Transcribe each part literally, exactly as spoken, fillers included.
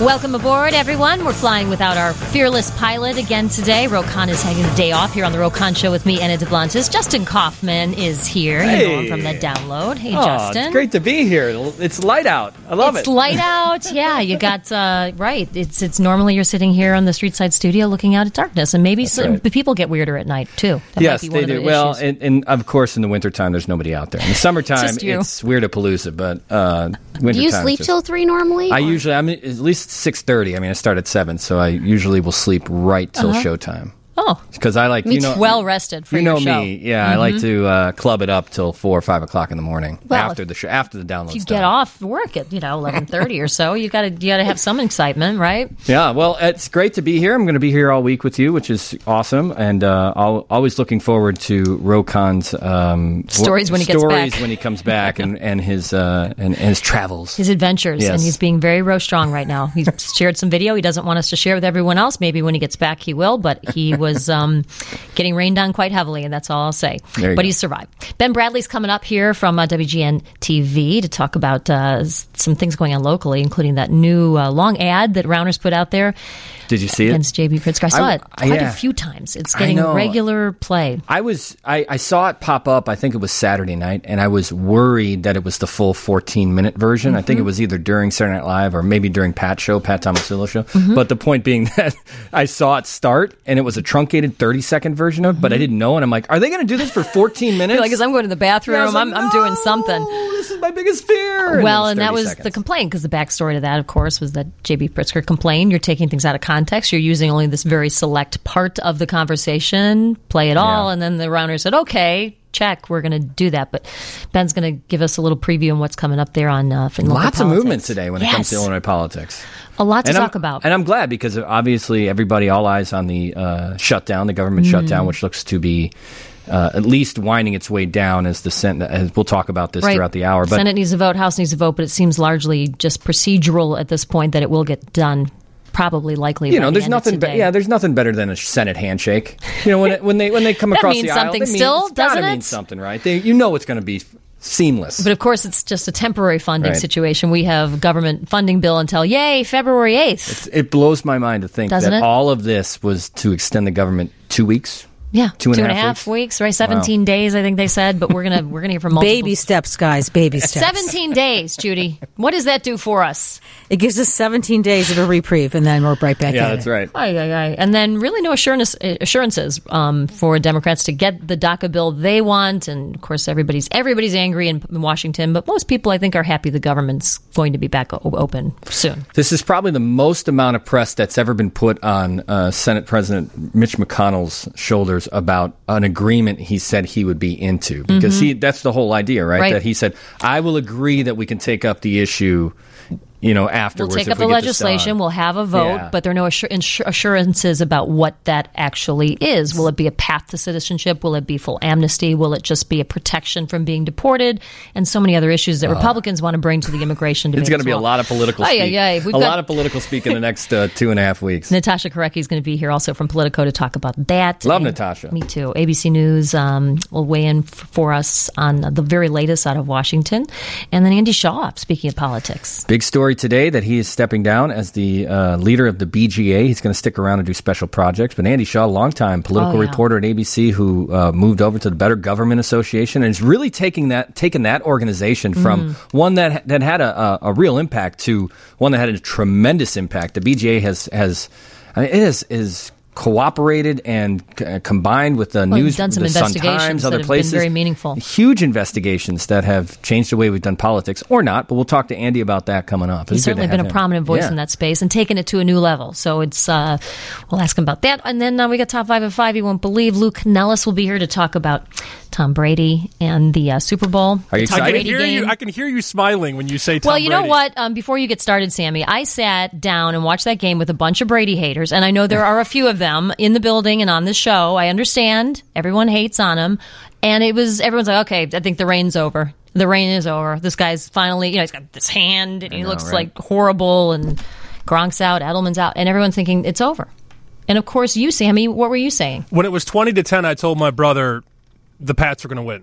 Welcome aboard, everyone. We're flying without our fearless pilot again today. Rokan is having the day off here on the Rokan Show with me, Anna Duplantis. Justin Kaufman is here. Hey. You know him from the download. Hey, oh, Justin. It's great to be here. It's light out. I love it's it. It's light out. Yeah, you got, uh, right. It's it's normally you're sitting here on the street side studio looking out at darkness, and maybe some, right. people get weirder at night, too. That yes, might be one they of the do. Well, issues. and, and of course, in the wintertime, there's nobody out there. In the summertime, It's just you. it's Weirdapalooza, but uh, wintertime. Do you sleep just, till three normally? I or? usually, I'm at least six thirty. I mean, I start at seven, so I usually will sleep right till Uh-huh. showtime. Oh. Because I like, Me you know. too. Well rested for you your know show. me. Yeah, Mm-hmm. I like to uh, club it up till four or five o'clock in the morning Well, after the show, after the download. You get off work at, you know, eleven thirty or so. You got to you got to have some excitement, right? Yeah, well, it's great to be here. I'm going to be here all week with you, which is awesome, and uh, I'll, always looking forward to Rokan's um, Stories when he gets stories back. when he comes back, and and his uh, and, and his travels, his adventures, Yes. and he's being very row strong right now. He's shared some video he doesn't want us to share with everyone else. Maybe when he gets back, he will. But he was um, getting rained on quite heavily, and that's all I'll say. There you But go. he survived. Ben Bradley's coming up here from uh, W G N T V to talk about uh, s- some things going on locally, including that new uh, long ad that Rounders put out there Did you see it? against J B Pritzker. I saw I- it quite yeah. a few times. It's I getting know. regular play. I was I, I saw it pop up. I think it was Saturday night, and I was worried that it was the full fourteen minute version. I think it was either during Saturday Night Live or maybe during Pat's show, Pat Tomasillo show. But the point being that I saw it start, and it was a truncated thirty second version of it, but I didn't know, and I'm like, are they going to do this for fourteen minutes? You're like, as I'm going to the bathroom, Yeah, I was like, I'm, I'm doing "No, something. This is my biggest fear. Well, it and that thirty was seconds. the complaint, because the backstory to that, of course, was that J B Pritzker complained, you're taking things out of context. You're using only this very select part of the conversation, play it all. Yeah. And then the Rounders said, okay, check, we're going to do that. But Ben's going to give us a little preview on what's coming up there on uh, in local Lots of politics. movement today when it comes to Yes. Illinois politics. A lot to And talk I'm, about. And I'm glad, because obviously everybody, all eyes on the uh, shutdown, the government Mm. shutdown, which looks to be uh, at least winding its way down as the Senate, as we'll talk about this Right. throughout the hour. But Senate needs to vote, House needs to vote, but it seems largely just procedural at this point that it will get done. Probably, likely. you by know, the there's end of nothing. Be- today. yeah, there's nothing better than a Senate handshake. You know, when it, when they when they come That across means the aisle, something they mean, still, it's gotta doesn't mean it? something, right? They, you know, it's going to be seamless. But of course, it's just a temporary funding Right. situation. We have government funding bill until, yay, February eighth. It blows my mind to think Doesn't that it? all of this was to extend the government two weeks. Yeah, Two and a two and a half half weeks, right? Seventeen days, I think they said. But we're gonna we're gonna hear from multiple. Baby steps, guys. Baby steps. Seventeen days, Judy. What does that do for us? It gives us seventeen days of a reprieve, and then we're right back Yeah, at that's it. right. Aye, aye, aye. And then really no assurance, assurances um, for Democrats to get the DACA bill they want. And of course, everybody's everybody's angry in, in Washington, but most people, I think, are happy the government's going to be back o- open soon. This is probably the most amount of press that's ever been put on uh, Senate President Mitch McConnell's shoulders about an agreement he said he would be into. Because he that's the whole idea, right? Right. That he said, I will agree that we can take up the issue, you know, We'll afterwards. take if up we the get this legislation. done. We'll have a vote, Yeah. but there are no assur- insur- assurances about what that actually is. Will it be a path to citizenship? Will it be full amnesty? Will it just be a protection from being deported? And so many other issues that Republicans want to bring to the immigration debate. It's going to as be well. a lot of political Aye, speak. aye, aye. We've a got- lot of political speak in the next uh, two and a half weeks. Natasha Korecki is going to be here also from Politico to talk about that. Love And Natasha. Me too. A B C News um, will weigh in f- for us on the very latest out of Washington. And then Andy Shaw, speaking of politics. Big story today that he is stepping down as the uh, leader of the B G A. He's going to stick around and do special projects. But Andy Shaw, longtime political Oh, yeah. reporter at A B C, who uh, moved over to the Better Government Association, and is really taking that taking that organization from Mm. one that that had a, a, a real impact to one that had a tremendous impact. The B G A has has I mean, it is is. cooperated and uh, combined with the Well, news, you've done some the Sun investigations Times, that other have been places, very meaningful. huge investigations that have changed the way we've done politics, or not. But we'll talk to Andy about that coming up. He's It's good to certainly been have a him. prominent voice Yeah. in that space and taken it to a new level. So it's uh, we'll ask him about that. And then uh, we got Top Five at Five. You won't believe Luke Nellis will be here to talk about Tom Brady and the uh, Super Bowl. Are you The Tom excited? I can Brady hear game. you. I can hear you smiling when you say Tom Well, you know Brady. what? Um, before you get started, Sammy, I sat down and watched that game with a bunch of Brady haters, and I know there are a few of them in the building and on this show. I understand everyone hates on him, and it was everyone's like, okay, I think the reign's over. The reign is over. This guy's finally, you know, he's got this hand, and he know, looks right? like horrible, and Gronk's out, Edelman's out, and everyone's thinking it's over. And of course, you, Sammy, what were you saying? When it was twenty to ten, I told my brother the Pats were going to win.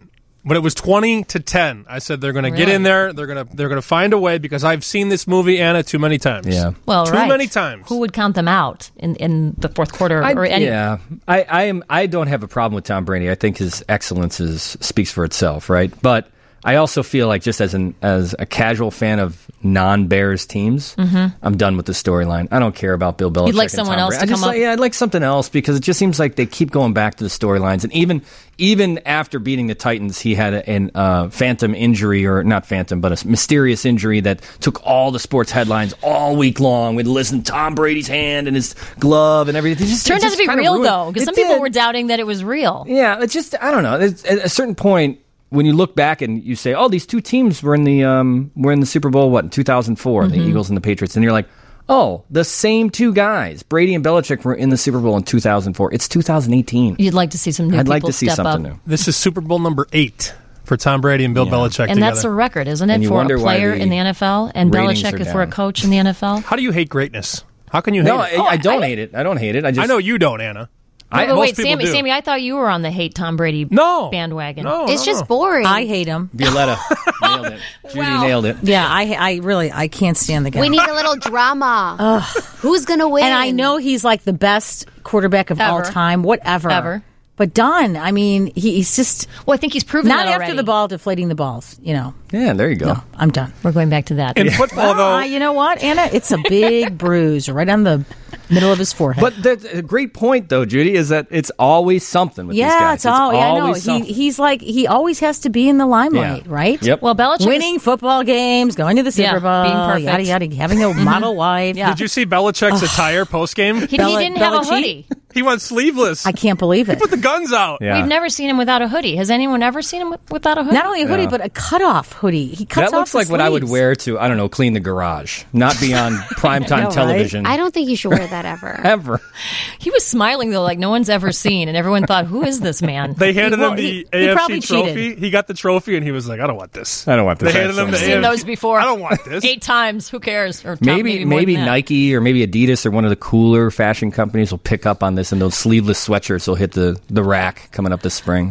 When it was twenty to ten, I said they're going to get Really? in there. They're going to they're going to find a way because I've seen this movie, Anna, too many times. Yeah. Well, too right. many times. Who would count them out in, in the fourth quarter? I, or any, yeah, I, I am. I don't have a problem with Tom Brady. I think his excellence is speaks for itself, right? But I also feel like just as an as a casual fan of non-Bears teams, mm-hmm. I'm done with the storyline. I don't care about Bill Belichick. You'd like and someone Tom else Brady. to I just come like, up? Yeah, I'd like something else because it just seems like they keep going back to the storylines. And even even after beating the Titans, he had a an, uh, phantom injury, or not phantom, but a mysterious injury that took all the sports headlines all week long. We'd listen to Tom Brady's hand and his glove and everything. It just, Turned it out just to be kinda real, ruined- though, because It some people did. were doubting that it was real. Yeah, it's just I don't know. It's, at a certain point, when you look back and you say, "Oh, these two teams were in the um, were in the Super Bowl, what in two thousand four, Mm-hmm. the Eagles and the Patriots," and you're like, "Oh, the same two guys, Brady and Belichick, were in the Super Bowl in two thousand four. It's two thousand eighteen. You'd like to see some new I'd people like to see step something up. new." This is Super Bowl number eight for Tom Brady and Bill Yeah. Belichick And together. that's a record, isn't it, And you for wonder a why player the in the N F L and ratings Belichick are for a down. coach in the N F L? How do you hate greatness? How can you hate No, it? I, I don't hate it. I don't hate it. I just I know you don't, Anna. Wait, I- wait, most wait, people Sammy, do. Sammy, I thought you were on the hate Tom Brady No bandwagon. No, It's no, just no. boring. I hate him. Violetta nailed it. Judy Wow. nailed it. Yeah, I I really I can't stand the guy. We need a little drama. Who's going to win? and I know he's like the best quarterback of all Ever. time, whatever. Ever. But done. I mean, he, he's just Well, I think he's proven not that after already. the ball deflating the balls. You know, Yeah, there you go. no, I'm done. We're going back to that. In football, Well, though, uh, you know what, Anna? It's a big bruise right on the middle of his forehead. But that's a great point, though, Judy, is that it's always something with these yeah, guys. it's all. Yeah, I know. always He, something. he's like he always has to be in the limelight, Yeah. right? Yep. Well, Belichick is- Winning football games, going to the Super Yeah, Bowl, being perfect. yada yada, having a model wife. Yeah. did you see Belichick's attire post game? he, he Bella- didn't have a Belichick? hoodie. He went sleeveless. I can't believe it. Put the guns out. Yeah. We've never seen him without a hoodie. Has anyone ever seen him with- without a hoodie? Not only a hoodie, Yeah. but a cutoff hoodie. He cuts That off looks the like what I would sleeves. wear to, I don't know, clean the garage, not be on primetime know, right? television I don't think you should wear that ever. ever. He was smiling, though, like no one's ever seen, and everyone thought, who is this man? They handed well, him the he- he A F probably C trophy. cheated. He got the trophy, and he was like, "I don't want this. I don't want this. They handed him the I've A F C. seen those before. I don't want this. Eight times. Who cares? Or Tom, Maybe more maybe than that. Nike or maybe Adidas or one of the cooler fashion companies will pick up on this, and those sleeveless sweatshirts will hit the, the rack coming up this spring.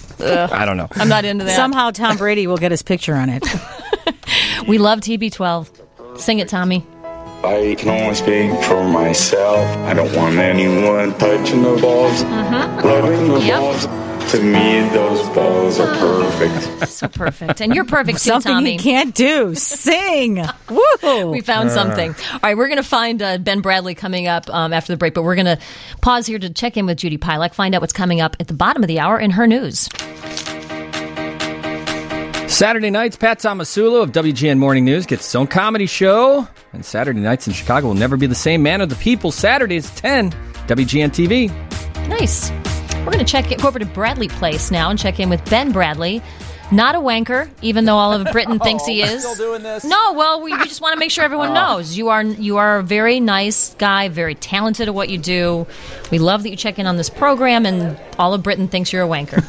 I don't know. I'm not into that. Somehow Tom Brady will get his picture on it. We love T B twelve. Sing it, Tommy. I can only speak for myself. I don't want anyone touching the balls, rubbing the Yep. balls. To me, those balls are perfect. So perfect. And you're perfect, too, Something Tommy. he can't do. Sing. Woo! We found something. All right, we're going to find uh, Ben Bradley coming up um, after the break, but we're going to pause here to check in with Judy Pilak, find out what's coming up at the bottom of the hour in her news. Saturday nights, Pat Tomasulo of W G N Morning News gets his own comedy show. And Saturday nights in Chicago will never be the same. Man of the People, Saturdays at ten, W G N T V. Nice. We're going to check go over to Bradley Place now and check in with Ben Bradley. Not a wanker, even though all of Britain thinks he is. Still doing this? No, well, we, we just want to make sure everyone knows you are you are a very nice guy, very talented at what you do. We love that you check in on this program, and all of Britain thinks you're a wanker.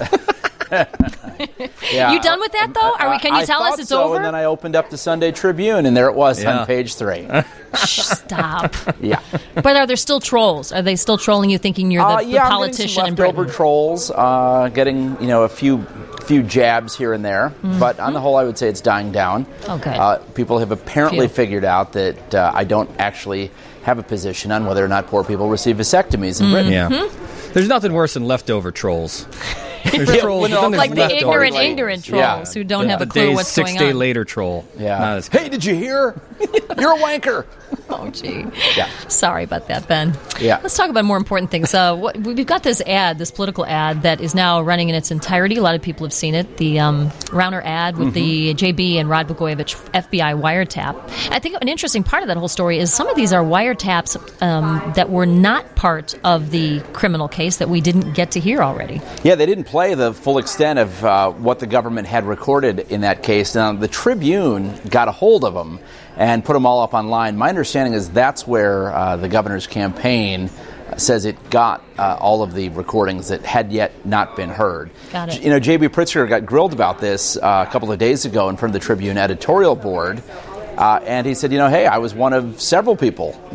Yeah. You done with that, though? Are we? Can you I tell us thought it's so, over? And then I opened up the Sunday Tribune, and there it was Yeah. on page three. Shh, stop. Yeah. But are there still trolls? Are they still trolling you, thinking you're the, Uh, the yeah, politician I'm in getting some leftover Britain? trolls, uh, getting you know a few few jabs here and there, but on the whole, I would say it's dying down. Oh, good. Uh, people have apparently Phew. figured out that uh, I don't actually have a position on whether or not poor people receive vasectomies in Britain. Yeah. There's nothing worse than leftover trolls. There's trolls, when but then they're there's Like the leftovers. ignorant, Like- ignorant Yeah. trolls who don't Yeah. have a The clue days, what's six going day on. later troll. Yeah. Not as Hey, did you hear? You're a wanker. Oh, gee. Yeah. Sorry about that, Ben. Yeah. Let's talk about more important things. Uh, what, we've got this ad, this political ad that is now running in its entirety. A lot of people have seen it. The um, Rauner ad with the J B and Rod Blagojevich F B I wiretap. I think an interesting part of that whole story is some of these are wiretaps um, that were not part of the criminal case that we didn't get to hear already. Yeah, they didn't play the full extent of uh, what the government had recorded in that case. Now, the Tribune got a hold of them and put them all up online. My understanding is that's where uh, the governor's campaign says it got uh, all of the recordings that had yet not been heard. Got it. You know, J B. Pritzker got grilled about this uh, a couple of days ago in front of the Tribune editorial board. Uh, and he said, you know, hey, I was one of several people that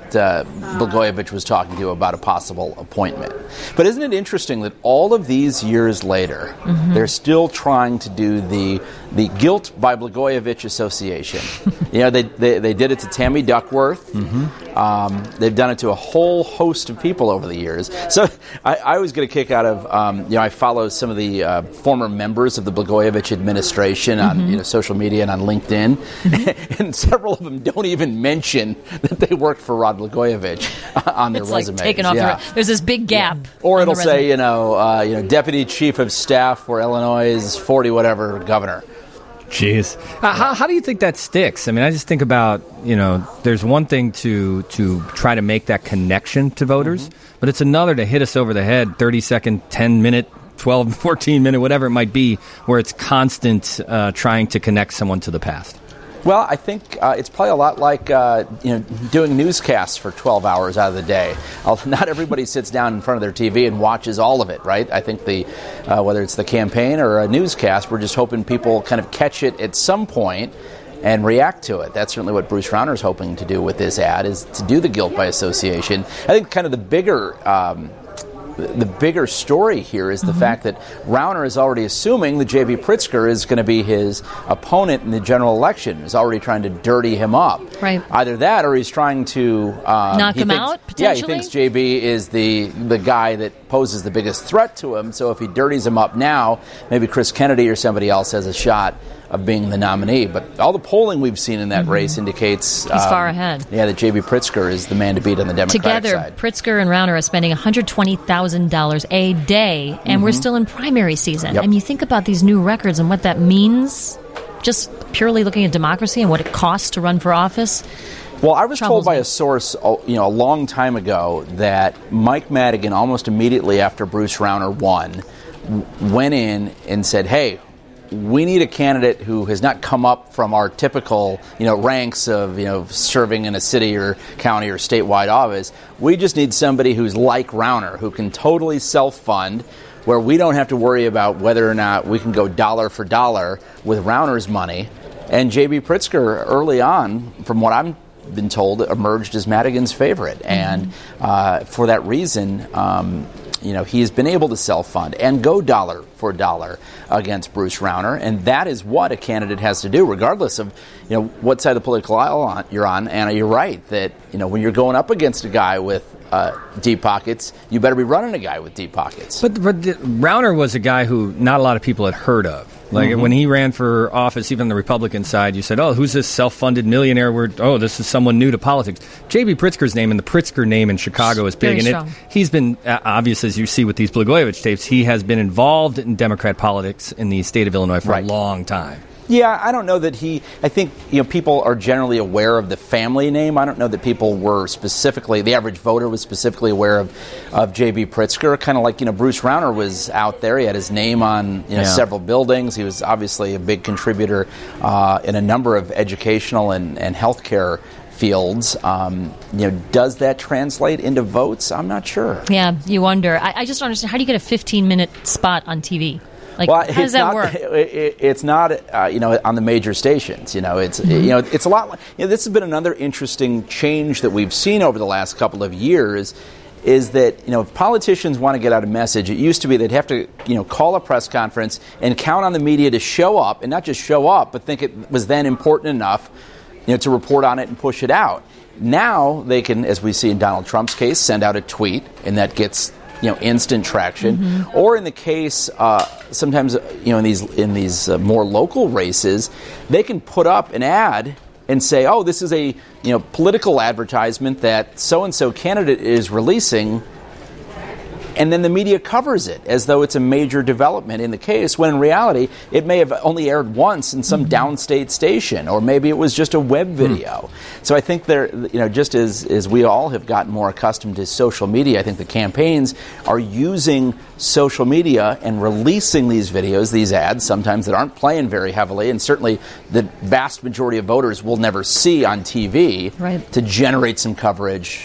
that uh, Blagojevich was talking to about a possible appointment. But isn't it interesting that all of these years later, mm-hmm. they're still trying to do the the guilt by Blagojevich association? You know, they, they they did it to Tammy Duckworth. Mm-hmm. Um, they've done it to a whole host of people over the years. So I, I always get a kick out of, um, you know, I follow some of the uh, former members of the Blagojevich administration on mm-hmm. you know, social media and on LinkedIn, mm-hmm. and several of them don't even mention that they worked for Rod Blagojevich on their it's resumes. Like taken off yeah. the, there's this big gap. Yeah. Or it'll say, resume. you know, uh, you know, Deputy Chief of Staff for Illinois' forty whatever governor. Jeez. Uh, how, how do you think that sticks? I mean, I just think about, you know, there's one thing to to try to make that connection to voters, mm-hmm. but it's another to hit us over the head thirty second, ten minute, twelve, fourteen minute, whatever it might be, where it's constant uh, trying to connect someone to the past. Well, I think uh, it's probably a lot like uh, you know doing newscasts for twelve hours out of the day. Not everybody sits down in front of their T V and watches all of it, right? I think the uh, whether it's the campaign or a newscast, we're just hoping people kind of catch it at some point and react to it. That's certainly what Bruce Rauner is hoping to do with this ad, is to do the guilt by association. I think kind of the bigger um, the bigger story here is the mm-hmm. fact that Rauner is already assuming that J B. Pritzker is going to be his opponent in the general election. He's already trying to dirty him up. Right. Either that, or he's trying to um, knock him thinks, out. Potentially. Yeah, he thinks J B is the the guy that poses the biggest threat to him. So if he dirties him up now, maybe Chris Kennedy or somebody else has a shot of being the nominee. But all the polling we've seen in that mm-hmm. race indicates he's um, far ahead. Yeah, that J B. Pritzker is the man to beat on the Democratic Together, side. Pritzker and Rauner are spending one hundred twenty thousand dollars a day, and mm-hmm. we're still in primary season. Yep. And you think about these new records and what that means, just purely looking at democracy and what it costs to run for office. Well, I was told by me. a source, you know, a long time ago that Mike Madigan, almost immediately after Bruce Rauner won, went in and said, "Hey, we need a candidate who has not come up from our typical, you know, ranks of, you know, serving in a city or county or statewide office. We just need somebody who's like Rauner, who can totally self-fund, where we don't have to worry about whether or not we can go dollar for dollar with Rauner's money." And J B. Pritzker, early on, from what I'm been told, emerged as Madigan's favorite. Mm-hmm. And uh, for that reason, um, you know, he's been able to self-fund and go dollar for dollar against Bruce Rauner, and that is what a candidate has to do, regardless of, you know, what side of the political aisle on, you're on. Anna, you're right that, you know, when you're going up against a guy with uh, deep pockets, you better be running a guy with deep pockets. But, but the, Rauner was a guy who not a lot of people had heard of. Like, mm-hmm. when he ran for office, even on the Republican side, you said, oh, who's this self-funded millionaire? We're, oh, this is someone new to politics. J B. Pritzker's name and the Pritzker name in Chicago is big. Very and it, strong. He's been, uh, obvious as you see with these Blagojevich tapes, he has been involved in Democrat politics in the state of Illinois for right. a long time. Yeah, I don't know that he, I think, you know, people are generally aware of the family name. I don't know that people were specifically, the average voter was specifically aware of, of J B. Pritzker, kind of like, you know, Bruce Rauner was out there. He had his name on, you know, yeah. several buildings. He was obviously a big contributor uh, in a number of educational and, and healthcare fields. Um, you know, does that translate into votes? I'm not sure. Yeah, you wonder. I, I just don't understand. How do you get a fifteen minute spot on T V? Like, well, how does that not, work? It, it's not, uh, you know, on the major stations. You know, it's mm-hmm. you know, it's a lot. Like, you know, this has been another interesting change that we've seen over the last couple of years. Is that, you know, if politicians want to get out a message, it used to be they'd have to, you know, call a press conference and count on the media to show up, and not just show up, but think it was then important enough, you know, to report on it and push it out. Now they can, as we see in Donald Trump's case, send out a tweet, and that gets, you know, instant traction. Mm-hmm. Or in the case, uh, sometimes, you know, in these in these uh, more local races, they can put up an ad and say, oh, this is a, you know, political advertisement that so-and-so candidate is releasing, and then the media covers it as though it's a major development in the case, when in reality it may have only aired once in some mm-hmm. downstate station, or maybe it was just a web video. Mm. So I think there, you know, just as, as we all have gotten more accustomed to social media, I think the campaigns are using social media and releasing these videos, these ads, sometimes that aren't playing very heavily, and certainly the vast majority of voters will never see on T V, right. to generate some coverage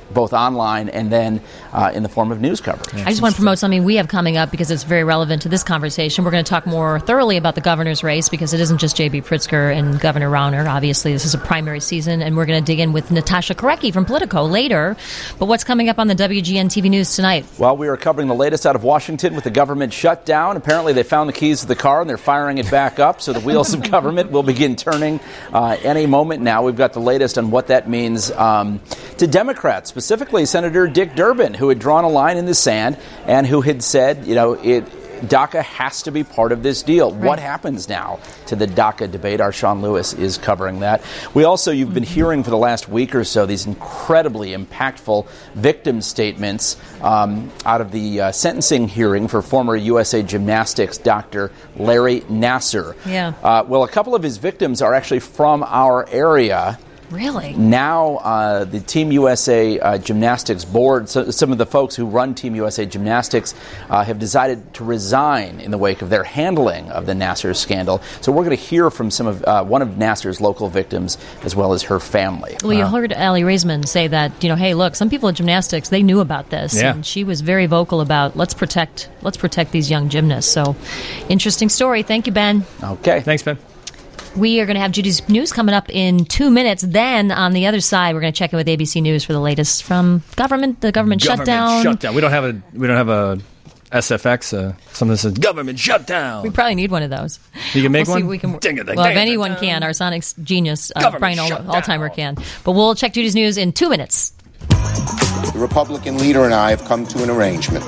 both online and then uh, in the form of news coverage. I just want to promote something we have coming up because it's very relevant to this conversation. We're going to talk more thoroughly about the governor's race because it isn't just J B. Pritzker and Governor Rauner. Obviously, this is a primary season, and we're going to dig in with Natasha Korecki from Politico later. But what's coming up on the W G N T V News tonight? Well, we are covering the latest out of Washington with the government shutdown. Apparently, they found the keys to the car, and they're firing it back up, so the wheels of government will begin turning uh, any moment now. We've got the latest on what that means um, to Democrats, specifically Senator Dick Durbin, who had drawn a line in the sand and who had said, you know, it DACA has to be part of this deal. Right. What happens now to the DACA debate? Our Sean Lewis is covering that. We also, you've been hearing for the last week or so, these incredibly impactful victim statements um, out of the uh, sentencing hearing for former U S A Gymnastics Doctor Larry Nassar. Yeah. Uh, well, a couple of his victims are actually from our area. Really? Now, uh, the Team U S A uh, Gymnastics board, so some of the folks who run Team U S A Gymnastics uh, have decided to resign in the wake of their handling of the Nassar scandal. So we're going to hear from some of uh, one of Nassar's local victims as well as her family. Well, you uh, heard Allie Raisman say that, you know, hey, look, some people at gymnastics, they knew about this. Yeah. And she was very vocal about let's protect, let's protect these young gymnasts. So interesting story. Thank you, Ben. Okay. Thanks, Ben. We are going to have Judy's News coming up in two minutes. Then, on the other side, we're going to check in with A B C News for the latest from government, the government, government shutdown. shutdown. We don't have a we don't have a S F X. Uh, something that says government shutdown. We probably need one of those. You can make we'll see one. if we can, ding it, ding well, it, if ding anyone it. can, our Sonic's genius, uh, Brian Al- Alzheimer can. But we'll check Judy's News in two minutes. The Republican leader and I have come to an arrangement.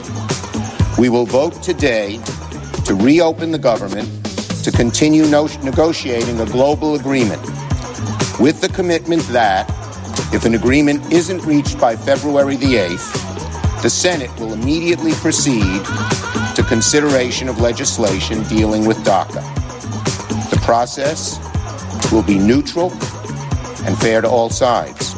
We will vote today to reopen the government, to continue no- negotiating a global agreement with the commitment that if an agreement isn't reached by February the eighth, the Senate will immediately proceed to consideration of legislation dealing with DACA. The process will be neutral and fair to all sides.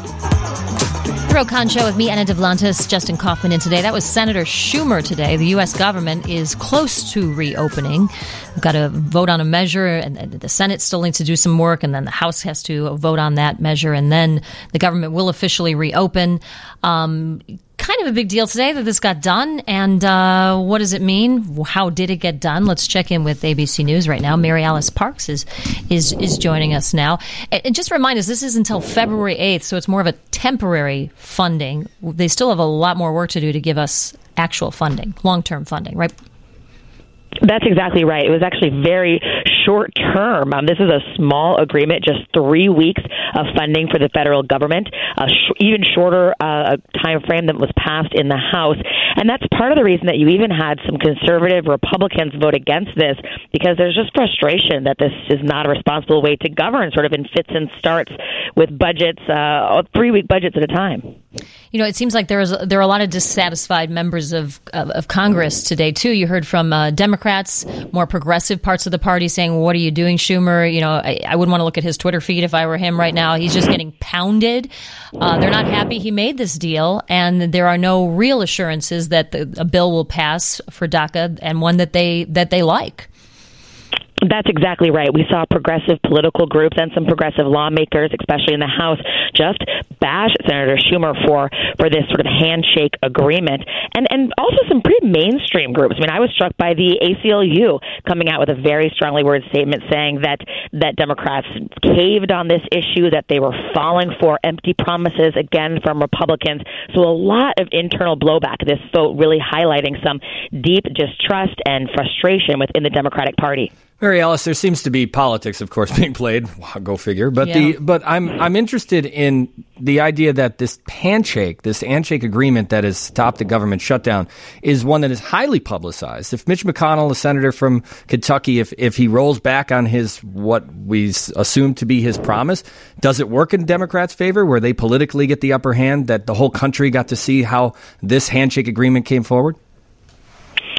Pro Con Show with me, Anna Devlantis, Justin Kaufman in today. That was Senator Schumer today. The U S government is close to reopening. We've got to vote on a measure, and the Senate still needs to do some work, and then the House has to vote on that measure, and then the government will officially reopen. Um, kind of a big deal today that this got done, and uh, what does it mean? How did it get done? Let's check in with A B C News right now. Mary Alice Parks is is is joining us now. And just remind us, this is until February eighth, so it's more of a temporary funding. They still have a lot more work to do to give us actual funding, long-term funding, right? That's exactly right. It was actually very short term. Um, this is a small agreement, just three weeks of funding for the federal government, a sh- even shorter uh, time frame than was passed in the House. And that's part of the reason that you even had some conservative Republicans vote against this, because there's just frustration that this is not a responsible way to govern, sort of in fits and starts with budgets, uh, three-week budgets at a time. You know, it seems like there is there are a lot of dissatisfied members of of, of Congress today, too. You heard from uh, Democrats, more progressive parts of the party saying, what are you doing, Schumer? You know, I, I wouldn't want to look at his Twitter feed if I were him right now. He's just getting pounded. Uh, they're not happy he made this deal, and there are no real assurances that the, a bill will pass for DACA, and one that they that they like. That's exactly right. We saw progressive political groups and some progressive lawmakers, especially in the House, just bash Senator Schumer for for this sort of handshake agreement, and and also some pretty mainstream groups. I mean, I was struck by the A C L U coming out with a very strongly worded statement saying that that Democrats caved on this issue, that they were falling for empty promises again from Republicans. So a lot of internal blowback. This vote really highlighting some deep distrust and frustration within the Democratic Party. Mary Alice, there seems to be politics, of course, being played. Wow, go figure. But yeah. the but I'm I'm interested in the idea that this handshake, this handshake agreement that has stopped the government shutdown, is one that is highly publicized. If Mitch McConnell, a senator from Kentucky, if if he rolls back on his what we assume to be his promise, does it work in Democrats' favor, where they politically get the upper hand, that the whole country got to see how this handshake agreement came forward?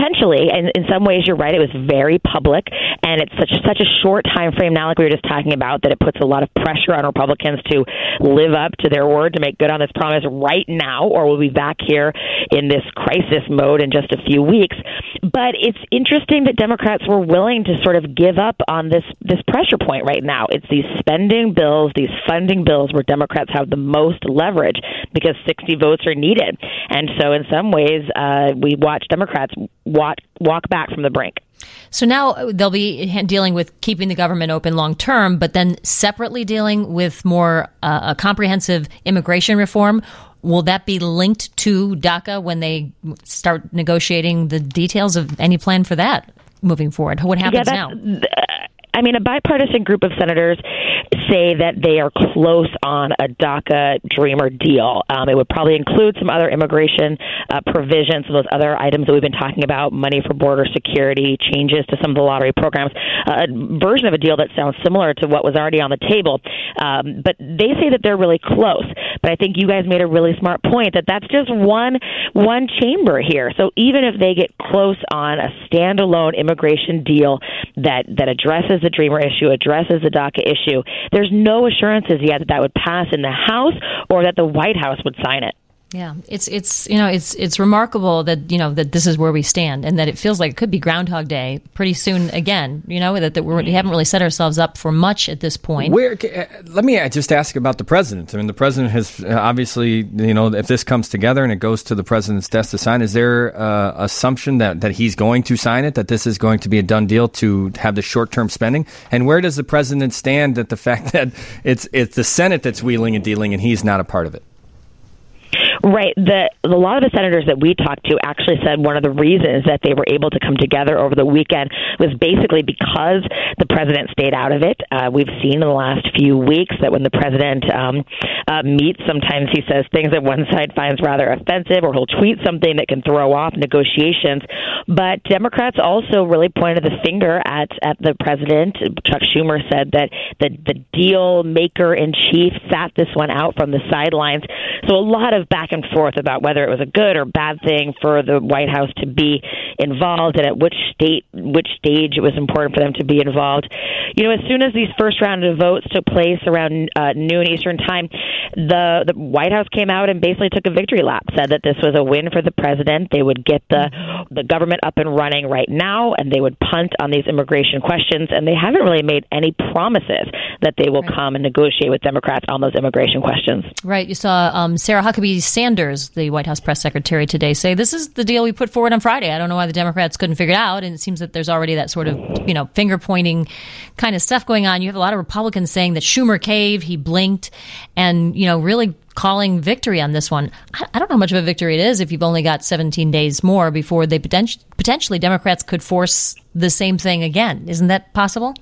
potentially, and in some ways you're right, it was very public, and it's such such a short time frame now, like we were just talking about, that it puts a lot of pressure on Republicans to live up to their word, to make good on this promise right now, or we'll be back here in this crisis mode in just a few weeks. But it's interesting that Democrats were willing to sort of give up on this this pressure point right now. It's these spending bills, these funding bills where Democrats have the most leverage because sixty votes are needed. And so in some ways, uh, we watch Democrats walk, walk back from the brink. So now they'll be dealing with keeping the government open long term, but then separately dealing with more uh, a comprehensive immigration reform. Will that be linked to DACA when they start negotiating the details of any plan for that moving forward? What happens yeah, now? Th- I mean, a bipartisan group of senators say that they are close on a DACA Dreamer deal. Um, it would probably include some other immigration uh, provisions, some of those other items that we've been talking about, money for border security, changes to some of the lottery programs, uh, a version of a deal that sounds similar to what was already on the table. Um, but they say that they're really close. But I think you guys made a really smart point that that's just one one chamber here. So even if they get close on a standalone immigration deal that, that addresses the Dreamer issue, addresses the DACA issue, there's no assurances yet that that would pass in the House or that the White House would sign it. Yeah, it's it's you know it's it's remarkable that you know that this is where we stand, and that it feels like it could be Groundhog Day pretty soon again. You know that, that we're, we haven't really set ourselves up for much at this point. Where? Let me just ask about the president. I mean, the president has obviously, you know, if this comes together and it goes to the president's desk to sign, is there uh, assumption that that he's going to sign it? That this is going to be a done deal to have the short term spending? And where does the president stand at the fact that it's it's the Senate that's wheeling and dealing and he's not a part of it? Right. The, a lot of the senators that we talked to actually said one of the reasons that they were able to come together over the weekend was basically because the president stayed out of it. Uh, we've seen in the last few weeks that when the president um, uh, meets, sometimes he says things that one side finds rather offensive, or he'll tweet something that can throw off negotiations. But Democrats also really pointed the finger at, at the president. Chuck Schumer said that the, the deal maker in chief sat this one out from the sidelines. So a lot of back and forth about whether it was a good or bad thing for the White House to be involved and at which state, which stage it was important for them to be involved. You know, as soon as these first round of votes took place around uh, noon Eastern time, the, the White House came out and basically took a victory lap, said that this was a win for the president. They would get the, the government up and running right now, and they would punt on these immigration questions, and they haven't really made any promises that they will right. come and negotiate with Democrats on those immigration questions. Right. You saw um, Sarah Huckabee Sanders, the White House press secretary, today say, this is the deal we put forward on Friday. I don't know why the Democrats couldn't figure it out. And it seems that there's already that sort of, you know, finger pointing kind of stuff going on. You have a lot of Republicans saying that Schumer caved, he blinked, and, you know, really calling victory on this one. I don't know how much of a victory it is if you've only got seventeen days more before they poten- potentially Democrats could force the same thing again. Isn't that possible?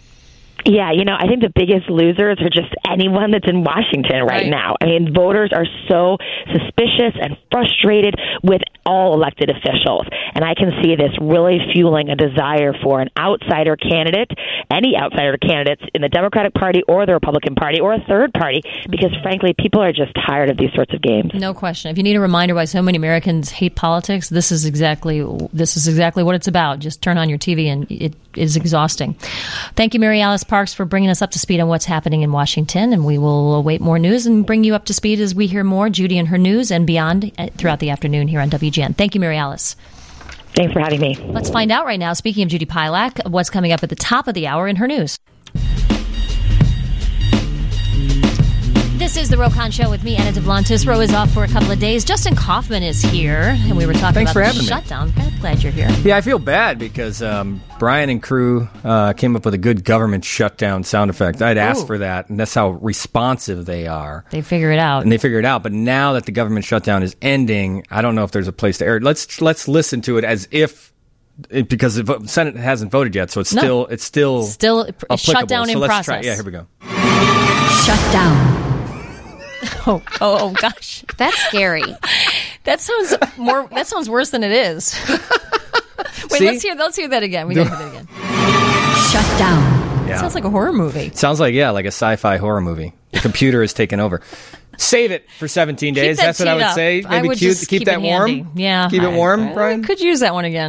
Yeah, you know, I think the biggest losers are just anyone that's in Washington right, right now. I mean, voters are so suspicious and frustrated with all elected officials. And I can see this really fueling a desire for an outsider candidate, any outsider candidates in the Democratic Party or the Republican Party or a third party, because frankly, people are just tired of these sorts of games. No question. If you need a reminder why so many Americans hate politics, this is exactly this is exactly what it's about. Just turn on your T V and it is exhausting. Thank you, Mary Alice Parks, for bringing us up to speed on what's happening in Washington, and we will await more news and bring you up to speed as we hear more Judy and her news and beyond throughout the afternoon here on W G N. Thank you, Mary Alice. Thanks for having me. Let's find out right now, speaking of Judy Pielach, what's coming up at the top of the hour in her news. This is the Ro Khan Show with me, Anna Duplantis. Ro is off for a couple of days. Justin Kaufman is here, and we were talking Thanks about for the having shutdown. Me. I'm glad you're here. Yeah, I feel bad because um, Brian and crew uh, came up with a good government shutdown sound effect. I'd asked Ooh. for that, and that's how responsive they are. They figure it out. And they figure it out. But now that the government shutdown is ending, I don't know if there's a place to air it. Let's, let's listen to it as if... It, because the Senate hasn't voted yet, so it's no. still it's still still applicable. shut down so in let's process. Try. Yeah, here we go. Shut down. Oh, oh, oh, gosh, that's scary. That sounds more. That sounds worse than it is. Wait, See? let's hear. Let's hear that again. We gotta hear that again. Shut down. Yeah. It sounds like a horror movie. It sounds like yeah, like a sci-fi horror movie. The computer has taken over. Save it for seventeen days. That That's what I would up. say. Maybe I would cute, just keep, keep that it warm. handy. Yeah, keep I, it warm, I, Brian. I could use that one again.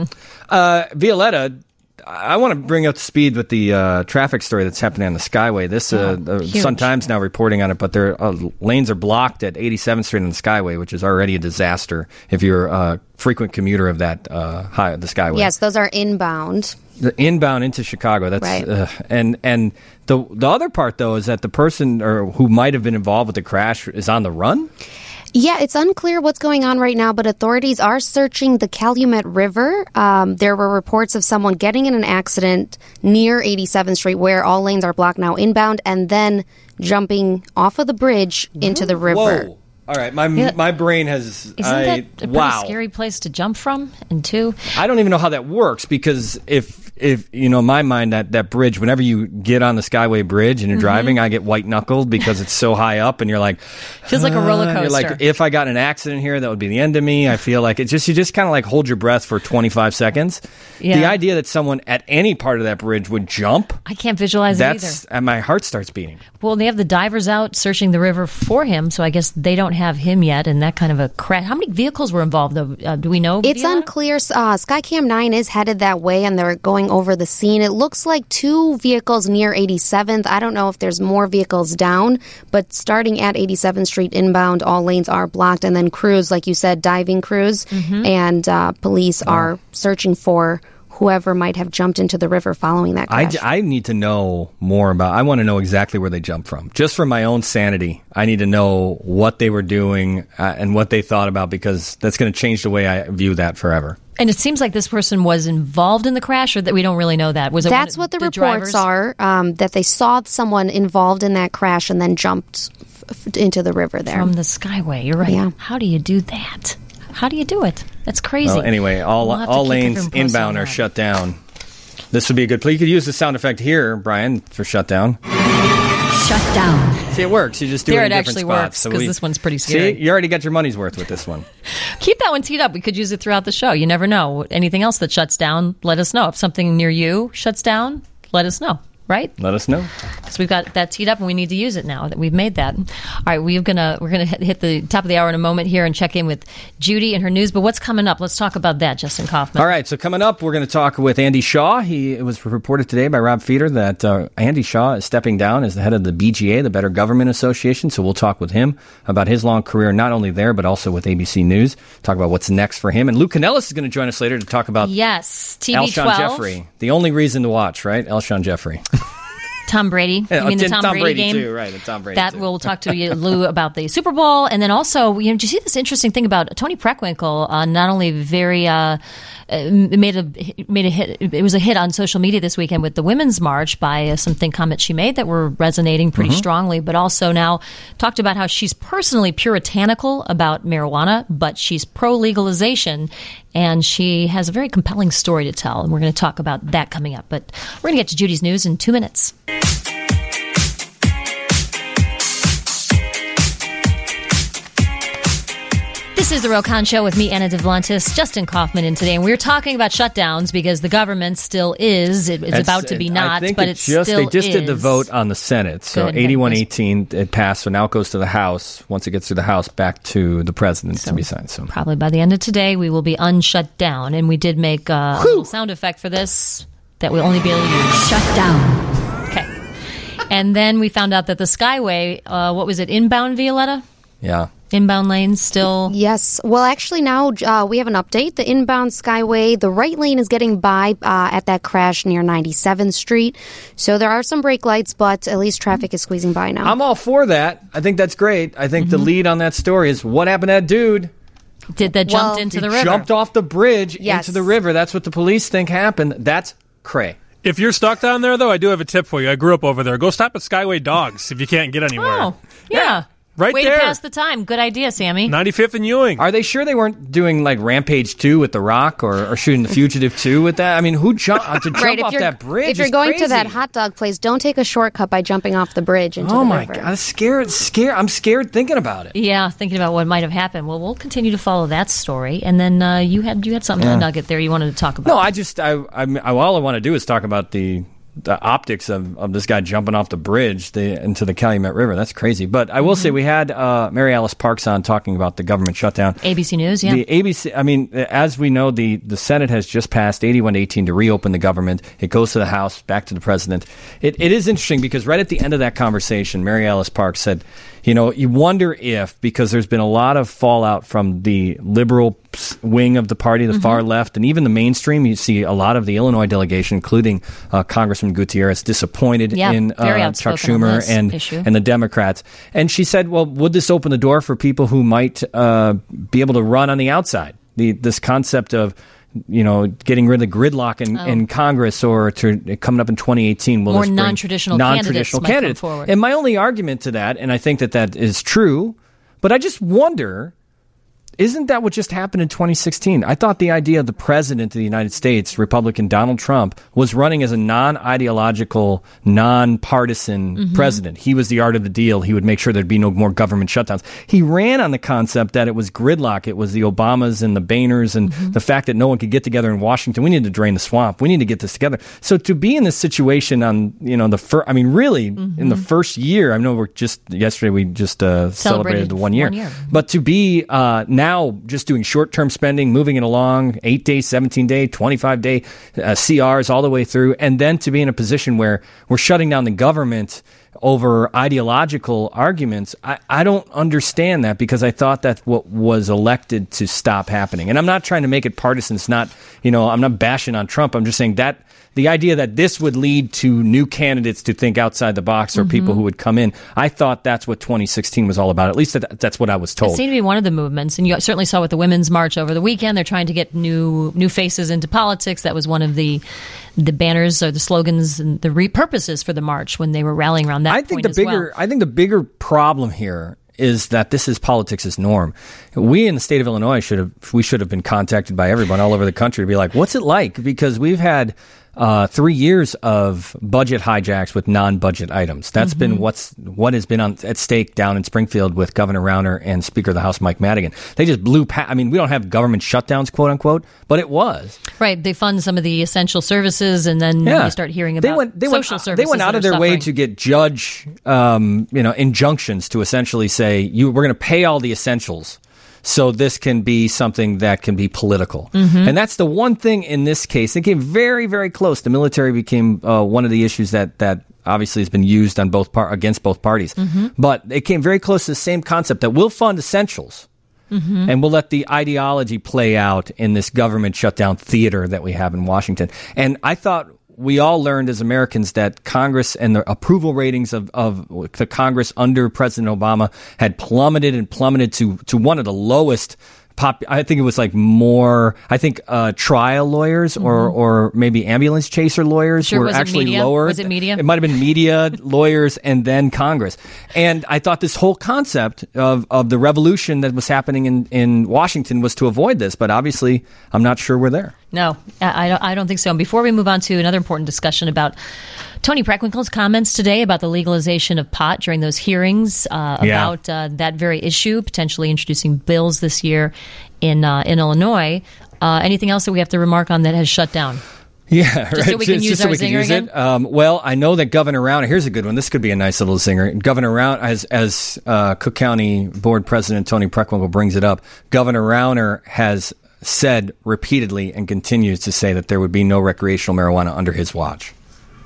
Uh, Violetta, I want to bring up to speed with the uh, traffic story that's happening on the Skyway. This uh, Oh, the huge. Sun-Times now reporting on it, but their uh, lanes are blocked at eighty-seventh Street on the Skyway, which is already a disaster if you're a frequent commuter of that uh, high, the Skyway. Yes, those are inbound. The inbound into Chicago. That's Right. uh, and and the the other part though is that the person or who might have been involved with the crash is on the run. Yeah, it's unclear what's going on right now, but authorities are searching the Calumet River. Um, there were reports of someone getting in an accident near eighty-seventh Street where all lanes are blocked now inbound and then jumping off of the bridge into the river. Whoa. All right, my Yeah. my brain has. Isn't I, that a pretty wow. scary place to jump from? And two, I don't even know how that works because if if you know in my mind that that bridge, whenever you get on the Skyway Bridge and you're Mm-hmm. driving, I get white knuckled because it's so high up, and you're like, feels like a roller "Uh," and coaster. You're like, if I got in an accident here, that would be the end of me. I feel like it's just you just kind of like hold your breath for twenty-five seconds. Yeah. The idea that someone at any part of that bridge would jump, I can't visualize it either. that's and my heart starts beating. Well, they have the divers out searching the river for him, so I guess they don't have him yet. And that kind of a crash. How many vehicles were involved? Though, uh, do we know? It's Viola? unclear. Uh, Skycam nine is headed that way, and they're going over the scene. It looks like two vehicles near eighty-seventh. I don't know if there's more vehicles down, but starting at eighty-seventh Street inbound, all lanes are blocked. And then crews, like you said, diving crews, Mm-hmm. and uh, police are searching for whoever might have jumped into the river following that I, crash. I need to know more about. I want to know exactly where they jumped from, just for my own sanity. I need to know what they were doing uh, and what they thought about because that's going to change the way I view that forever. And it seems like this person was involved in the crash, or that we don't really know that. Was it? That's one what of the, reports drivers? are, um, that they saw someone involved in that crash and then jumped f- f- into the river there. From the Skyway. You're right. Yeah. How do you do that? How do you do it? That's crazy. Well, anyway, all We'll have to all keep lanes everyone posted on inbound are that. shut down. This would be a good play. You could use the sound effect here, Brian, for shutdown. Shut down. See, it works. You just do There it in it different actually spots. works, 'cause we- this one's pretty scary. See, you already got your money's worth with this one. Keep that one teed up. We could use it throughout the show. You never know. Anything else that shuts down, let us know. If something near you shuts down, let us know. Right? Let us know. Because we've got that teed up and we need to use it now that we've made that. All right, we're gonna we're gonna hit the top of the hour in a moment here and check in with Judy and her news. But what's coming up? Let's talk about that, Justin Kaufman. All right, so coming up, we're going to talk with Andy Shaw. He it was reported today by Rob Feeder that uh, Andy Shaw is stepping down as the head of the B G A, the Better Government Association. So we'll talk with him about his long career, not only there but also with A B C News. Talk about what's next for him. And Luke Canellis is going to join us later to talk about Yes, T V Alshon twelve. Jeffrey. The only reason to watch, right? Alshon Jeffrey. Tom Brady. Yeah, you mean the and Tom, Tom Brady, Brady game? too, right, the Tom Brady That too. we'll talk to you, Lou, about the Super Bowl, and then also, you know, did you see this interesting thing about Tony Preckwinkle? Uh, not only very uh, uh, made a made a hit. It was a hit on social media this weekend with the Women's March by uh, something comments she made that were resonating pretty Mm-hmm. strongly, but also now talked about how she's personally puritanical about marijuana, but she's pro legalization. And she has a very compelling story to tell, and we're going to talk about that coming up. But we're going to get to Judy's news in two minutes. This is the Roe Conn Show with me, Anna DeVlantis, Justin Kaufman in today, and we're talking about shutdowns because the government still is. It, it's That's- about to be I not, think but it it's just, still They just is. did the vote on the Senate, so Good. eighty-one eighteen it passed. So now it goes to the House. Once it gets to the House, back to the president to be signed. So Probably by the end of today, we will be unshut down, and we did make uh, a little sound effect for this that we'll only be able to use. Shut down. Okay. And then we found out that the Skyway, uh, what was it, inbound, Violetta? yeah. Inbound lanes still. Yes. Well, actually, now uh, we have an update. The inbound Skyway, the right lane is getting by uh, at that crash near ninety-seventh Street. So there are some brake lights, but at least traffic is squeezing by now. I'm all for that. I think that's great. I think the Mm-hmm. lead on that story is what happened to that dude. Did that jumped Well, into He the river? jumped off the bridge Yes. into the river. That's what the police think happened. That's cray. If you're stuck down there, though, I do have a tip for you. I grew up over there. Go stop at Skyway Dogs if you can't get anywhere. Oh, yeah. Right Way there. to pass the time. Good idea, Sammy. ninety-fifth and Ewing. Are they sure they weren't doing like Rampage two with The Rock or, or shooting The Fugitive two with that? I mean, who jumped to jump Right, if off you're, that bridge? if you're is going crazy. to that hot dog place, don't take a shortcut by jumping off the bridge into Oh the my river. god, I'm scared, scared. I'm scared thinking about it. Yeah, thinking about what might have happened. Well, we'll continue to follow that story. And then uh, you had you had something Yeah. a nugget there you wanted to talk about. No, I just I I, I all I want to do is talk about the the optics of, of this guy jumping off the bridge the, into the Calumet River. That's crazy. But I will mm-hmm. say we had uh, Mary Alice Parks on talking about the government shutdown. A B C News, yeah. The A B C, I mean, as we know, the, the Senate has just passed eighty-one to eighteen to reopen the government. It goes to the House, back to the president. It, it is interesting because right at the end of that conversation, Mary Alice Parks said, you know, you wonder if, because there's been a lot of fallout from the liberal wing of the party, the mm-hmm. far left, and even the mainstream. You see a lot of the Illinois delegation, including uh, Congressman Gutierrez, disappointed yeah, in uh, Chuck Schumer and issue. and the Democrats. And she said, well, would this open the door for people who might uh, be able to run on the outside? The This concept of, you know, getting rid of the gridlock in, oh. in Congress, or to coming up in twenty eighteen. Will More this bring non-traditional, non-traditional candidates. candidates. Might come forward. And my only argument to that, and I think that that is true, but I just wonder, isn't that what just happened in twenty sixteen? I thought the idea of the president of the United States, Republican Donald Trump, was running as a non-ideological, non-partisan mm-hmm. president. He was the art of the deal. He would make sure there'd be no more government shutdowns. He ran on the concept that it was gridlock. It was the Obamas and the Boehners and mm-hmm. the fact that no one could get together in Washington. We need to drain the swamp. We need to get this together. So to be in this situation on, you know, the first, I mean, really, mm-hmm. in the first year, I know we're just, yesterday we just uh, celebrated, celebrated the one year. one year. But to be uh, now Now, just doing short-term spending, moving it along, eight-day, seventeen-day, twenty-five-day uh, C Rs all the way through, and then to be in a position where we're shutting down the government over ideological arguments, I, I don't understand that, because I thought that's what was elected to stop happening. And I'm not trying to make it partisan. It's not, you know, I'm not bashing on Trump. I'm just saying that the idea that this would lead to new candidates to think outside the box, or mm-hmm. people who would come in, I thought that's what twenty sixteen was all about. At least that, that's what I was told. It seemed to be one of the movements, and you certainly saw with the Women's March over the weekend. They're trying to get new new faces into politics. That was one of the the banners or the slogans and the re- purposes for the march when they were rallying around that. I think point the as bigger, well. I think the bigger problem here is that this is politics as norm. We in the state of Illinois should have we should have been contacted by everyone all over the country to be like, what's it like? Because we've had uh, three years of budget hijacks with non-budget items. That's mm-hmm. been what's what has been on at stake down in Springfield with Governor Rauner and Speaker of the House Mike Madigan. They just blew past. I mean, we don't have government shutdowns, quote unquote, but it was right. They fund some of the essential services, and then yeah. you start hearing about they went, they social went, services. They went out of their suffering. way to get judge, um, you know, injunctions to essentially say you we're going to pay all the essentials. So this can be something that can be political. Mm-hmm. And that's the one thing in this case. It came very, very close. The military became uh, one of the issues that, that obviously has been used on both par- against both parties. Mm-hmm. But it came very close to the same concept that we'll fund essentials. Mm-hmm. And we'll let the ideology play out in this government shutdown theater that we have in Washington. And I thought we all learned as Americans that Congress and the approval ratings of, of the Congress under President Obama had plummeted and plummeted to, to one of the lowest. Pop, I think it was like more, I think uh, trial lawyers mm-hmm. or, or maybe ambulance chaser lawyers sure, were was actually it media? lower. Was it media? It might have been media, lawyers, and then Congress. And I thought this whole concept of, of the revolution that was happening in, in Washington was to avoid this. But obviously, I'm not sure we're there. No, I, I, don't, I don't think so. And before we move on to another important discussion about Tony Preckwinkle's comments today about the legalization of pot during those hearings uh, yeah. about uh, that very issue, potentially introducing bills this year in uh, in Illinois. Uh, anything else that we have to remark on that has shut down? Yeah, just right. so we can just, use just so our we can zinger use again? it. Um, well, I know that Governor Rauner. Here's a good one. This could be a nice little zinger. Governor Rauner, as as uh, Cook County Board President Tony Preckwinkle brings it up, Governor Rauner has said repeatedly and continues to say that there would be no recreational marijuana under his watch.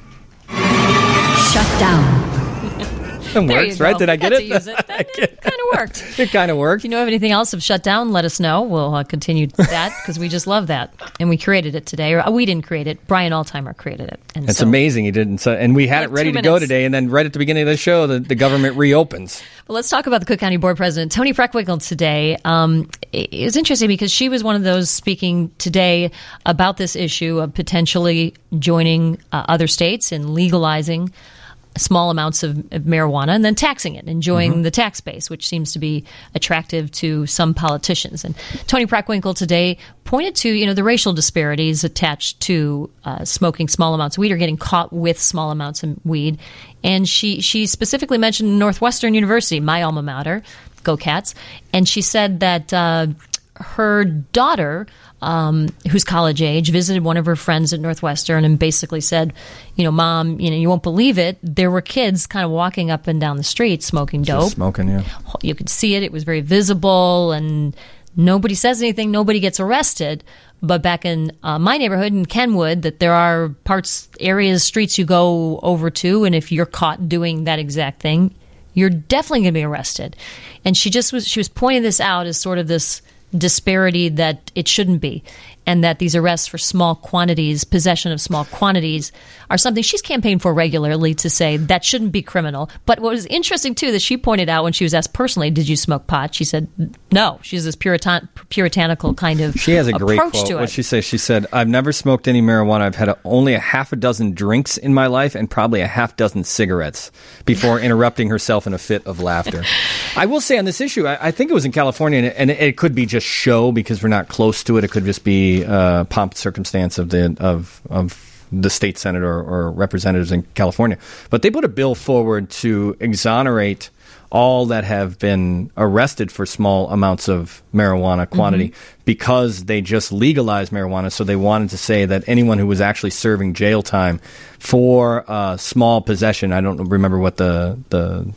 Shut down. It works, right? Did I get Got it? to use it. That, it kind of worked. It kind of worked. If you know of anything else of shut down, let us know. We'll uh, continue that because we just love that. And we created it today. Or uh, we didn't create it. Brian Altimer created it. And it's so, amazing he didn't. So, and we had like it ready two to go minutes. today. And then right at the beginning of the show, the, the government reopens. Well, let's talk about the Cook County Board President, Tony Preckwinkle, today. Um, it, it was interesting because she was one of those speaking today about this issue of potentially joining uh, other states in legalizing small amounts of, of marijuana and then taxing it, enjoying mm-hmm. the tax base, which seems to be attractive to some politicians. And Tony Preckwinkle today pointed to, you know, the racial disparities attached to uh, smoking small amounts of weed or getting caught with small amounts of weed. And she, she specifically mentioned Northwestern University, my alma mater, go Cats. And she said that uh, her daughter, um, who's college age, visited one of her friends at Northwestern and basically said, you know, Mom, you know, you won't believe it. There were kids kind of walking up and down the street smoking dope. Just smoking, yeah. You could see it. It was very visible, and nobody says anything. Nobody gets arrested. But back in uh, my neighborhood in Kenwood, that there are parts, areas, streets you go over to, and if you're caught doing that exact thing, you're definitely going to be arrested. And she just was she was pointing this out as sort of this disparity that it shouldn't be, and that these arrests for small quantities, possession of small quantities, are something she's campaigned for regularly to say that shouldn't be criminal. But what was interesting, too, that she pointed out when she was asked personally, did you smoke pot? She said, no. She has this puritan- puritanical kind of She has a great approach quote. to it. What she says, she said, I've never smoked any marijuana. I've had a, only a half a dozen drinks in my life and probably a half dozen cigarettes before interrupting herself in a fit of laughter. I will say on this issue, I, I think it was in California, and it, and it could be just show because we're not close to it. It could just be uh, pomp and circumstance of the of of the state senate or, or representatives in California. But they put a bill forward to exonerate all that have been arrested for small amounts of marijuana quantity mm-hmm. because they just legalized marijuana. So they wanted to say that anyone who was actually serving jail time for uh, small possession, I don't remember what the the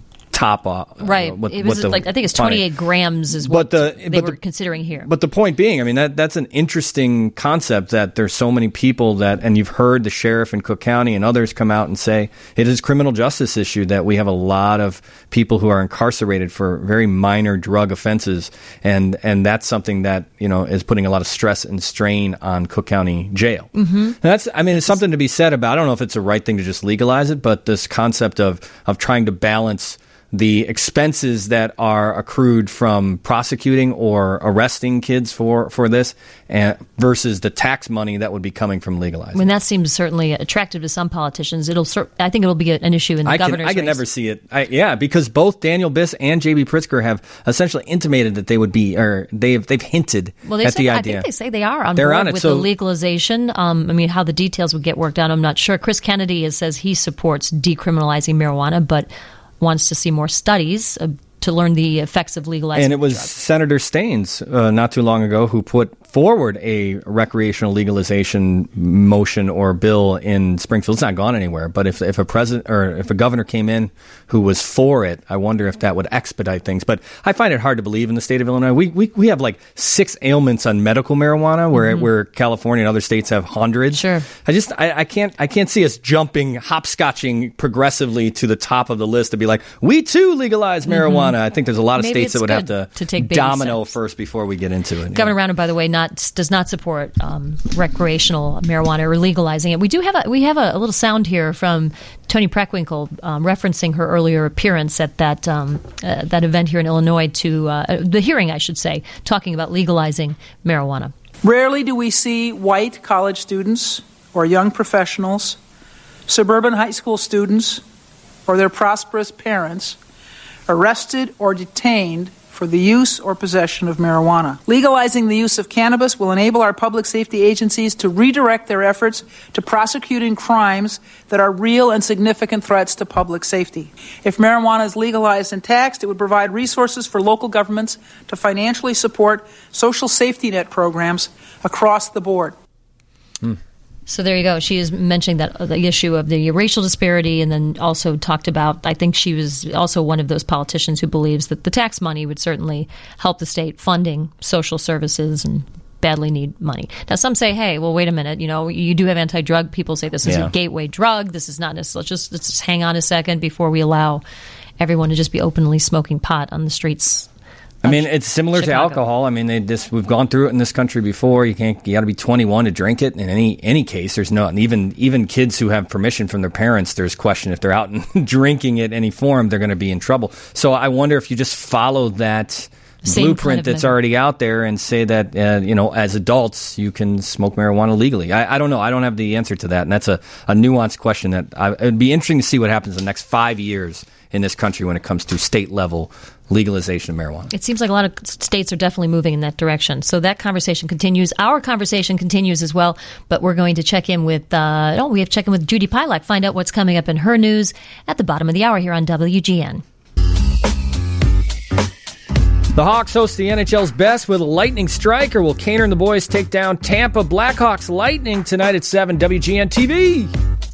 top uh, right. Uh, what, it was what the, like I think it's twenty-eight grams is but what the, they but were the, considering here. But the point being, I mean, that that's an interesting concept that there's so many people that, and you've heard the sheriff in Cook County and others come out and say it is a criminal justice issue that we have a lot of people who are incarcerated for very minor drug offenses, and and that's something that, you know, is putting a lot of stress and strain on Cook County jail. Mm-hmm. That's, I mean, it's something to be said about. I don't know if it's the right thing to just legalize it, but this concept of of trying to balance the expenses that are accrued from prosecuting or arresting kids for, for this and versus the tax money that would be coming from legalizing. I mean, that seems certainly attractive to some politicians. It'll, I think it'll be an issue in the I governor's can, I can race. never see it. I, yeah, because both Daniel Biss and J B. Pritzker have essentially intimated that they would be, or they've they've hinted well, they at say, the I idea. I think they say they are on They're board on it, with so, the legalization. Um, I mean, how the details would get worked out, I'm not sure. Chris Kennedy is, says he supports decriminalizing marijuana, but wants to see more studies uh, to learn the effects of legalizing. And it was drugs. Senator Staines uh, not too long ago who put forward a recreational legalization motion or bill in Springfield. It's not gone anywhere, but if if a president or if a governor came in who was for it, I wonder if that would expedite things. But I find it hard to believe in the state of Illinois. We we, we have like six ailments on medical marijuana, where Mm-hmm. where California and other states have hundreds. Sure. I just I, I can't I can't see us jumping hopscotching progressively to the top of the list to be like, we too legalize marijuana. Mm-hmm. I think there's a lot of Maybe states that would it's have good to, to take baby domino steps. first before we get into it. Governor Rauner, by the way, not does not support um, recreational marijuana or legalizing it. We do have a we have a, a little sound here from Toni Preckwinkle um, referencing her earlier appearance at that um, uh, that event here in Illinois to uh, the hearing, I should say, talking about legalizing marijuana. Rarely do we see white college students or young professionals, suburban high school students, or their prosperous parents arrested or detained for the use or possession of marijuana. Legalizing the use of cannabis will enable our public safety agencies to redirect their efforts to prosecuting crimes that are real and significant threats to public safety. If marijuana is legalized and taxed, it would provide resources for local governments to financially support social safety net programs across the board. Hmm. So there you go. She is mentioning that uh, the issue of the racial disparity, and then also talked about, I think she was also one of those politicians who believes that the tax money would certainly help the state funding social services and badly need money. Now, some say, hey, well, wait a minute. You know, you do have anti-drug. People say this is Yeah. a gateway drug. This is not necessarily, let's just, let's just hang on a second before we allow everyone to just be openly smoking pot on the streets. I mean, it's similar Chicago. to alcohol. I mean, they just we've gone through it in this country before. You can't. You got to be twenty-one to drink it. In any any case, there's no. And even even kids who have permission from their parents, there's question if they're out and drinking it any form, they're going to be in trouble. So I wonder if you just follow that Same blueprint kind of that's thing. already out there and say that uh, you know, as adults you can smoke marijuana legally. I, I don't know. I don't have the answer to that, and that's a, a nuanced question that I, it'd be interesting to see what happens in the next five years in this country when it comes to state level legalization of marijuana. It seems like a lot of states are definitely moving in that direction. So that conversation continues. Our conversation continues as well, but we're going to check in with, uh, oh, we have to check in with Judy Pilak, find out what's coming up in her news at the bottom of the hour here on W G N. The Hawks host the N H L's best with a lightning strike, or will Kaner and the boys take down Tampa Blackhawks Lightning tonight at seven, W G N T V?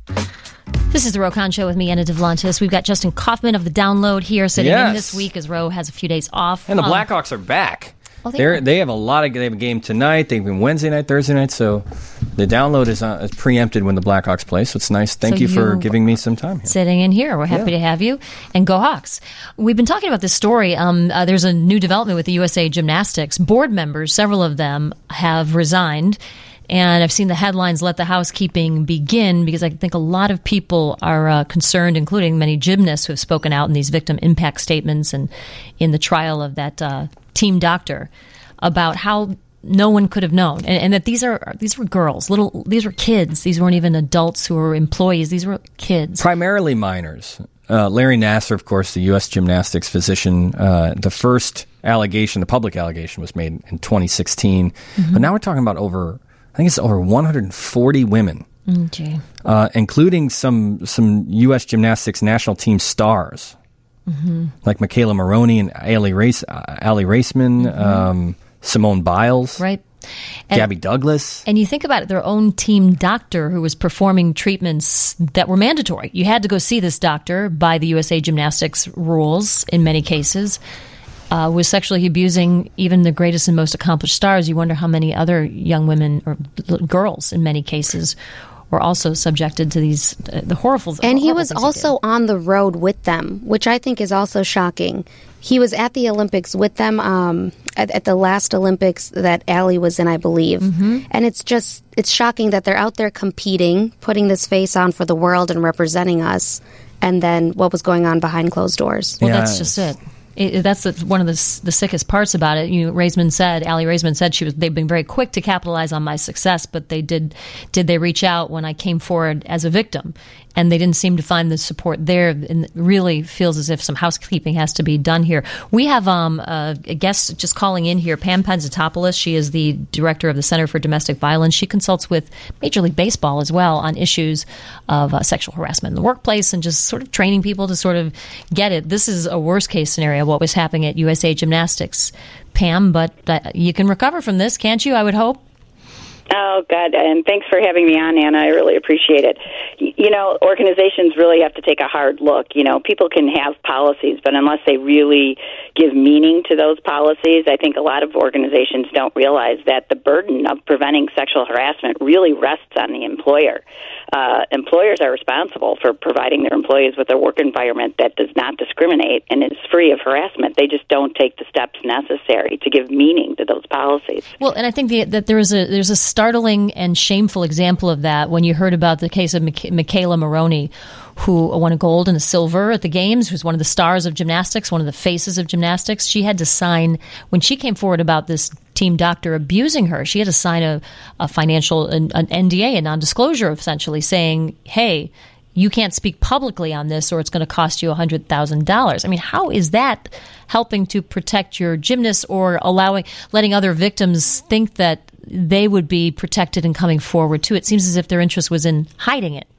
This is the Ro Khan Show with me, Anna Devlantis. We've got Justin Kaufman of The Download here sitting yes. in this week as Ro has a few days off. And the um, Blackhawks are back. Oh, they, They're, they have a lot of. They have a game tonight. They have a Wednesday night, Thursday night. So the Download is, uh, is preempted when the Blackhawks play. So it's nice. Thank so you for you giving me some time here. Sitting in here, we're happy yeah. to have you. And go Hawks! We've been talking about this story. Um, uh, there's a new development with the U S A Gymnastics board members. Several of them have resigned. And I've seen the headlines, "Let the housekeeping begin," because I think a lot of people are uh, concerned, including many gymnasts who have spoken out in these victim impact statements and in the trial of that uh, team doctor, about how no one could have known, and, and that these are these were girls, little these were kids. These weren't even adults who were employees. These were kids, primarily minors. Uh, Larry Nassar, of course, the U S gymnastics physician. Uh, the first allegation, the public allegation, was made in twenty sixteen, mm-hmm. but now we're talking about over. I think it's over one hundred forty women, mm, uh, including some some U S gymnastics national team stars, mm-hmm. like Michaela Maroney and Ali, Race, uh, Ali Raceman, mm-hmm. um, Simone Biles, right? And, Gabby Douglas. And you think about it, their own team doctor who was performing treatments that were mandatory. You had to go see this doctor by the U S A Gymnastics rules in many cases. Uh, was sexually abusing even the greatest and most accomplished stars. You wonder how many other young women or girls, in many cases, were also subjected to these uh, the horrible. And horrible he was things also on the road with them, which I think is also shocking. He was at the Olympics with them um, at, at the last Olympics that Allie was in, I believe. Mm-hmm. And it's just it's shocking that they're out there competing, putting this face on for the world and representing us. And then what was going on behind closed doors? Well, yeah, that's just it. It, that's the, one of the, the sickest parts about it. You know, Raisman said, Ali Raisman said, she was. They've been very quick to capitalize on my success, but they did. Did they reach out when I came forward as a victim? And they didn't seem to find the support there. And it really feels as if some housekeeping has to be done here. We have um, a, a guest just calling in here, Pam Pensatopoulos. She is the director of the Center for Domestic Violence. She consults with Major League Baseball as well on issues of uh, sexual harassment in the workplace and just sort of training people to sort of get it. This is a worst case scenario, what was happening at U S A Gymnastics, Pam, but uh, you can recover from this, can't you? I would hope. Oh, God, and thanks for having me on, Anna. I really appreciate it. You know, organizations really have to take a hard look. You know, people can have policies, but unless they really give meaning to those policies, I think a lot of organizations don't realize that the burden of preventing sexual harassment really rests on the employer. Uh, employers are responsible for providing their employees with a work environment that does not discriminate and is free of harassment. They just don't take the steps necessary to give meaning to those policies. Well, and I think the, that there is a there's a startling and shameful example of that when you heard about the case of Mich- Michaela Maroney, who won a gold and a silver at the Games, who's one of the stars of gymnastics, one of the faces of gymnastics. She had to sign, when she came forward about this team doctor abusing her, she had to sign a, a financial, an, an N D A, a non-disclosure, essentially, saying, hey, you can't speak publicly on this or it's going to cost you one hundred thousand dollars. I mean, how is that helping to protect your gymnasts or allowing, letting other victims think that they would be protected and coming forward too? It seems as if their interest was in hiding it.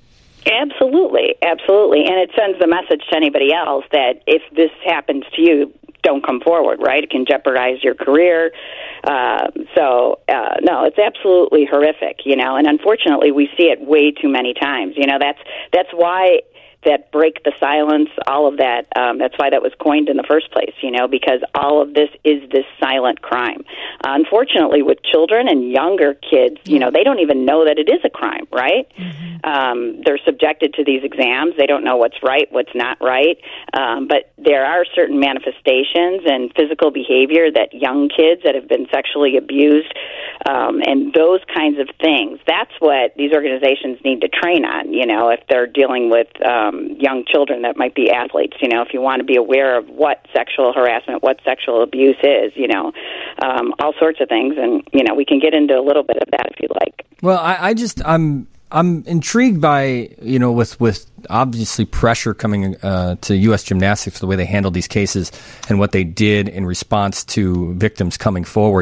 Absolutely, absolutely. And it sends the message to anybody else that if this happens to you, don't come forward, right? It can jeopardize your career. Uh, so, uh, no, it's absolutely horrific, you know, and unfortunately we see it way too many times. You know, that's that's why that break the silence, all of that, um, that's why that was coined in the first place, you know, because all of this is this silent crime. Uh, unfortunately, with children and younger kids, you know, they don't even know that it is a crime, right? Mm-hmm. Um, they're subjected to these exams. They don't know what's right, what's not right. Um, but there are certain manifestations and physical behavior that young kids that have been sexually abused um, and those kinds of things, that's what these organizations need to train on, you know, if they're dealing with um, young children that might be athletes. You know, if you want to be aware of what sexual harassment, what sexual abuse is, you know, um, all sorts of things. And, you know, we can get into a little bit of that if you like. Well, I, I just, I'm I'm intrigued by, you know, with, with obviously pressure coming uh, to U S Gymnastics for the way they handled these cases and what they did in response to victims coming forward.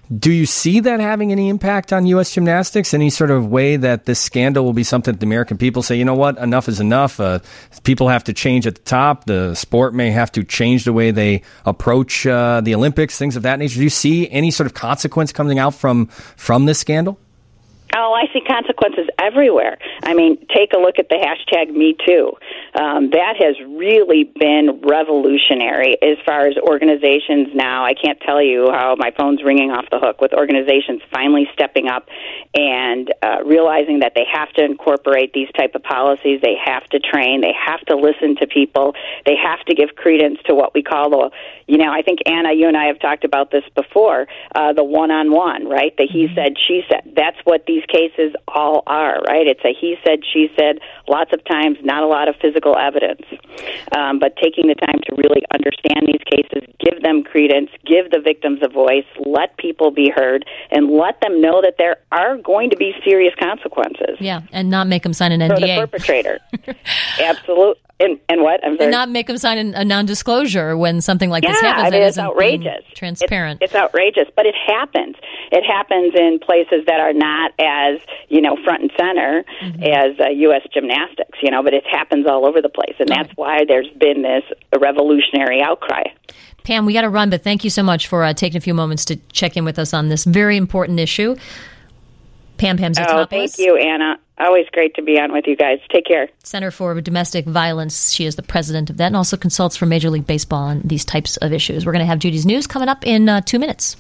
Do you see that having any impact on U S gymnastics? Any sort of way that this scandal will be something that the American people say, you know what, enough is enough. Uh, people have to change at the top. The sport may have to change the way they approach uh, the Olympics, things of that nature. Do you see any sort of consequence coming out from from this scandal? Oh, I see consequences everywhere. I mean, take a look at the hashtag Me Too. Um, that has really been revolutionary as far as organizations now. I can't tell you how my phone's ringing off the hook with organizations finally stepping up and uh, realizing that they have to incorporate these type of policies. They have to train. They have to listen to people. They have to give credence to what we call the, you know, I think, Anna, you and I have talked about this before, uh, the one-on-one, right? The he said, she said. That's what these cases all are, right? It's a he said, she said, lots of times not a lot of physical evidence. Um, but taking the time to really understand these cases, give them credence, give the victims a voice, let people be heard, and let them know that there are going to be serious consequences. Yeah, and not make them sign an N D A. For the perpetrator. Absolutely. And, and what? I'm sorry. And not make them sign an, a non-disclosure when something like yeah, this happens. I mean, that it's isn't outrageous. Transparent. It's, it's outrageous, but it happens. It happens in places that are not as, you know, front and center mm-hmm. as uh, U S gymnastics, you know, but it happens all over the place. And that's why there's been this revolutionary outcry. Pam, we got to run, but thank you so much for uh, taking a few moments to check in with us on this very important issue. Pam Pam Zotopoulos. Oh, thank you, Anna. Always great to be on with you guys. Take care. Center for Domestic Violence. She is the president of that and also consults for Major League Baseball on these types of issues. We're going to have Judy's News coming up in uh, two minutes.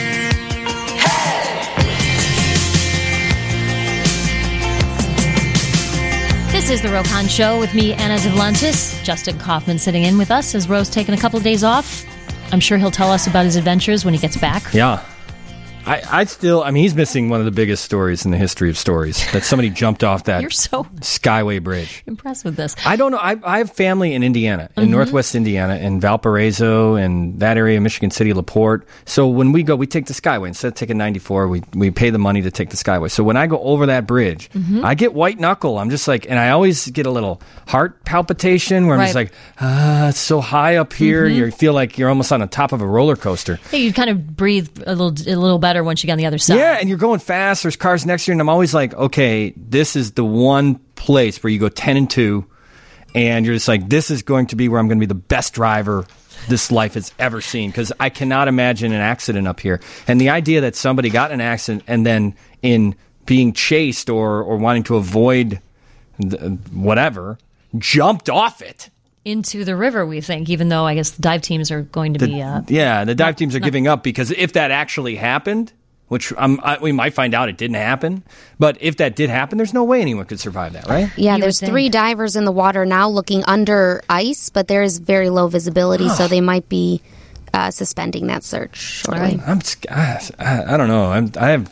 This is the Rokan Show with me, Anna Zavlantis. Justin Kaufman sitting in with us as Ro's taking a couple of days off. I'm sure he'll tell us about his adventures when he gets back. Yeah. I, I still, I mean, he's missing one of the biggest stories in the history of stories, that somebody jumped off that You're so Skyway Bridge. Impressed with this. I don't know. I, I have family in Indiana, in mm-hmm. Northwest Indiana, in Valparaiso, and that area, Michigan City, LaPorte. So when we go, we take the Skyway. Instead of taking ninety-four, we, we pay the money to take the Skyway. So when I go over that bridge, mm-hmm. I get white knuckle. I'm just like, and I always get a little heart palpitation where I'm right. just like, ah, it's so high up here. Mm-hmm. You feel like you're almost on the top of a roller coaster. Hey, you kind of breathe a little, a little better once you get on the other side. Yeah, and you're going fast. There's cars next to you, and I'm always like, okay, this is the one place where you go ten and two, and you're just like, this is going to be where I'm going to be the best driver this life has ever seen, because I cannot imagine an accident up here. And the idea that somebody got in an accident and then in being chased or, or wanting to avoid the, whatever, jumped off it. Into the river, we think, even though I guess the dive teams are going to the, be... Uh, yeah, the dive not, teams are not, giving up, because if that actually happened, which um, I, we might find out it didn't happen, but if that did happen, there's no way anyone could survive that, right? Yeah, you there's three divers in the water now looking under ice, but there is very low visibility, oh. so they might be uh, suspending that search shortly. Right. I'm, I, I don't know. I'm, I have...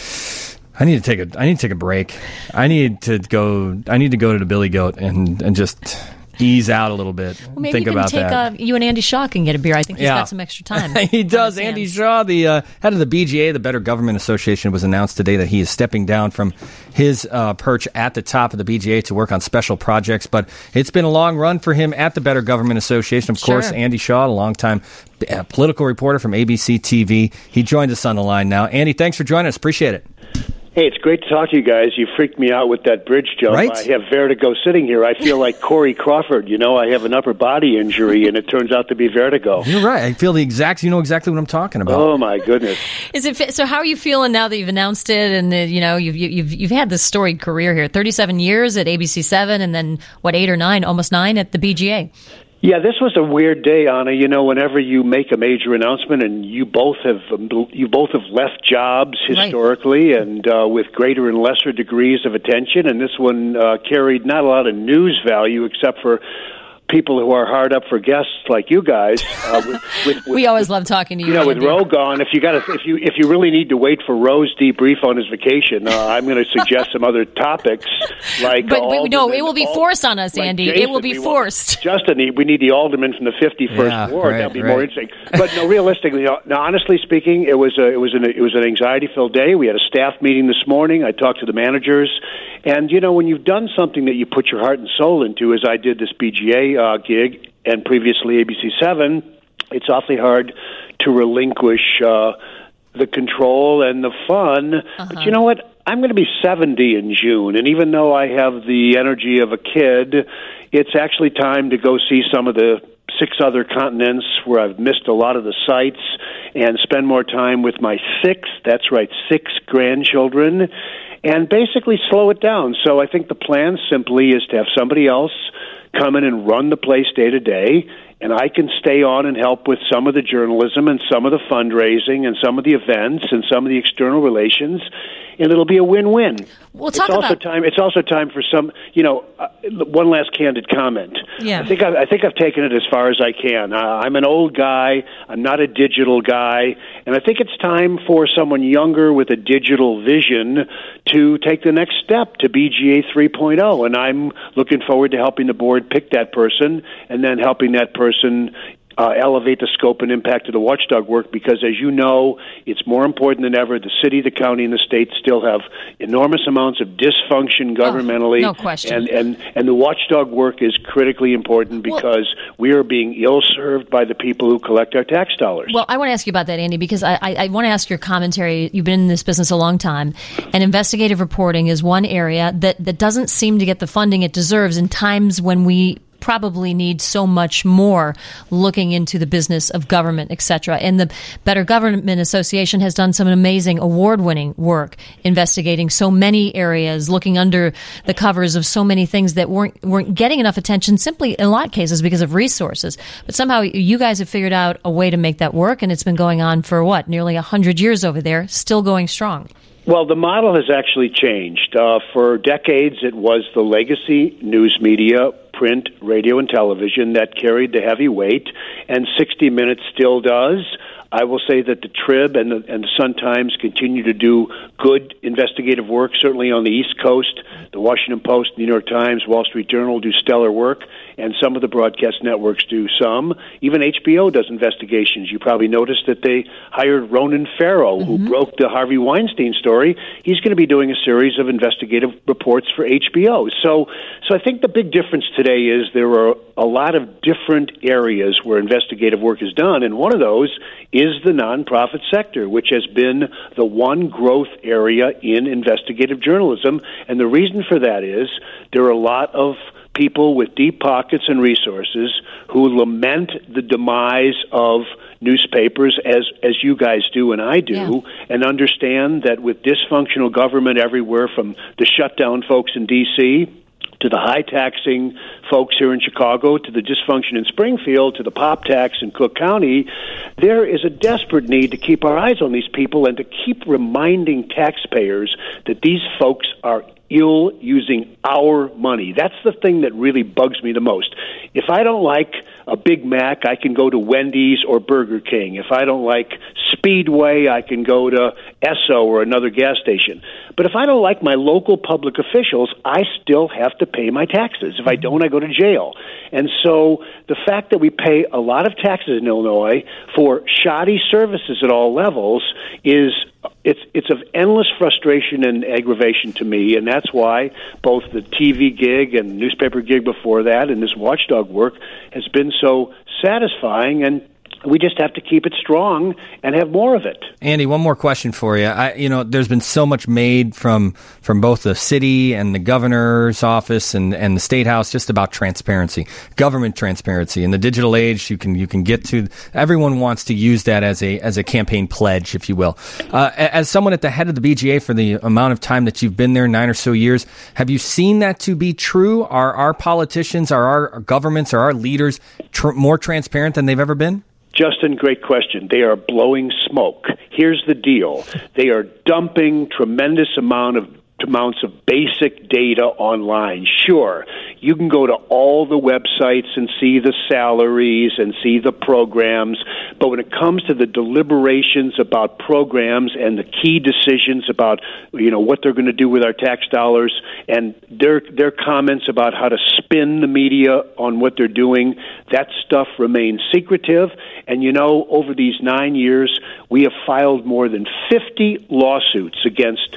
I need to take a. I need to take a break. I need to go. I need to go to the Billy Goat and, and just ease out a little bit. Well, maybe think you can about take that. A, you and Andy Shaw can get a beer. I think he's yeah. got some extra time. He does. Andy Shaw, the uh, head of the B G A, the Better Government Association, was announced today that he is stepping down from his uh, perch at the top of the B G A to work on special projects. But it's been a long run for him at the Better Government Association. Of sure. course, Andy Shaw, a longtime uh, political reporter from A B C T V. He joins us on the line now. Andy, thanks for joining us. Appreciate it. Hey, it's great to talk to you guys. You freaked me out with that bridge jump. Right? I have vertigo sitting here. I feel like Corey Crawford. You know, I have an upper body injury, and it turns out to be vertigo. You're right. I feel the exact. You know exactly what I'm talking about. Oh my goodness! Is it so? How are you feeling now that you've announced it, and the, you know you've you've you've had this storied career here, thirty-seven years at A B C seven, and then what, eight or nine, almost nine at the B G A. Yeah, this was a weird day, Anna. You know, whenever you make a major announcement, and you both have you both have left jobs historically, right. and uh, with greater and lesser degrees of attention, and this one uh, carried not a lot of news value except for people who are hard up for guests like you guys. Uh, with, with, with, we always love talking to you. You know, Andy. With Ro gone, if you got if you if you really need to wait for Ro's debrief on his vacation, uh, I'm going to suggest some other topics like. But uh, no, it will be forced on us, like Andy. Jason, it will be forced. Want, Justin, we need the alderman from the fifty-first yeah, ward. Right, That'll be right. more interesting. But no, realistically, now, honestly speaking, it was a, it was an it was an anxiety-filled day. We had a staff meeting this morning. I talked to the managers. And, you know, when you've done something that you put your heart and soul into, as I did this B G A uh, gig and previously A B C seven, it's awfully hard to relinquish uh, the control and the fun. Uh-huh. But you know what? I'm going to be seventy in June, and even though I have the energy of a kid, it's actually time to go see some of the six other continents where I've missed a lot of the sights and spend more time with my six, that's right, six grandchildren, and basically slow it down. So I think the plan simply is to have somebody else come in and run the place day to day, and I can stay on and help with some of the journalism and some of the fundraising and some of the events and some of the external relations, and it'll be a win-win. We'll talk it's also about time. It's also time for some. You know, uh, one last candid comment. Yeah. I think I've, I think I've taken it as far as I can. Uh, I'm an old guy. I'm not a digital guy, and I think it's time for someone younger with a digital vision to take the next step to B G A three point oh. And I'm looking forward to helping the board pick that person, and then helping that person Uh, elevate the scope and impact of the watchdog work, because, as you know, it's more important than ever. The city, the county, and the state still have enormous amounts of dysfunction governmentally. Oh, no question. And, and, and the watchdog work is critically important because well, we are being ill-served by the people who collect our tax dollars. Well, I want to ask you about that, Andy, because I, I, I want to ask your commentary. You've been in this business a long time, and investigative reporting is one area that, that doesn't seem to get the funding it deserves in times when we probably need so much more looking into the business of government, et cetera. And the Better Government Association has done some amazing award-winning work investigating so many areas, looking under the covers of so many things that weren't weren't getting enough attention simply in a lot of cases because of resources. But somehow you guys have figured out a way to make that work, and it's been going on for, what, nearly one hundred years over there, still going strong. Well, the model has actually changed. Uh, for decades, it was the legacy news media, print, radio, and television that carried the heavy weight, and sixty minutes still does. I will say that the Trib and the, and the Sun-Times continue to do good investigative work, certainly on the East Coast. The Washington Post, New York Times, Wall Street Journal do stellar work, and some of the broadcast networks do some. Even H B O does investigations. You probably noticed that they hired Ronan Farrow, mm-hmm. who broke the Harvey Weinstein story. He's going to be doing a series of investigative reports for H B O. So, so I think the big difference today is there are a lot of different areas where investigative work is done, and one of those is the nonprofit sector, which has been the one growth area in investigative journalism. And the reason for that is there are a lot of people with deep pockets and resources who lament the demise of newspapers, as as you guys do and I do, yeah. and understand that with dysfunctional government everywhere, from the shutdown folks in D C to the high-taxing folks here in Chicago, to the dysfunction in Springfield, to the pop tax in Cook County, there is a desperate need to keep our eyes on these people and to keep reminding taxpayers that these folks are ill using our money. That's the thing that really bugs me the most. If I don't like a Big Mac, I can go to Wendy's or Burger King. If I don't like Speedway, I can go to Esso or another gas station. But if I don't like my local public officials, I still have to pay my taxes. If I don't, I go to jail. And so the fact that we pay a lot of taxes in Illinois for shoddy services at all levels is it's it's of endless frustration and aggravation to me, and that's why both the T V gig and newspaper gig before that and this watchdog work has been so satisfying, and we just have to keep it strong and have more of it. Andy, one more question for you. I, you know, there's been so much made from from both the city and the governor's office and, and the state house just about transparency, government transparency. In the digital age, you can you can get to. Everyone wants to use that as a as a campaign pledge, if you will. Uh, as someone at the head of the B G A for the amount of time that you've been there, nine or so years, have you seen that to be true? Are our politicians, are our governments, are our leaders tr- more transparent than they've ever been? Justin, great question. They are blowing smoke. Here's the deal. They are dumping tremendous amount of amounts of basic data online. Sure, you can go to all the websites and see the salaries and see the programs, but when it comes to the deliberations about programs and the key decisions about, you know, what they're going to do with our tax dollars and their their comments about how to spin the media on what they're doing, that stuff remains secretive. And, you know, over these nine years, we have filed more than fifty lawsuits against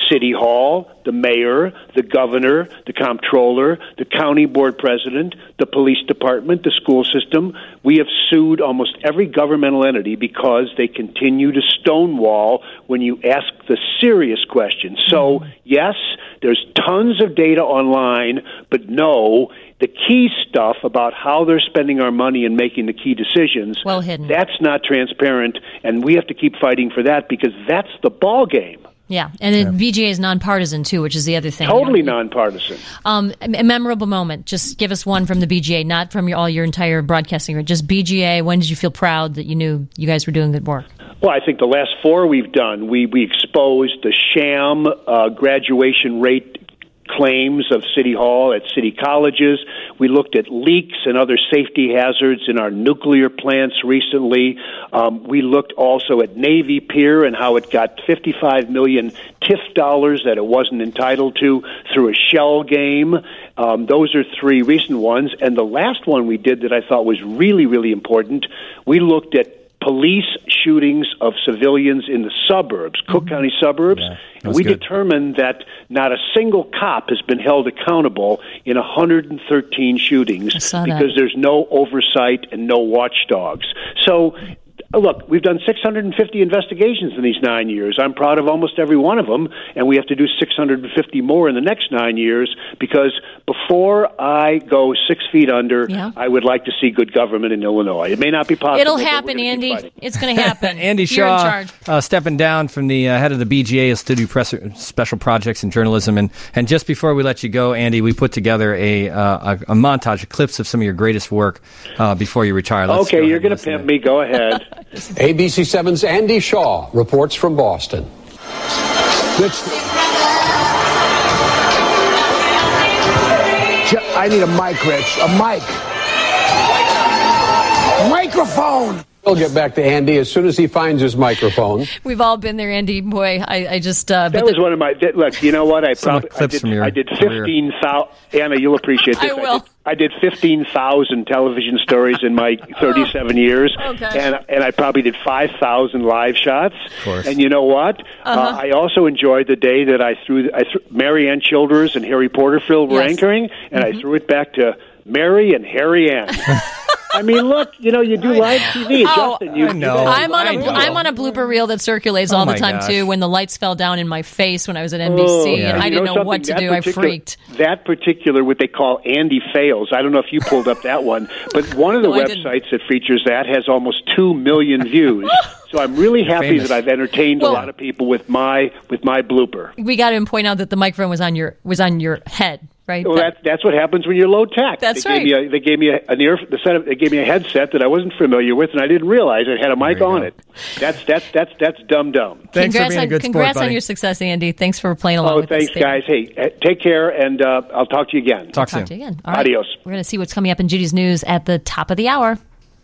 City Hall, the mayor, the governor, the comptroller, the county board president, the police department, the school system. We have sued almost every governmental entity because they continue to stonewall when you ask the serious questions. So, yes, there's tons of data online, but no, the key stuff about how they're spending our money and making the key decisions, well hidden. That's not transparent, and we have to keep fighting for that because that's the ball game. Yeah, and the B G A is nonpartisan, too, which is the other thing. Totally nonpartisan. Um, a memorable moment. Just give us one from the B G A, not from your, all your entire broadcasting. Just B G A, when did you feel proud that you knew you guys were doing good work? Well, I think the last four we've done, we, we exposed the sham uh, graduation rate claims of City Hall at city colleges. We looked at leaks and other safety hazards in our nuclear plants recently. Um, we looked also at Navy Pier and how it got fifty-five million T I F dollars that it wasn't entitled to through a shell game. Um, those are three recent ones. And the last one we did that I thought was really, really important, we looked at police shootings of civilians in the suburbs, Cook mm-hmm. County suburbs. Yeah, and we good. determined that not a single cop has been held accountable in one hundred thirteen shootings because that. there's no oversight and no watchdogs. So, look, we've done six hundred fifty investigations in these nine years. I'm proud of almost every one of them, and we have to do six hundred fifty more in the next nine years because before I go six feet under, yeah. I would like to see good government in Illinois. It may not be possible. It'll happen, Andy. It's going to happen. Andy You're in Shaw, charge. Uh, stepping down from the uh, head of the B G A, is to do press, special projects and journalism. And, and just before we let you go, Andy, we put together a, uh, a, a montage of clips of some of your greatest work uh, before you retire. Let's okay, go you're going to pimp me. Go ahead. A B C seven's Andy Shaw reports from Boston. Which, I need a mic, Rich. A mic. Microphone. We'll get back to Andy as soon as he finds his microphone. We've all been there, Andy. Boy, I, I just... Uh, that was the, one of my... Look, you know what? I probably I did, I did fifteen thousand... Anna, you'll appreciate this. I will. I did, I did fifteen thousand television stories in my thirty-seven years, okay. and and I probably did five thousand live shots. Of course. And you know what? Uh-huh. Uh, I also enjoyed the day that I threw... I threw Mary Ann Childers and Harry Porterfield were yes. anchoring, and mm-hmm. I threw it back to Mary and Harry Ann. I mean, look, you know, you do live T V. Oh, Justin, you I know. I'm on a I know. I'm on a blooper reel that circulates all oh the my time gosh. too. When the lights fell down in my face when I was at N B C, oh, and yeah. I you didn't know, know what to that do. I particular- freaked. That particular, what they call Andy Fails. I don't know if you pulled up that one, but one of the No, I websites that features that has almost two million views. So I'm really happy Famous. that I've entertained Well, a lot of people with my with my blooper. We got to point out that the microphone was on your was on your head, right? Well, that, that's what happens when you're low tech. That's they right. Gave me a, they gave me a, an ear. The setup, they gave me a headset that I wasn't familiar with, and I didn't realize it had a mic on go. it. That's that's that's that's dumb dumb. Thanks congrats for being on, a good congrats sport, buddy. on your success, Andy. Thanks for playing along Oh, with thanks, us. guys. Hey, uh, take care, and uh, I'll talk to you again. Talk Talk soon. to you again. All right. Adios. We're going to see what's coming up in Judy's News at the top of the hour.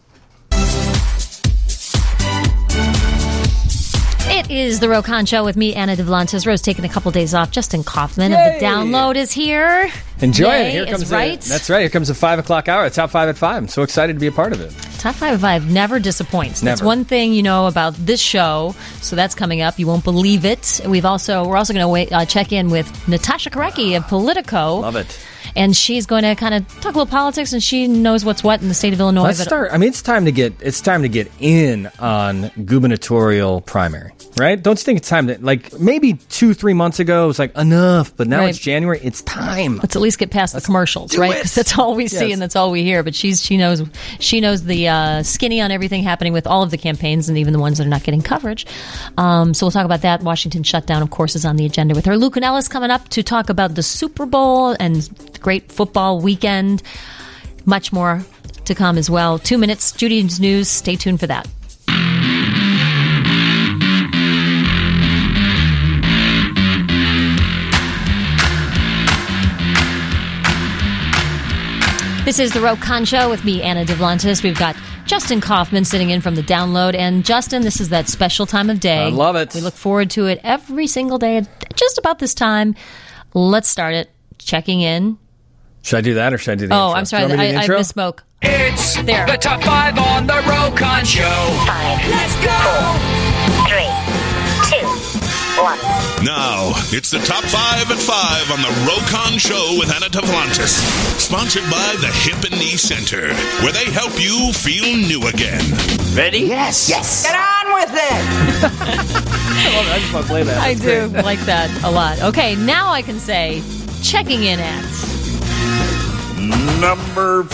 It is the Rokon Show with me, Anna Devlantis. Rose taking a couple days off. Justin Kaufman Yay! of The Download is here. Enjoy Yay it. Here is comes right. The, that's right. Here comes the five o'clock hour. Top five at five. I'm so excited to be a part of it. Top five of five never disappoints. That's Never. one thing you know about this show. So that's coming up. You won't believe it. We've also we're also going to wait uh, check in with Natasha Korecki of Politico. Love it. And she's going to kind of talk a little politics, and she knows what's what in the state of Illinois. Let's but- start. I mean, it's time to get it's time to get in on gubernatorial primary, right? Don't you think it's time to, like, maybe two, three months ago it was like enough, but now Right. it's January. It's time. Let's at least get past the commercials, do right? it. Because that's all we see Yes. and that's all we hear. But she's she knows she knows the uh, skinny on everything happening with all of the campaigns and even the ones that are not getting coverage. Um, so we'll talk about that. Washington shutdown, of course, is on the agenda with her. Luke and Ellis coming up to talk about the Super Bowl and the great football weekend. Much more to come as well. Two minutes, Judy's News. Stay tuned for that. This is the Rokon Show with me, Anna Devlantis. We've got Justin Kaufman sitting in from The Download. And Justin, this is that special time of day. I love it. We look forward to it every single day at just about this time. Let's start it. Checking in. Should I do that or should I do the Oh, intro? I'm sorry. Do you want me to do I, I the intro? misspoke. It's There. the top five on the Rokon Show. Five. Let's go. Three. Two. Teflon. Now, it's the top five at five on the Rokon Show with Anna Teflantis. Sponsored by the Hip and Knee Center, where they help you feel new again. Ready? Yes. Yes. Get on with it. I love it. I just want to play that. I That's do great. like that a lot. Okay, now I can say checking in at. Number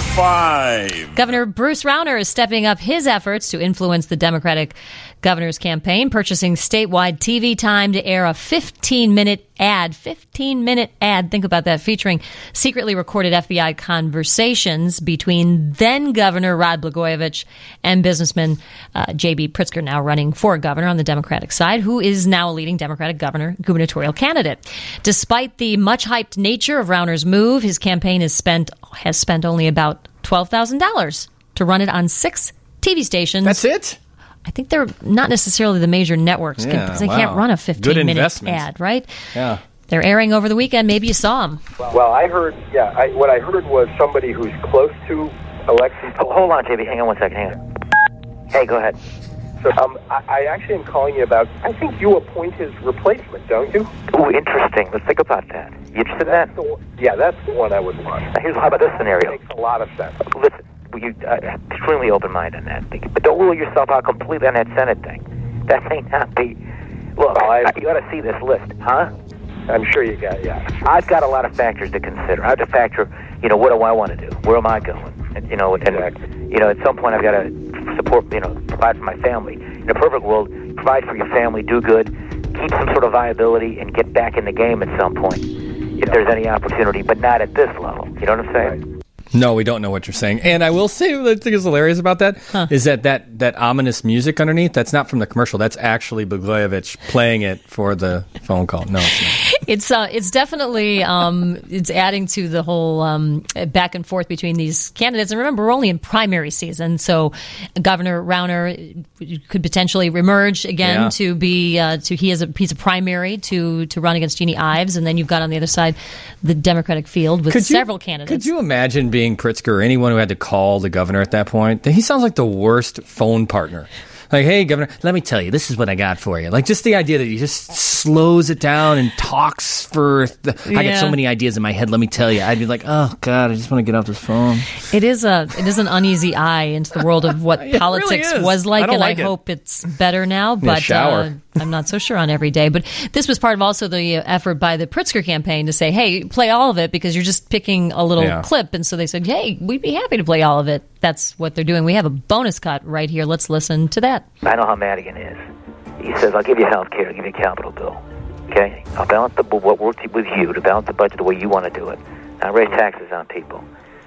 five. Governor Bruce Rauner is stepping up his efforts to influence the Democratic governor's campaign, purchasing statewide T V time to air a fifteen-minute ad. fifteen-minute ad, think about that, featuring secretly recorded F B I conversations between then-Governor Rod Blagojevich and businessman uh, J B. Pritzker, now running for governor on the Democratic side, who is now a leading Democratic governor gubernatorial candidate. Despite the much-hyped nature of Rauner's move, his campaign has spent has spent only about twelve thousand dollars to run it on six T V stations. That's it? I think they're not necessarily the major networks Yeah, because they wow. can't run a Good fifteen-minute investment. ad, right? Yeah. They're airing over the weekend. Maybe you saw them. Well, I heard, yeah, I, what I heard was somebody who's close to Alexei. Oh, hold on, J B. Hang on one second. Hang on. Hey, go ahead. So um, I, I actually am calling you about, I think you appoint his replacement, don't you? Ooh, interesting. Let's think about that. You interested in that? The one- yeah, that's the one I would want. Now, here's how about this scenario. Makes a lot of sense. Listen, you uh, extremely open-minded on that thing, but don't rule yourself out completely on that Senate thing. That may not be. Look, Well, I- I, you got to see this list, huh? I'm sure you got, yeah. I've got a lot of factors to consider. I have to factor, you know, what do I want to do? Where am I going? And, you know, and, you know, at some point I've got to support, you know, provide for my family. In a perfect world, provide for your family, do good, keep some sort of viability, and get back in the game at some point if there's any opportunity, but not at this level. You know what I'm saying? Right. No, we don't know what you're saying. And I will say what I think is hilarious about that Huh. is that, that that ominous music underneath, that's not from the commercial. That's actually Blagojevich playing it for the phone call. No, it's not. It's uh, it's definitely um, it's adding to the whole um, back and forth between these candidates. And remember, we're only in primary season, so Governor Rauner could potentially reemerge again Yeah. to be uh, to he has a piece of primary to to run against Jeannie Ives, and then you've got on the other side the Democratic field with Could you- several candidates. Could you imagine being Pritzker or anyone who had to call the governor at that point? He sounds like the worst phone partner. Like, hey, Governor, let me tell you, this is what I got for you. Like, just the idea that he just slows it down and talks for, the, I Yeah. got so many ideas in my head, let me tell you. I'd be like, oh, God, I just want to get off this phone. It is a it is an uneasy eye into the world of what It politics really is. was like, I don't and like I it. hope it's better now. Yeah, But shower. uh, I'm not so sure on every day. But this was part of also the effort by the Pritzker campaign to say, "Hey, play all of it," because you're just picking a little Yeah. clip. And so they said, "Hey, we'd be happy to play all of it." That's what they're doing. We have a bonus cut right here. Let's listen to that. I know how Madigan is. He says, I'll give you health care, I'll give you a capital bill. Okay? I'll balance the, what works with you to balance the budget the way you want to do it. I'll raise taxes on people.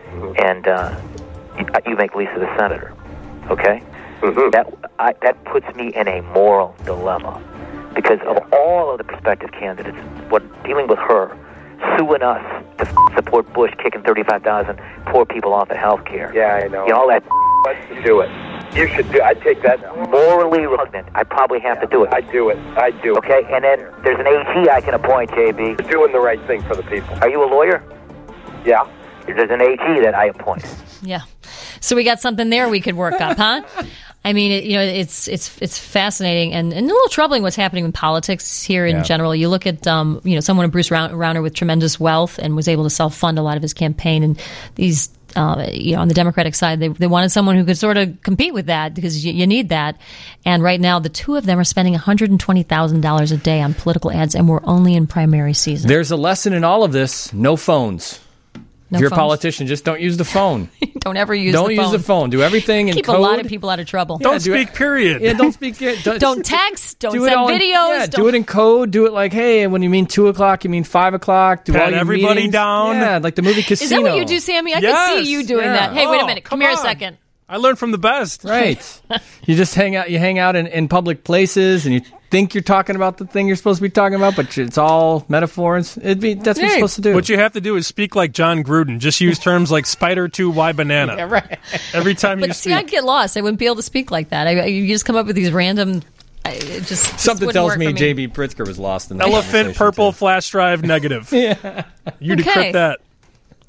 And uh, you, you make Lisa the senator. Okay? That I, that puts me in a moral dilemma. Because of all of the prospective candidates, what dealing with her, suing us to f- support Bush kicking thirty-five thousand poor people off of health care. Yeah, I know. You know, all that Let's do it. You should do I'd take that. morally repugnant. I probably have to do it. I'd do it. I'd do it. Okay, and then there's an A G I can appoint, J B. You're doing the right thing for the people. Are you a lawyer? Yeah. There's an A G that I appoint. Yeah. So we got something there we could work up, huh? I mean, it, you know, it's it's it's fascinating and, and a little troubling what's happening in politics here in Yeah. general. You look at, um, you know, someone, Bruce Rauner, with tremendous wealth and was able to self-fund a lot of his campaign. And these, uh, you know, on the Democratic side, they they wanted someone who could sort of compete with that because you, you need that. And right now, the two of them are spending one hundred twenty thousand dollars a day on political ads, and we're only in primary season. There's a lesson in all of this. No phones. No if you're phones. a politician, just don't use the phone. Don't ever use don't the use phone. the phone. Do everything in Keep code. a lot of people out of trouble. Yeah, Don't do speak, it- period. Yeah, don't speak. Yeah, don't, Don't text. Don't do it send all in- videos. yeah, don't, do it in code. Do it like, hey, when you mean two o'clock, you mean five o'clock. Do Pat all your everybody meetings. down. Yeah, like the movie Casino. Is that what you do, Sammy? I Yes, can see you doing yeah. that. Hey, wait a Oh, minute. Come, come here a on. second. I learned from the best. Right. You just hang out. You hang out in, in public places, and you think you're talking about the thing you're supposed to be talking about, but it's all metaphors. It'd be that's what you're Hey, supposed to do. What you have to do is speak like John Gruden. Just use terms like spider two, y banana. Yeah, right. Every time you But see, speak. I'd get lost. I wouldn't be able to speak like that. I, you just come up with these random. I, it just just Something wouldn't tells work me, for me. J B. Pritzker was lost in that Elephant, conversation, purple, too. flash drive, negative. Yeah. You Okay. decrypt that.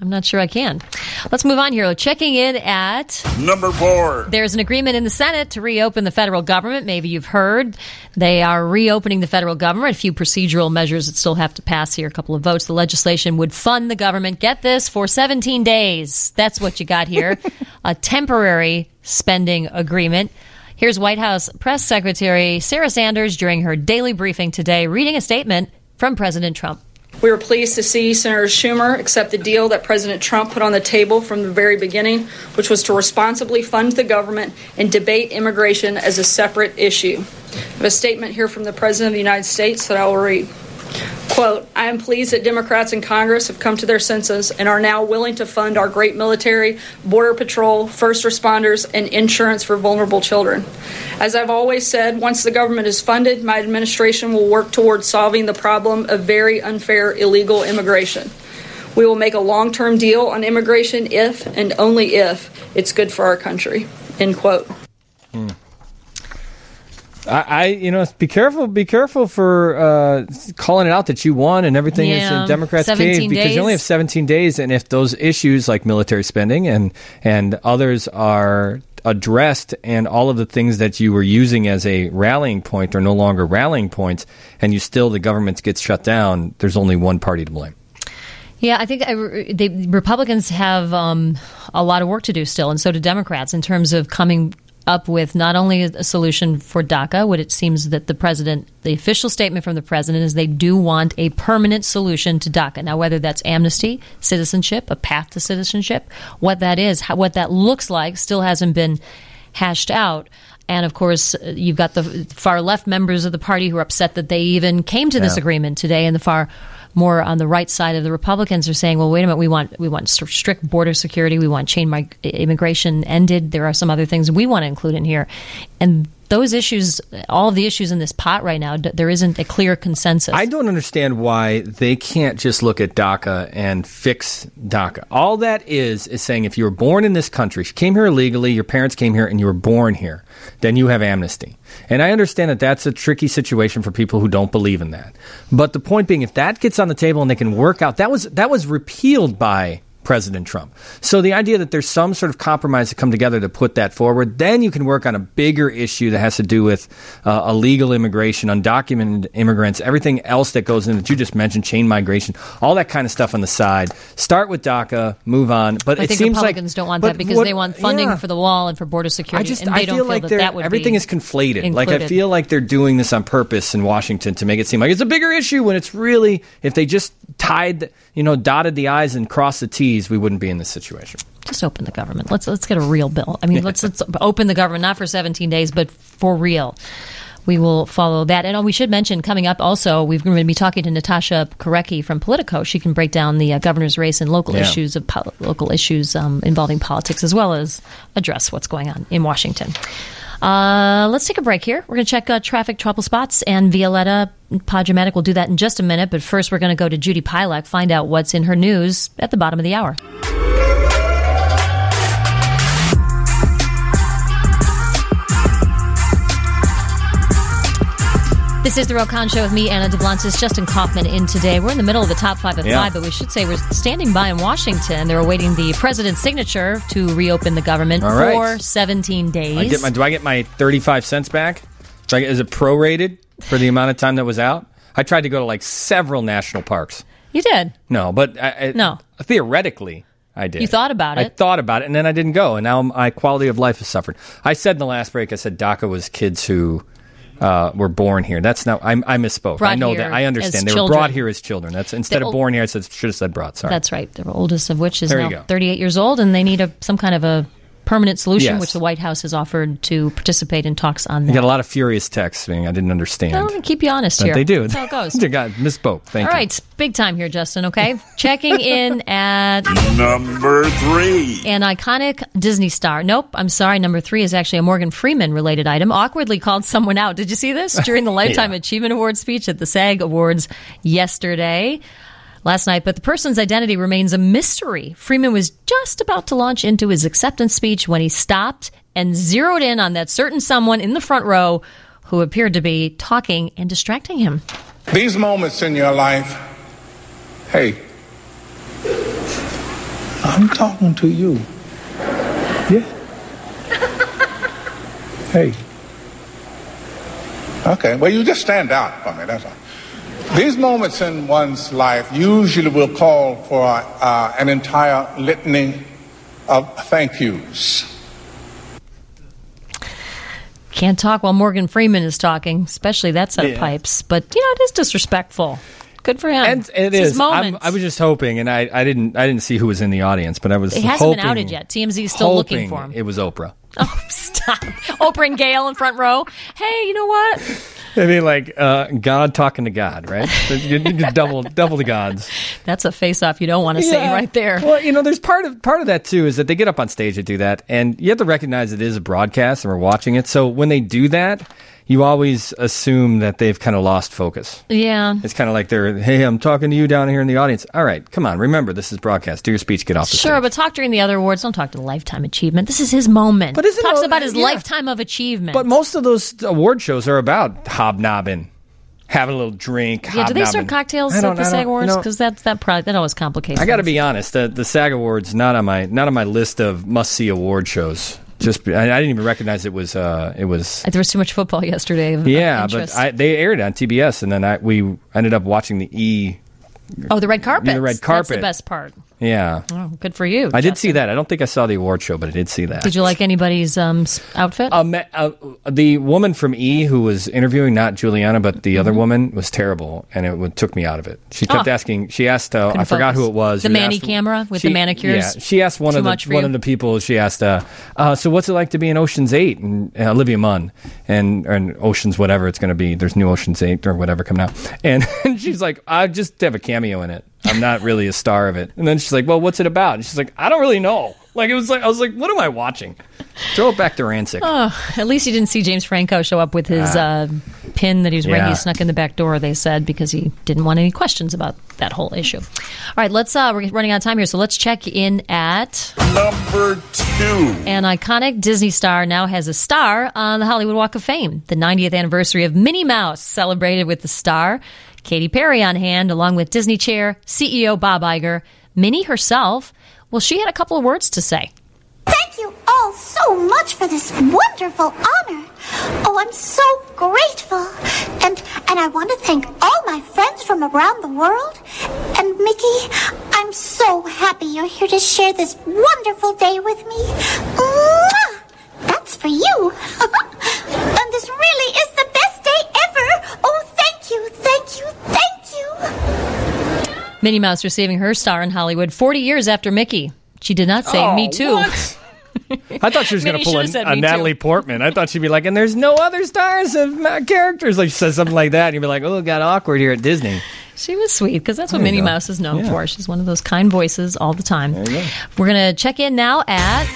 I'm not sure I can. Let's move on here. Checking in at number four. There's an agreement in the Senate to reopen the federal government. Maybe you've heard. They are reopening the federal government. A few procedural measures that still have to pass here. A couple of votes. The legislation would fund the government, get this, for seventeen days. That's what you got here. A temporary spending agreement. Here's White House Press Secretary Sarah Sanders during her daily briefing today, reading a statement from President Trump. We were pleased to see Senator Schumer accept the deal that President Trump put on the table from the very beginning, which was to responsibly fund the government and debate immigration as a separate issue. I have a statement here from the President of the United States that I will read. Quote, I am pleased that Democrats in Congress have come to their senses and are now willing to fund our great military, border patrol, first responders, and insurance for vulnerable children. As I've always said, once the government is funded, my administration will work towards solving the problem of very unfair illegal immigration. We will make a long-term deal on immigration if and only if it's good for our country. End quote. Hmm. I, I, you know, be careful. Be careful for uh, calling it out that you won and everything yeah. is in Democrats' case because days. you only have seventeen days, and if those issues like military spending and and others are addressed, and all of the things that you were using as a rallying point are no longer rallying points, and you still the government gets shut down, there's only one party to blame. Yeah, I think I, the Republicans have um, a lot of work to do still, and so do Democrats in terms of coming up with not only a solution for DACA, what it seems that the president, the official statement from the president is they do want a permanent solution to DACA. Now, whether that's amnesty, citizenship, a path to citizenship, what that is, how, what that looks like still hasn't been hashed out. And, of course, you've got the far left members of the party who are upset that they even came to this yeah. agreement today, and the far more on the right side of the Republicans are saying, well, wait a minute, we want we want strict border security, we want chain mig- immigration ended, there are some other things we want to include in here. And those issues, all of the issues in this pot right now, there isn't a clear consensus. I don't understand why they can't just look at DACA and fix DACA. All that is is saying if you were born in this country, if you came here illegally, your parents came here and you were born here, then you have amnesty. And I understand that that's a tricky situation for people who don't believe in that. But the point being, if that gets on the table and they can work out, that was that was repealed by President Trump. So the idea that there's some sort of compromise to come together to put that forward, then you can work on a bigger issue that has to do with uh, illegal immigration, undocumented immigrants, everything else that goes in that you just mentioned, chain migration, all that kind of stuff on the side. Start with DACA, move on. But I it think seems Republicans like, don't want that because what, they want funding yeah. for the wall and for border security. I just and they I don't feel feel like that, that would everything be is conflated. included. Like I feel like they're doing this on purpose in Washington to make it seem like it's a bigger issue when it's really, if they just tied, you know, dotted the I's and crossed the T's, we wouldn't be in this situation. Just open the government. Let's let's get a real bill. I mean, let's let's open the government, not for seventeen days, but for real. We will follow that. And oh, we should mention coming up also, we're going to be talking to Natasha Korecki from Politico. She can break down the uh, governor's race and local yeah. issues of po- local issues um, involving politics, as well as address what's going on in Washington. Uh, let's take a break here. We're going to check uh, traffic trouble spots and Violetta Podjamatic. We'll do that in just a minute. But first, we're going to go to Judy Pilak, find out what's in her news at the bottom of the hour. This is The Real Con Show with me, Anna DeBlancis, Justin Kaufman in today. We're in the middle of the top five at yeah. five, but we should say we're standing by in Washington. They're awaiting the president's signature to reopen the government All for right. seventeen days. I get my, do I get my thirty-five cents back? Do I get, is it prorated for the amount of time that was out? I tried to go to like several national parks. You did? No, but I, I, no. theoretically, I did. You thought about it? I thought about it, and then I didn't go, and now my quality of life has suffered. I said in the last break, I said DACA was kids who uh, were born here. That's not. I, I misspoke. Brought I know here that. I understand. They children. were brought here as children. That's instead The of born here. I said, should have said brought. Sorry. That's right. The oldest of which is There you now go. thirty-eight years old, and they need a some kind of a permanent solution, Yes. which the White House has offered to participate in talks on that. You got a lot of furious texts saying I didn't understand. Well, keep you honest But here. they do. That's how it goes. They got misspoke. Thank All you. right, big time here, Justin, okay? Checking in at number three. An iconic Disney star. Nope, I'm sorry. Number three is actually a Morgan Freeman-related item. Awkwardly called someone out. Did you see this? During the Lifetime Yeah. Achievement Award speech at the SAG Awards yesterday. Last night, but the person's identity remains a mystery. Freeman was just about to launch into his acceptance speech when he stopped and zeroed in on that certain someone in the front row who appeared to be talking and distracting him. These moments in your life, hey, I'm talking to you. Yeah. Hey. Okay, well, you just stand out for me, that's all. These moments in one's life usually will call for uh, an entire litany of thank yous. Can't talk while Morgan Freeman is talking, especially that set Yeah. of pipes. But, you know, it is disrespectful. Good for him. And it it's is. His moment. I'm, I was just hoping, and I, I didn't I didn't see who was in the audience, but I was It hasn't hoping, been outed yet. T M Z is still looking hoping for him. It was Oprah. Oh, stop. Oprah and Gail in front row. Hey, you know what? I mean, like uh, God talking to God, right? You- you double double the gods. That's a face-off you don't want to say Yeah. right there. Well, you know, there's part of part of that too is that they get up on stage to do that, and you have to recognize it is a broadcast and we're watching it. So when they do that, you always assume that they've kind of lost focus. Yeah. It's kind of like they're, hey, I'm talking to you down here in the audience. All right, come on, remember this is broadcast. Do your speech, get off the Sure, stage. but talk during the other awards. Don't talk to the Lifetime Achievement. This is his moment. But isn't Talks it- about his yeah. lifetime of achievement. But most of those award shows are about hobnobbing, having a little drink. yeah, do they serve hobnobbing. cocktails I at don't- the I don't- SAG you Awards? know, Because that that probably that always complicates. I got to things. be honest. The, the SAG Awards not on my not on my list of must see award shows. Just I, I didn't even recognize it was uh, it was. There was too much football yesterday. Of, Yeah, of but interest. I, they aired it on T B S, and then I, we ended up watching the E. oh, the red carpet. The red That's carpet. the best part. Yeah, Oh, good for you. I did Justin. see that. I don't think I saw the award show, but I did see that. Did you like anybody's um, s- outfit? Um, uh, the woman from E who was interviewing, not Juliana, but the other woman, was terrible, and it w- took me out of it. She kept Oh. asking. She asked. Uh, Couldn't I forgot focus. who it was. The She Manny asked- camera with she- the manicures? Yeah, she asked one Too of much the for one you? of the people. She asked, uh, uh, "So what's it like to be in Ocean's Eight?" And uh, Olivia Munn and and Ocean's whatever it's going to be. There's new Ocean's Eight or whatever coming out, and, and she's like, "I just have a cameo in it. I'm not really a star of it." And then she's like, "Well, what's it about?" And she's like, "I don't really know." Like it was like I was like, "What am I watching?" Throw it back to Rancic. Oh, at least you didn't see James Franco show up with his Ah. uh, pin that he was wearing. Yeah. He snuck in the back door, they said, because he didn't want any questions about that whole issue. All right, let's. Uh, we're running out of time here, so let's check in at Number two. an iconic Disney star now has a star on the Hollywood Walk of Fame. The ninetieth anniversary of Minnie Mouse celebrated with the star. Katy Perry on hand, along with Disney chair C E O Bob Iger. Minnie herself, well, she had a couple of words to say. Thank you all so much for this wonderful honor. Oh, I'm so grateful. And and I want to thank all my friends from around the world. And Mickey, I'm so happy you're here to share this wonderful day with me. Mwah! That's for you. And this really is the best day ever. Oh, thank you, thank you, thank you. Minnie Mouse receiving her star in Hollywood forty years after Mickey. She did not say Oh, me too. what? I thought she was going Minnie to pull should've a, said a me too. Natalie Portman. I thought she'd be like, and there's no other stars of uh, characters. Like she says something like that, and you'd be like, oh, it got awkward here at Disney. She was sweet because that's what There you Minnie go. Mouse is known Yeah. for. She's one of those kind voices all the time. There you go. We're going to check in now at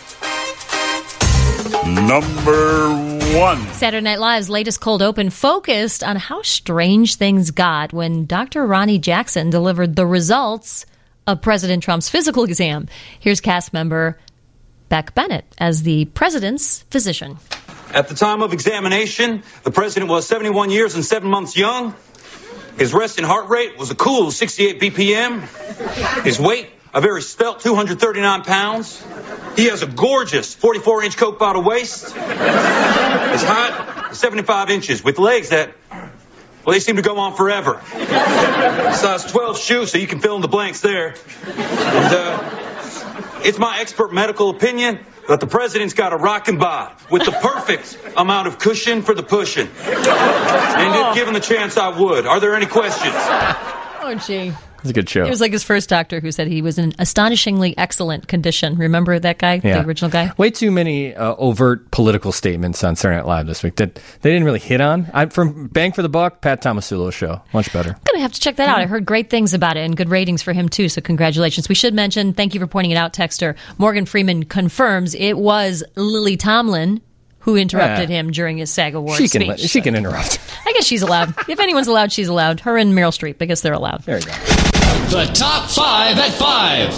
Number one. Saturday Night Live's latest cold open, focused on how strange things got when Doctor Ronnie Jackson delivered the results of President Trump's physical exam. Here's cast member Beck Bennett as the president's physician. At the time of examination, the president was seventy-one years and seven months young. His resting heart rate was a cool sixty-eight B P M. His weight, a very svelte two hundred thirty-nine pounds. He has a gorgeous forty-four inch Coke bottle waist. His height, seventy-five inches, with legs that, well, they seem to go on forever. Size twelve shoes, so you can fill in the blanks there. And, uh, it's my expert medical opinion that the president's got a rockin' bod with the perfect amount of cushion for the pushing. And if given the chance, I would. Are there any questions? Oh, gee. It's a good show. It was like his first doctor who said he was in astonishingly excellent condition. Remember that guy, Yeah. the original guy? Way too many uh, overt political statements on Saturday Night Live this week that they didn't really hit on. I, from Bang for the Buck, Pat Tomasulo show. Much better. I'm going to have to check that out. I heard great things about it and good ratings for him, too, so congratulations. We should mention, thank you for pointing it out, Texter. Morgan Freeman confirms it was Lily Tomlin who interrupted Yeah. him during his SAG Awards She can, speech. she can interrupt. I guess she's allowed. If anyone's allowed, she's allowed. Her and Meryl Streep, I guess they're allowed. There you go. The top five at five.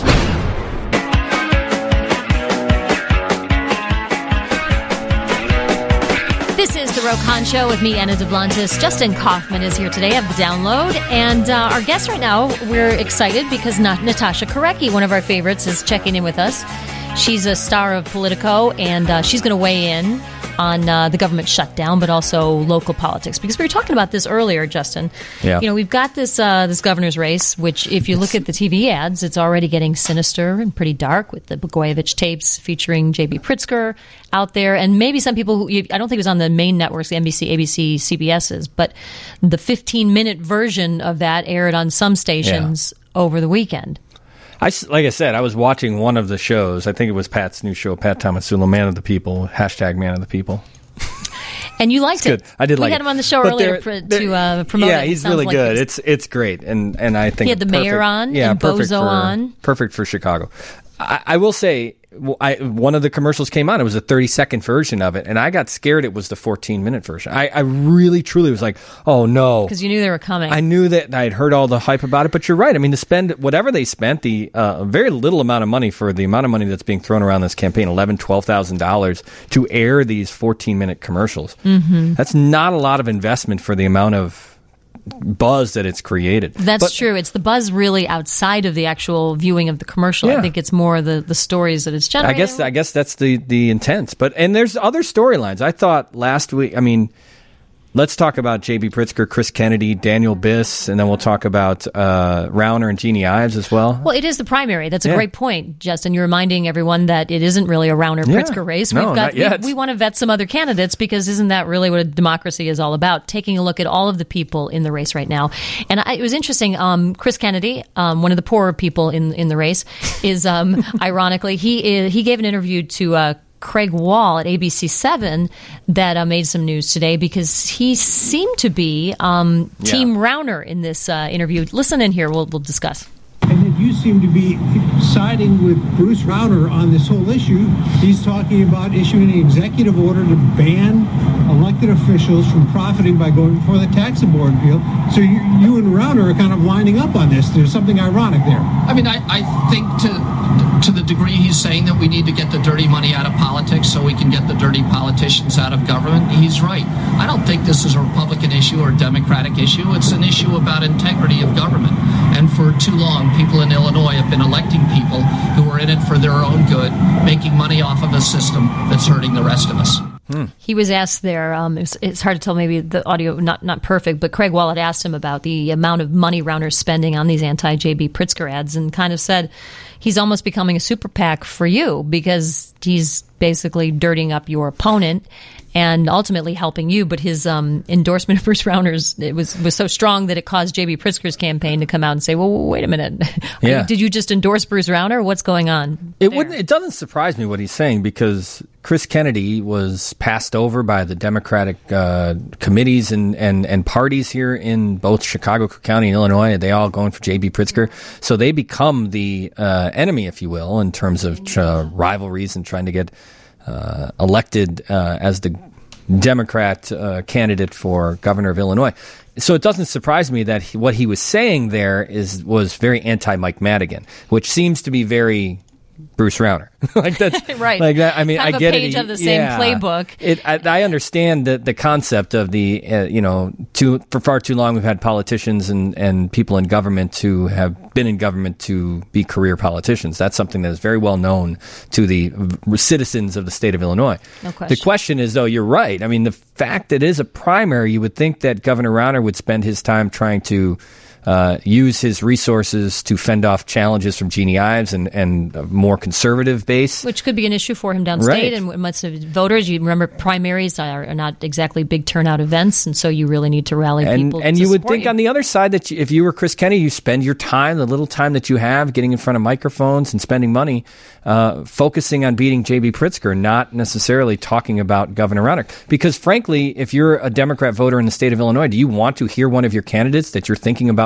This is the Rokan Show with me, Anna Dublantis. Justin Kaufman is here today of the Download. And uh, our guest right now, we're excited because Na- Natasha Korecki, one of our favorites, is checking in with us. She's a star of Politico, and uh, she's going to weigh in on uh, the government shutdown, but also local politics. Because we were talking about this earlier, Justin. Yeah. You know, we've got this uh, this governor's race, which if you look at the T V ads, it's already getting sinister and pretty dark with the Blagojevich tapes featuring J B Pritzker out there. And maybe some people who, I don't think it was on the main networks, the N B C, A B C, C B S's, but the fifteen-minute version of that aired on some stations yeah. over the weekend. I, like I said, I was watching one of the shows. I think it was Pat's new show, Pat Tomasulo, Man of the People, hashtag Man of the People. And you liked it. Good. I did we like it. We had him on the show but earlier pr- to uh, promote yeah, it. Yeah, he's Sounds really like good. it It's it's great. And, and I think he had the perfect, mayor on yeah, and perfect Bozo for, on. Perfect for Chicago. I, I will say, I, one of the commercials came on. It was a thirty-second version of it, and I got scared it was the fourteen-minute version. I, I really, truly was like, oh, no. Because you knew they were coming. I knew that I'd heard all the hype about it, but you're right. I mean, to spend whatever they spent, the uh, very little amount of money for the amount of money that's being thrown around this campaign, eleven thousand dollars, twelve thousand dollars, to air these fourteen-minute commercials. Mm-hmm. That's not a lot of investment for the amount of buzz that it's created. That's but, true. It's the buzz really outside of the actual viewing of the commercial. Yeah. I think it's more the, the stories that it's generating. I guess I guess that's the, the intent. But and there's other storylines. I thought last week, I mean, let's talk about J B Pritzker, Chris Kennedy, Daniel Biss, and then we'll talk about uh, Rauner and Jeannie Ives as well. Well, it is the primary. That's a yeah. great point, Justin. You're reminding everyone that it isn't really a Rauner-Pritzker yeah. race. No, We've got not yet. We, we want to vet some other candidates because isn't that really what a democracy is all about? Taking a look at all of the people in the race right now. And I, it was interesting. Um, Chris Kennedy, um, one of the poorer people in in the race, is um, ironically he is, he gave an interview to Uh, Craig Wall at A B C seven that uh, made some news today because he seemed to be um, Yeah. Team Rauner in this uh, interview. Listen in here. We'll, we'll discuss. And then you seem to be siding with Bruce Rauner on this whole issue. He's talking about issuing an executive order to ban elected officials from profiting by going before the tax board appeal. So you, you and Rauner are kind of lining up on this. There's something ironic there. I mean, I, I think to to the degree he's saying that we need to get the dirty money out of politics so we can get the dirty politicians out of government, he's right. I don't think this is a Republican issue or a Democratic issue. It's an issue about integrity of government. And for too long, people in Illinois have been electing people who are in it for their own good, making money off of a system that's hurting the rest of us. Hmm. He was asked there, um, it's, it's hard to tell, maybe the audio not not perfect, but Craig Wall had asked him about the amount of money Rauner's spending on these anti-J B Pritzker ads and kind of said he's almost becoming a super PAC for you because he's basically dirtying up your opponent and ultimately helping you. But his um, endorsement of Bruce Rauner's it was, was so strong that it caused J B Pritzker's campaign to come out and say, well, wait a minute. Yeah. Did you just endorse Bruce Rauner? What's going on? It wouldn't. It doesn't surprise me what he's saying because Chris Kennedy was passed over by the Democratic uh, committees and, and, and parties here in both Chicago, Cook County, and Illinois. They all going for J B Pritzker. So they become the uh, enemy, if you will, in terms of uh, rivalries and trying to get uh, elected uh, as the Democrat uh, candidate for governor of Illinois. So it doesn't surprise me that he, what he was saying there is was very anti-Mike Madigan, which seems to be very Bruce Rauner. like that's right. Like that. I mean, kind I of get a page it. of the same yeah. playbook. It, I, I understand the the concept of the uh, you know, too, for far too long we've had politicians and, and people in government who have been in government to be career politicians. That's something that is very well known to the citizens of the state of Illinois. No question. The question is, though, you're right. I mean, the fact that it is a primary, you would think that Governor Rauner would spend his time trying to Uh, use his resources to fend off challenges from Jeannie Ives and, and a more conservative base. Which could be an issue for him downstate. Right. And most of voters, you remember primaries are, are not exactly big turnout events, and so you really need to rally And, people and to you would support think you. on the other side that you, if you were Chris Kennedy, you spend your time, the little time that you have, getting in front of microphones and spending money, uh, focusing on beating J B Pritzker, not necessarily talking about Governor Rauner. Because frankly, if you're a Democrat voter in the state of Illinois, do you want to hear one of your candidates that you're thinking about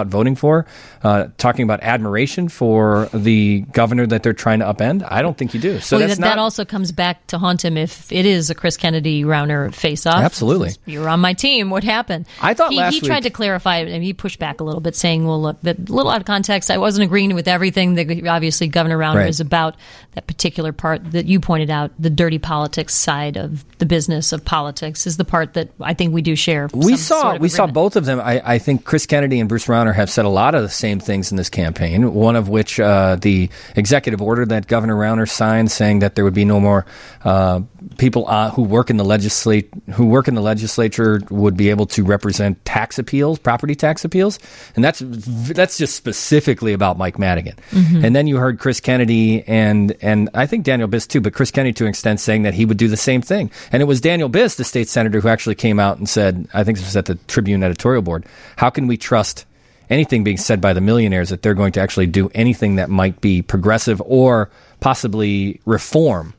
about voting for, uh, talking about admiration for the governor that they're trying to upend? I don't think you do. So well, that's that, not... that also comes back to haunt him if it is a Chris Kennedy Rauner face-off. Absolutely. You're on my team. What happened? I thought he, last he week... tried to clarify it, and he pushed back a little bit, saying, well, look, that a little out of context. I wasn't agreeing with everything that obviously Governor Rauner Right. is about. That particular part that you pointed out, the dirty politics side of the business of politics, is the part that I think we do share. We some saw sort of we saw agreement. both of them. I, I think Chris Kennedy and Bruce Rauner have said a lot of the same things in this campaign. One of which uh, the executive order that Governor Rauner signed, saying that there would be no more uh, people uh, who work in the legislate who work in the legislature would be able to represent tax appeals, property tax appeals, and that's that's just specifically about Mike Madigan. Mhm. And then you heard Chris Kennedy and and I think Daniel Biss too, but Chris Kennedy to an extent saying that he would do the same thing. And it was Daniel Biss, the state senator, who actually came out and said, I think this was at the Tribune editorial board, how can we trust anything being said by the millionaires that they're going to actually do anything that might be progressive or possibly reform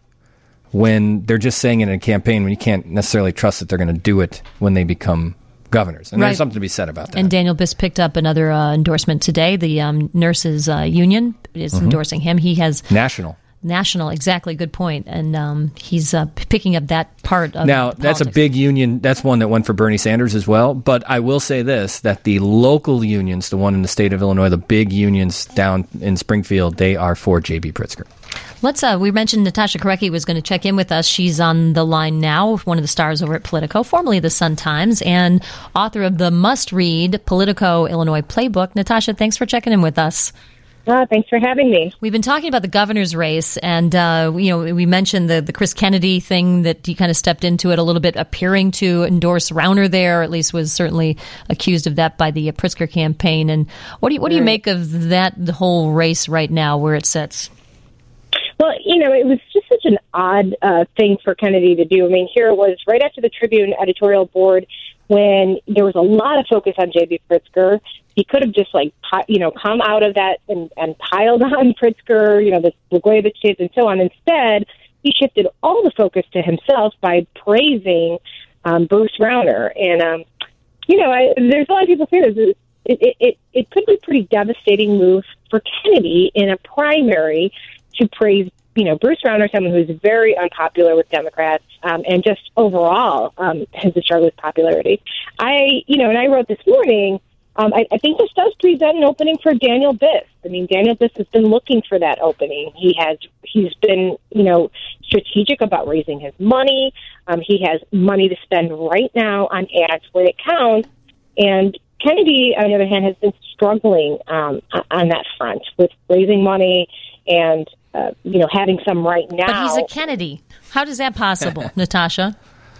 when they're just saying it in a campaign when you can't necessarily trust that they're going to do it when they become governors. And Right. there's something to be said about that. And Daniel Biss picked up another uh, endorsement today. The um, nurses uh, union is Mhm. endorsing him. He has National. national, exactly, good point. And um, he's uh, p- picking up that part of Now, that's a politics. big union. That's one that went for Bernie Sanders as well. But I will say this, that the local unions, the one in the state of Illinois, the big unions down in Springfield, they are for J B. Pritzker. Let's. Uh, we mentioned Natasha Korecki was going to check in with us. She's on the line now, one of the stars over at Politico, formerly the Sun-Times, and author of the must-read Politico Illinois Playbook. Natasha, thanks for checking in with us. Uh, thanks for having me. We've been talking about the governor's race, and uh, you know, we mentioned the the Chris Kennedy thing that he kind of stepped into it a little bit, appearing to endorse Rauner there, or at least was certainly accused of that by the uh, Pritzker campaign. And what do you what do you make of that the whole race right now, where it sits? Well, you know, it was just such an odd uh, thing for Kennedy to do. I mean, here it was right after the Tribune editorial board when there was a lot of focus on J B. Pritzker. He could have just, like, pi- you know, come out of that and, and piled on Pritzker, you know, the Blagojevich kids and so on. Instead, he shifted all the focus to himself by praising um, Bruce Rauner. And, um, you know, I, there's a lot of people say this. It, it, it, it could be a pretty devastating move for Kennedy in a primary to praise, you know, Bruce Rauner, someone who's very unpopular with Democrats, um, and just overall um, has a struggle with popularity. I, you know, and I wrote this morning, um, I, I think this does present an opening for Daniel Biss. I mean, Daniel Biss has been looking for that opening. He has, he's been, you know, strategic about raising his money. Um, he has money to spend right now on ads when it counts. And Kennedy, on the other hand, has been struggling um, on that front with raising money and, uh, you know, having some right now. But he's a Kennedy. How is that possible, Natasha?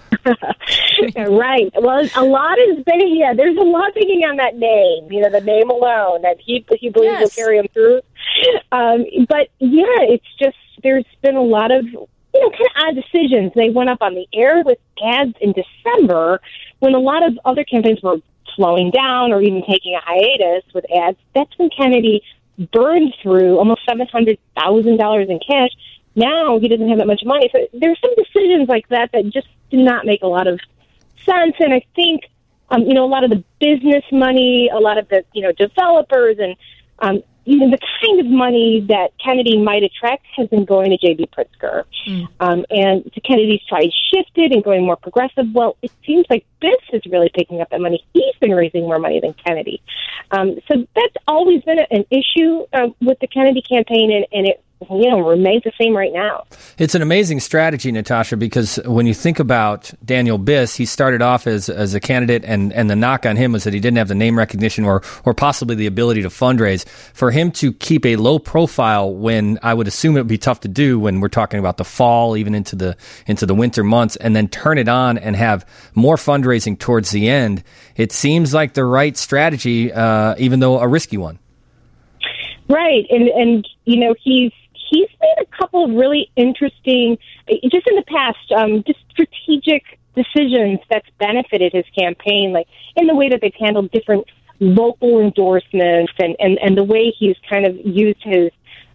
Right. Well, a lot is banging. Yeah, there's a lot banging on that name. You know, the name alone that he he believes Yes. will carry him through. Um, but yeah, it's just there's been a lot of you know kind of odd decisions. They went up on the air with ads in December when a lot of other campaigns were slowing down or even taking a hiatus with ads. That's when Kennedy burned through almost seven hundred thousand dollars in cash. Now he doesn't have that much money. So there's some decisions like that that just do not make a lot of sense. And I think, um, you know, a lot of the business money, a lot of the, you know, developers and, um, you know, the kind of money that Kennedy might attract has been going to J B. Pritzker. Mm. Um, and to Kennedy's side shifted and going more progressive. Well, it seems like Biss is really picking up that money. He's been raising more money than Kennedy. Um, so that's always been an issue uh, with the Kennedy campaign, and, and it you know, remains the same right now. It's an amazing strategy, Natasha, because when you think about Daniel Biss, he started off as as a candidate, and, and the knock on him was that he didn't have the name recognition or or possibly the ability to fundraise. For him to keep a low profile when I would assume it would be tough to do when we're talking about the fall, even into the into the winter months, and then turn it on and have more fundraising towards the end, it seems like the right strategy, uh, even though a risky one. Right, and and you know he's he's made a couple of really interesting, just in the past, um, just strategic decisions that's benefited his campaign, like in the way that they've handled different local endorsements and, and, and the way he's kind of used his, um,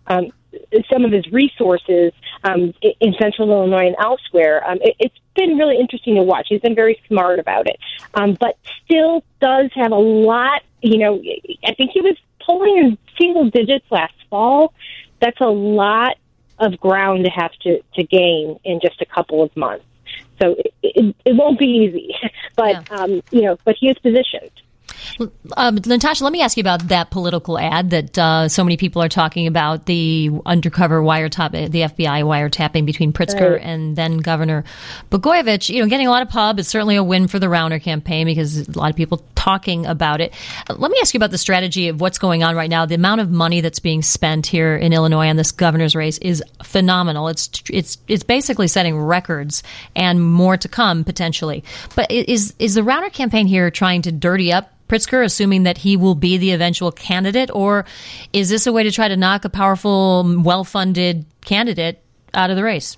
some of his resources um, in Central Illinois and elsewhere. Um, it, it's been really interesting to watch. He's been very smart about it, um, but still does have a lot. You know, I think he was polling in single digits last fall. That's a lot of ground to have to, to gain in just a couple of months. So it, it, it won't be easy, but yeah. um, you know, but he is positioned. Um, Natasha, let me ask you about that political ad that uh, so many people are talking about, the undercover wiretap, the F B I wiretapping between Pritzker right. and then Governor Blagojevich. You know, getting a lot of pub. It's certainly a win for the Rauner campaign because a lot of people talking about it. Uh, let me ask you about the strategy of what's going on right now. The amount of money that's being spent here in Illinois on this governor's race is phenomenal. It's it's it's basically setting records and more to come potentially. But is is the Rauner campaign here trying to dirty up Pritzker, assuming that he will be the eventual candidate, or is this a way to try to knock a powerful, well-funded candidate out of the race?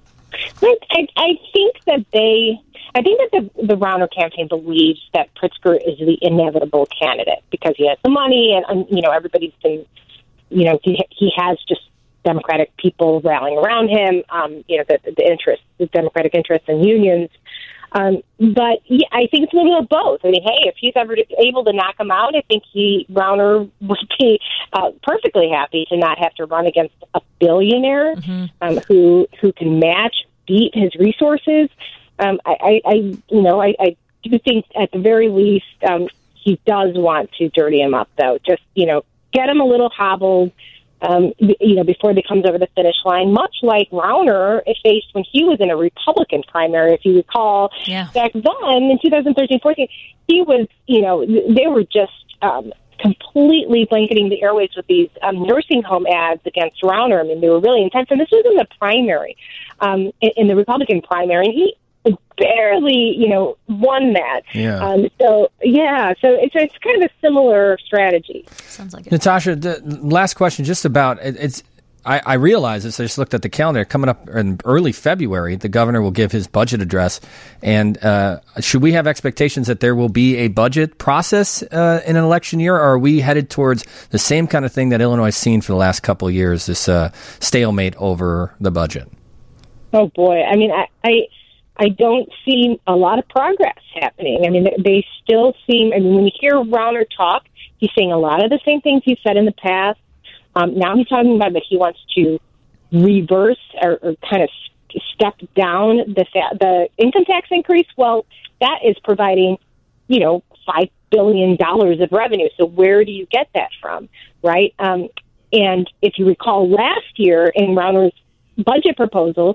I, I, I think that they, I think that the, the Rauner campaign believes that Pritzker is the inevitable candidate because he has the money, and, and you know everybody's been, you know, he, he has just Democratic people rallying around him. Um, you know, the, the interest, the Democratic interests and unions. Um, but yeah, I think it's a little of both. I mean, hey, if he's ever able to knock him out, I think he Rauner would be uh, perfectly happy to not have to run against a billionaire mm-hmm. um, who who can match, beat his resources. Um, I, I, I, you know, I, I do think at the very least um, he does want to dirty him up, though. Just you know, get him a little hobbled. Um, you know, before they comes over the finish line, much like Rauner faced when he was in a Republican primary, if you recall, yeah. back then in two thousand thirteen fourteen, he was, you know, they were just um, completely blanketing the airwaves with these um, nursing home ads against Rauner. I mean, they were really intense, and this was in the primary, um, in, in the Republican primary, and he barely, you know, won that. Yeah. Um, so, yeah, so it's it's kind of a similar strategy. Sounds like it. Natasha, the last question just about, it, it's, I, I realize this, I just looked at the calendar, coming up in early February, the governor will give his budget address, and uh, should we have expectations that there will be a budget process uh, in an election year, or are we headed towards the same kind of thing that Illinois has seen for the last couple of years, this uh, stalemate over the budget? Oh, boy. I mean, I... I I don't see a lot of progress happening. I mean, they still seem, I mean, when you hear Rauner talk, he's saying a lot of the same things he's said in the past. Um, now he's talking about that he wants to reverse or, or kind of step down the the income tax increase. Well, that is providing, you know, five billion dollars of revenue. So where do you get that from, right? Um, and if you recall last year in Rauner's budget proposal,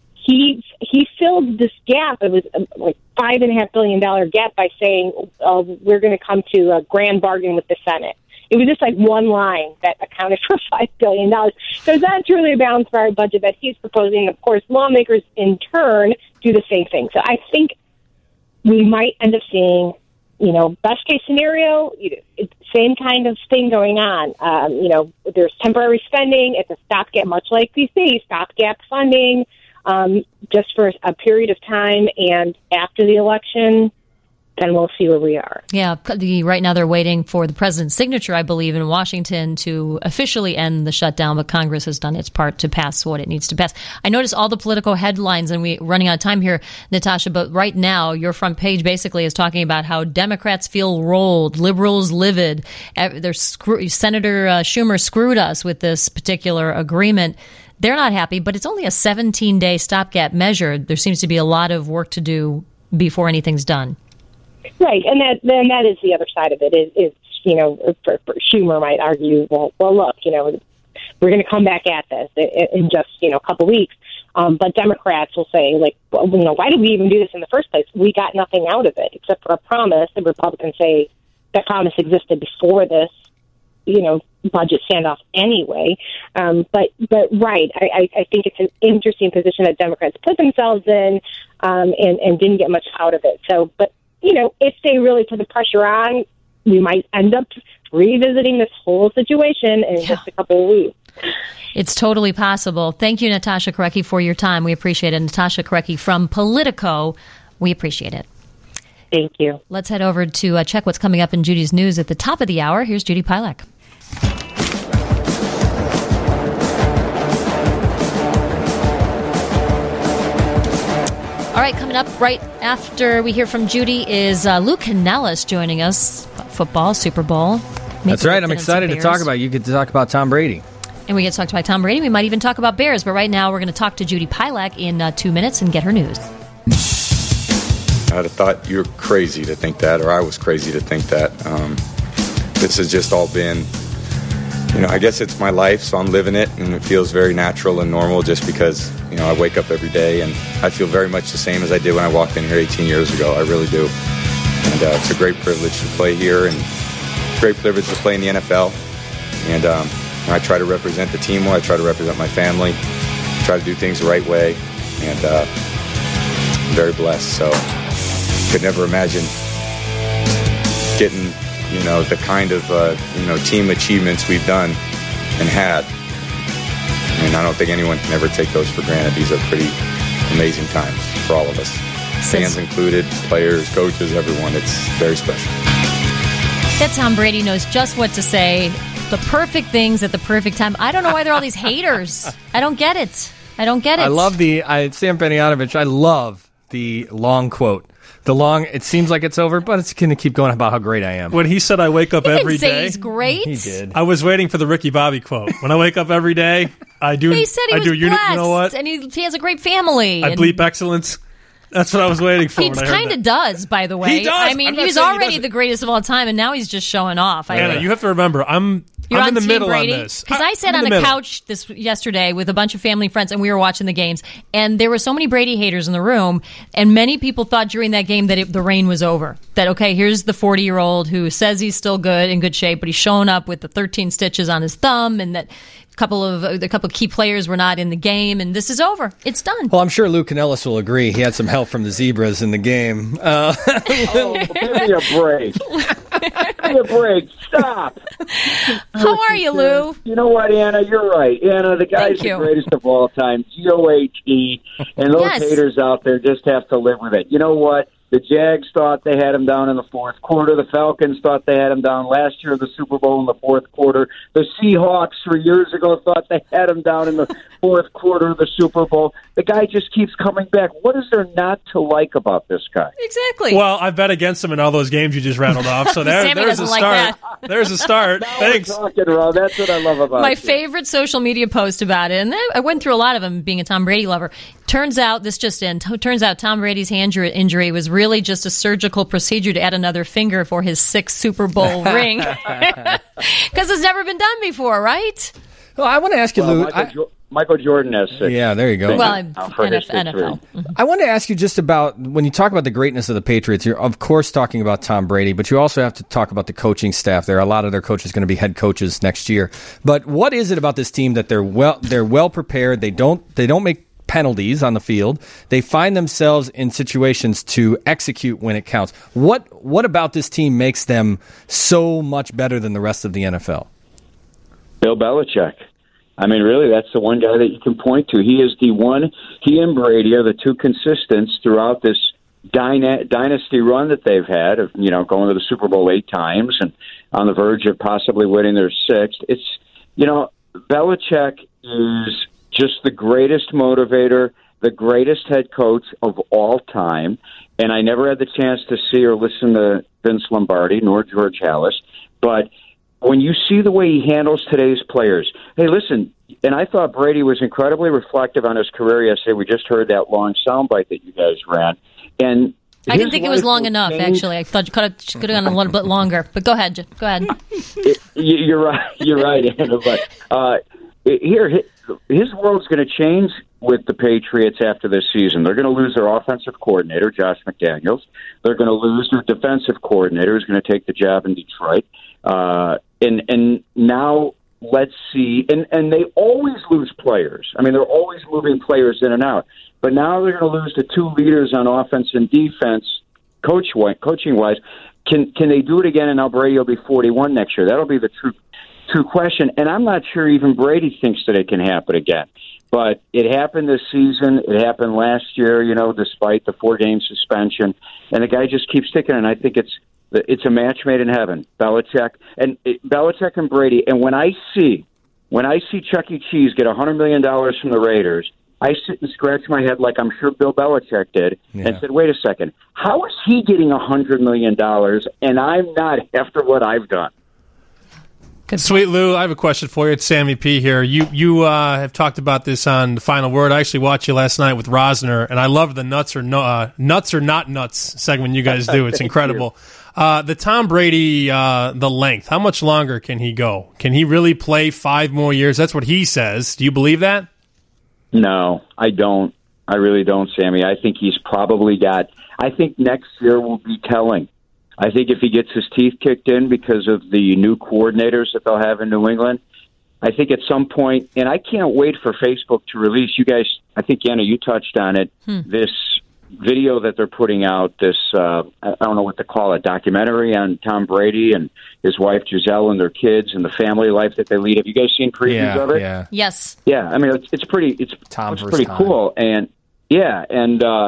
He he filled this gap. It was um, like five and a half billion dollar gap by saying uh, we're going to come to a grand bargain with the Senate. It was just like one line that accounted for five billion dollars. So it's not truly a balanced budget that he's proposing. Of course, lawmakers in turn do the same thing. So I think we might end up seeing, you know, best case scenario, you know, same kind of thing going on. Um, you know, there's temporary spending. It's a stopgap, much like P C, stopgap funding. Um, just for a period of time, and after the election, then we'll see where we are. Yeah, the, right now they're waiting for the president's signature, I believe, in Washington to officially end the shutdown, but Congress has done its part to pass what it needs to pass. I noticed all the political headlines, and we're running out of time here, Natasha, but right now your front page basically is talking about how Democrats feel rolled, liberals livid. There's screw- Senator uh, Schumer screwed us with this particular agreement. They're not happy, but it's only a seventeen-day stopgap measure. There seems to be a lot of work to do before anything's done. Right, and that then that is the other side of it. Is, is you know, for, for Schumer might argue, well, well, look, you know, we're going to come back at this in just you know a couple weeks. Um, but Democrats will say, like, well, you know, why did we even do this in the first place? We got nothing out of it except for a promise. The Republicans say that promise existed before this, you know, budget standoff anyway. Um, but, but right, I, I think it's an interesting position that Democrats put themselves in um, and, and didn't get much out of it. So, but, you know, if they really put the pressure on, we might end up revisiting this whole situation in yeah. just a couple of weeks. It's totally possible. Thank you, Natasha Korecki, for your time. We appreciate it. Natasha Korecki from Politico. We appreciate it. Thank you. Let's head over to uh, check what's coming up in Judy's news at the top of the hour. Here's Judy Pilak. All right, coming up right after we hear from Judy is uh, Lou Canellis joining us. Football, Super Bowl. That's right. I'm excited to talk about it. You get to talk about Tom Brady. And we get to talk about Tom Brady. We might even talk about Bears. But right now, we're going to talk to Judy Pilak in uh, two minutes and get her news. I'd have thought you're crazy to think that, or I was crazy to think that. Um, this has just all been, you know, I guess it's my life, so I'm living it, and it feels very natural and normal just because, you know, I wake up every day, and I feel very much the same as I did when I walked in here eighteen years ago. I really do. And uh, it's a great privilege to play here, and great privilege to play in the N F L. And um, I try to represent the team well. I try to represent my family, try to do things the right way, and uh, I'm very blessed. So could never imagine getting, you know, the kind of, uh, you know, team achievements we've done and had. I mean, I don't think anyone can ever take those for granted. These are pretty amazing times for all of us. Fans included, players, coaches, everyone. It's very special. That Tom Brady knows just what to say. The perfect things at the perfect time. I don't know why there are all these haters. I don't get it. I don't get it. I love the, I, Sam Panayotovich, I love the long quote. The long, it seems like it's over, but it's going to keep going about how great I am. When he said I wake up he every didn't say day. He's great. He did. I was waiting for the Ricky Bobby quote. When I wake up every day, I do. He said he I was do, you, blessed, you know what? and he, he has a great family. I and bleep excellence. That's what I was waiting for. He kind of does, by the way. He does. I mean, I'm he not was saying he already doesn't. the greatest of all time, and now he's just showing off. I Anna, think. you have to remember, I'm, You're I'm on in the Team middle Brady? on this. Because I sat I'm on in a the middle. couch this yesterday with a bunch of family friends, and we were watching the games. And there were so many Brady haters in the room, and many people thought during that game that it, the reign was over. That, okay, here's the forty-year-old who says he's still good, in good shape, but he's showing up with the thirteen stitches on his thumb, and that a couple of a couple of key players were not in the game, and this is over. It's done. Well, I'm sure Lou Canellis will agree. He had some help from the Zebras in the game. Uh, oh, give me a break. Give me a break. Stop. How are you, Lou? You know what, Anna? You're right. Anna, the guy's Thank the you. greatest of all time. G O H E. And those Yes. haters out there just have to live with it. You know what? The Jags thought they had him down in the fourth quarter. The Falcons thought they had him down last year in the Super Bowl in the fourth quarter. The Seahawks three years ago thought they had him down in the fourth quarter of the Super Bowl. The guy just keeps coming back. What is there not to like about this guy? Exactly. Well, I bet against him in all those games you just rattled off. So there, Sammy there's a doesn't like start. that. There's a start. Thanks. Talking around. That's what I love about My you. favorite social media post about it, and I went through a lot of them being a Tom Brady lover. Turns out, this just in, t- turns out Tom Brady's hand injury was really just a surgical procedure to add another finger for his sixth Super Bowl ring. Because it's never been done before, right? well, I want to ask you, Well, Lou. Michael, I, Jo- Michael Jordan has six. yeah, there you go. Well, Uh, for N F- his N F L. victory. I want to ask you just about when you talk about the greatness of the Patriots, you're of course talking about Tom Brady, but you also have to talk about the coaching staff there. A lot of their coaches going to be head coaches next year. But what is it about this team that they're well they're well prepared, they don't they don't make penalties on the field. They find themselves in situations to execute when it counts. What what about this team makes them so much better than the rest of the N F L? Bill Belichick. I mean, really, that's the one guy that you can point to. He is the one. He and Brady are the two consistents throughout this dyna- dynasty run that they've had of, you know, going to the Super Bowl eight times and on the verge of possibly winning their sixth. It's, you know, Belichick is just the greatest motivator, the greatest head coach of all time. And I never had the chance to see or listen to Vince Lombardi nor George Halas, but when you see the way he handles today's players, hey, listen, and I thought Brady was incredibly reflective on his career yesterday. We just heard that long soundbite that you guys ran. And I didn't his think it was life long will enough, change. actually. I thought you could have, could have gone a little bit longer. But go ahead. J- Go ahead. It, you- you're right. You're right, Anna. But uh, it- here, hi- his world's going to change with the Patriots after this season. They're going to lose their offensive coordinator, Josh McDaniels. They're going to lose their defensive coordinator, who's going to take the job in Detroit. Uh, and and now let's see. And, and they always lose players. I mean, they're always moving players in and out. But now they're going to lose the two leaders on offense and defense, coach coaching wise. Can can they do it again? And now Brady will be forty-one next year. That'll be the true true question. And I'm not sure even Brady thinks that it can happen again. But it happened this season. It happened last year. You know, despite the four game suspension, and the guy just keeps sticking. And I think it's it's a match made in heaven. Belichick and Belichick and Brady. And when I see when I see Chuck E. Cheese get one hundred million dollars from the Raiders, I sit and scratch my head like I'm sure Bill Belichick did Yeah. and said, wait a second, how is he getting one hundred million dollars and I'm not after what I've done? Sweet Lou, I have a question for you. It's Sammy P here. You you uh, have talked about this on The Final Word. I actually watched you last night with Rosner, and I love the nuts or no, uh, nuts or not nuts segment you guys do. It's incredible. Uh, the Tom Brady, uh, the length. How much longer can he go? Can he really play five more years? That's what he says. Do you believe that? No, I don't. I really don't, Sammy. I think he's probably got – I think next year will be telling. I think if he gets his teeth kicked in because of the new coordinators that they'll have in New England, I think at some point, and I can't wait for Facebook to release, you guys, I think, Anna, you touched on it, hmm. this video that they're putting out, this, uh, I don't know what to call it, documentary on Tom Brady and his wife Giselle and their kids and the family life that they lead. Have you guys seen previews yeah, of it? Yeah. Yes. Yeah, I mean, it's, it's pretty, it's, Tom it's pretty Tom. cool. And, yeah, and, uh,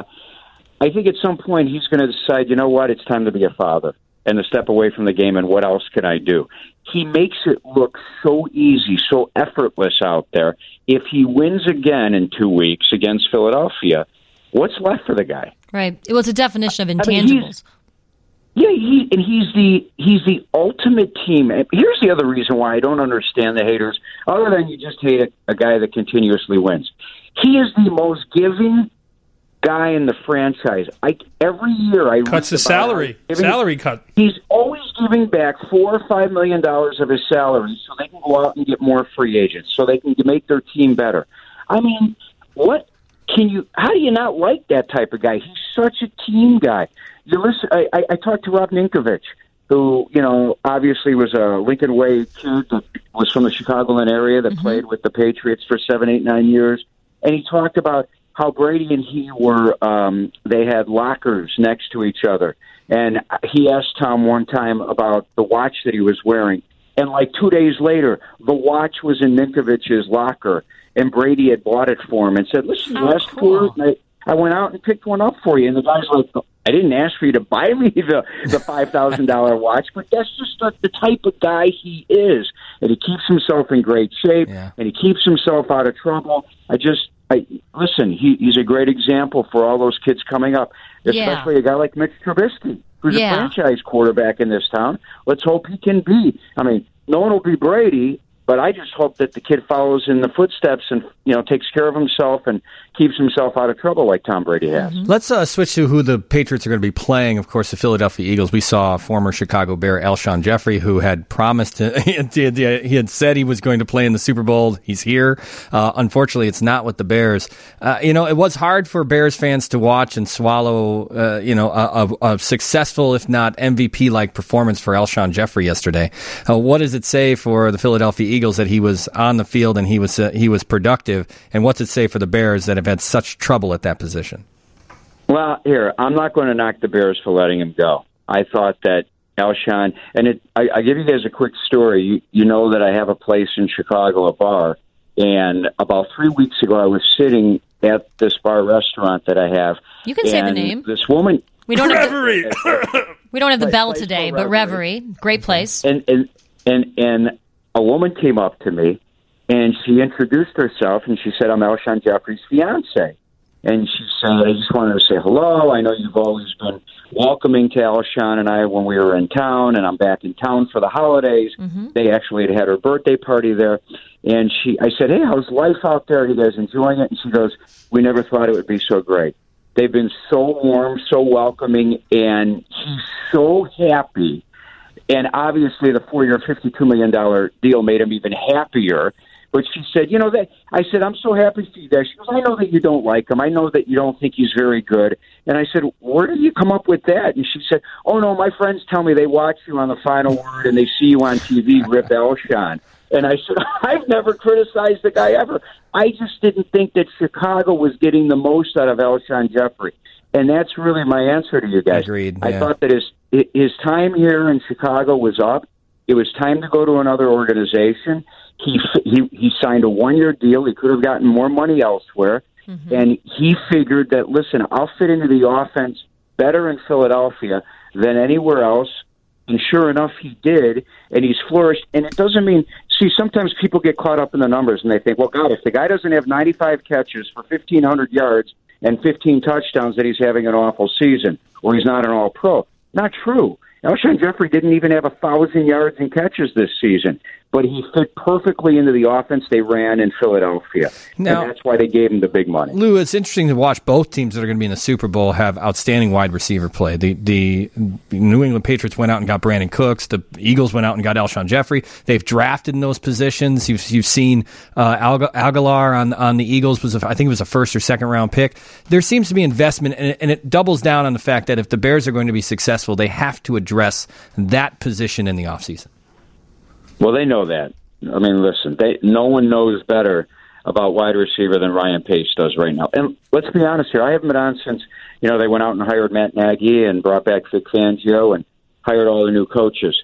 I think at some point he's going to decide, you know what, it's time to be a father and to step away from the game and what else can I do? He makes it look so easy, so effortless out there. If he wins again in two weeks against Philadelphia, what's left for the guy? Right. It was a definition of I mean, intangibles. yeah, he, and he's the he's the ultimate team. Here's the other reason why I don't understand the haters, other than you just hate a, a guy that continuously wins. He is the most giving guy in the franchise. I every year I cuts his salary, giving, salary cut. He's always giving back four or five million dollars of his salary so they can go out and get more free agents, so they can make their team better. I mean, what can you? How do you not like that type of guy? He's such a team guy. You listen. I, I, I talked to Rob Ninkovich, who you know obviously was a Lincoln Way kid that was from the Chicagoland area that mm-hmm. played with the Patriots for seven, eight, nine years, and he talked about how Brady and he were, um, they had lockers next to each other. And he asked Tom one time about the watch that he was wearing. And like two days later, the watch was in Ninkovich's locker, and Brady had bought it for him and said, listen, oh, last cool. quarter, I, I went out and picked one up for you. And the guy's like, I didn't ask for you to buy me the, the five thousand dollars watch, but that's just the, the type of guy he is. And he keeps himself in great shape, yeah. and he keeps himself out of trouble. I just... I, listen, he, he's a great example for all those kids coming up, especially yeah. a guy like Mitch Trubisky, who's yeah. a franchise quarterback in this town. Let's hope he can be. I mean, no one will be Brady, but I just hope that the kid follows in the footsteps and, you know, takes care of himself and keeps himself out of trouble like Tom Brady has. Mm-hmm. Let's uh, switch to who the Patriots are going to be playing. Of course, the Philadelphia Eagles. We saw former Chicago Bear Alshon Jeffrey, who had promised to, he, had, he had said he was going to play in the Super Bowl. He's here. Uh, unfortunately, it's not with the Bears. Uh, you know, it was hard for Bears fans to watch and swallow, uh, you know, a, a, a successful, if not M V P-like performance for Alshon Jeffrey yesterday. Uh, what does it say for the Philadelphia Eagles that he was on the field and he was uh, he was productive? And what's it say for the Bears that have had such trouble at that position? Well, here, I'm not going to knock the Bears for letting him go. I thought that Alshon, and it, I, I give you guys a quick story. You, you know that I have a place in Chicago, a bar, and about three weeks ago I was sitting at this bar restaurant that I have. You can say the name. This woman... We don't Reverie! Have the, we don't have the bell today, but Reverie. Great place. And, and, and, and a woman came up to me, and she introduced herself, and she said, I'm Alshon Jeffrey's fiance. And she said, I just wanted to say hello. I know you've always been welcoming to Alshon and I when we were in town, and I'm back in town for the holidays. Mm-hmm. They actually had had her birthday party there. And she, I said, hey, how's life out there? Are you guys enjoying it? And she goes, we never thought it would be so great. They've been so warm, so welcoming, and he's so happy. And obviously the four-year, fifty-two million dollars deal made him even happier. But she said, you know, that I said, I'm so happy for you guys. She goes, I know that you don't like him. I know that you don't think he's very good. And I said, where did you come up with that? And she said, oh, no, my friends tell me they watch you on The Final Word and they see you on T V, Rip Alshon. And I said, I've never criticized the guy ever. I just didn't think that Chicago was getting the most out of Alshon Jeffrey. And that's really my answer to you guys. Agreed, I yeah. thought that his his time here in Chicago was up. It was time to go to another organization. He he he signed a one-year deal. He could have gotten more money elsewhere. Mm-hmm. And he figured that, listen, I'll fit into the offense better in Philadelphia than anywhere else. And sure enough, he did, and he's flourished. And it doesn't mean See, sometimes people get caught up in the numbers and they think, well, God, if the guy doesn't have ninety-five catches for fifteen hundred yards and fifteen touchdowns, that he's having an awful season or he's not an all-pro. Not true. Alshon Jeffrey didn't even have one thousand yards and catches this season, but he fit perfectly into the offense they ran in Philadelphia. Now, and that's why they gave him the big money. Lou, it's interesting to watch both teams that are going to be in the Super Bowl have outstanding wide receiver play. The the New England Patriots went out and got Brandon Cooks. The Eagles went out and got Alshon Jeffrey. They've drafted in those positions. You've, you've seen uh, Alg- Aguilar on, on the Eagles, was a, I think it was a first or second round pick. There seems to be investment, and it, and it doubles down on the fact that if the Bears are going to be successful, they have to address that position in the offseason. Well, they know that. I mean, listen, they, no one knows better about wide receiver than Ryan Pace does right now. And let's be honest here. I haven't been on since, you know, they went out and hired Matt Nagy and brought back Vic Fangio and hired all the new coaches.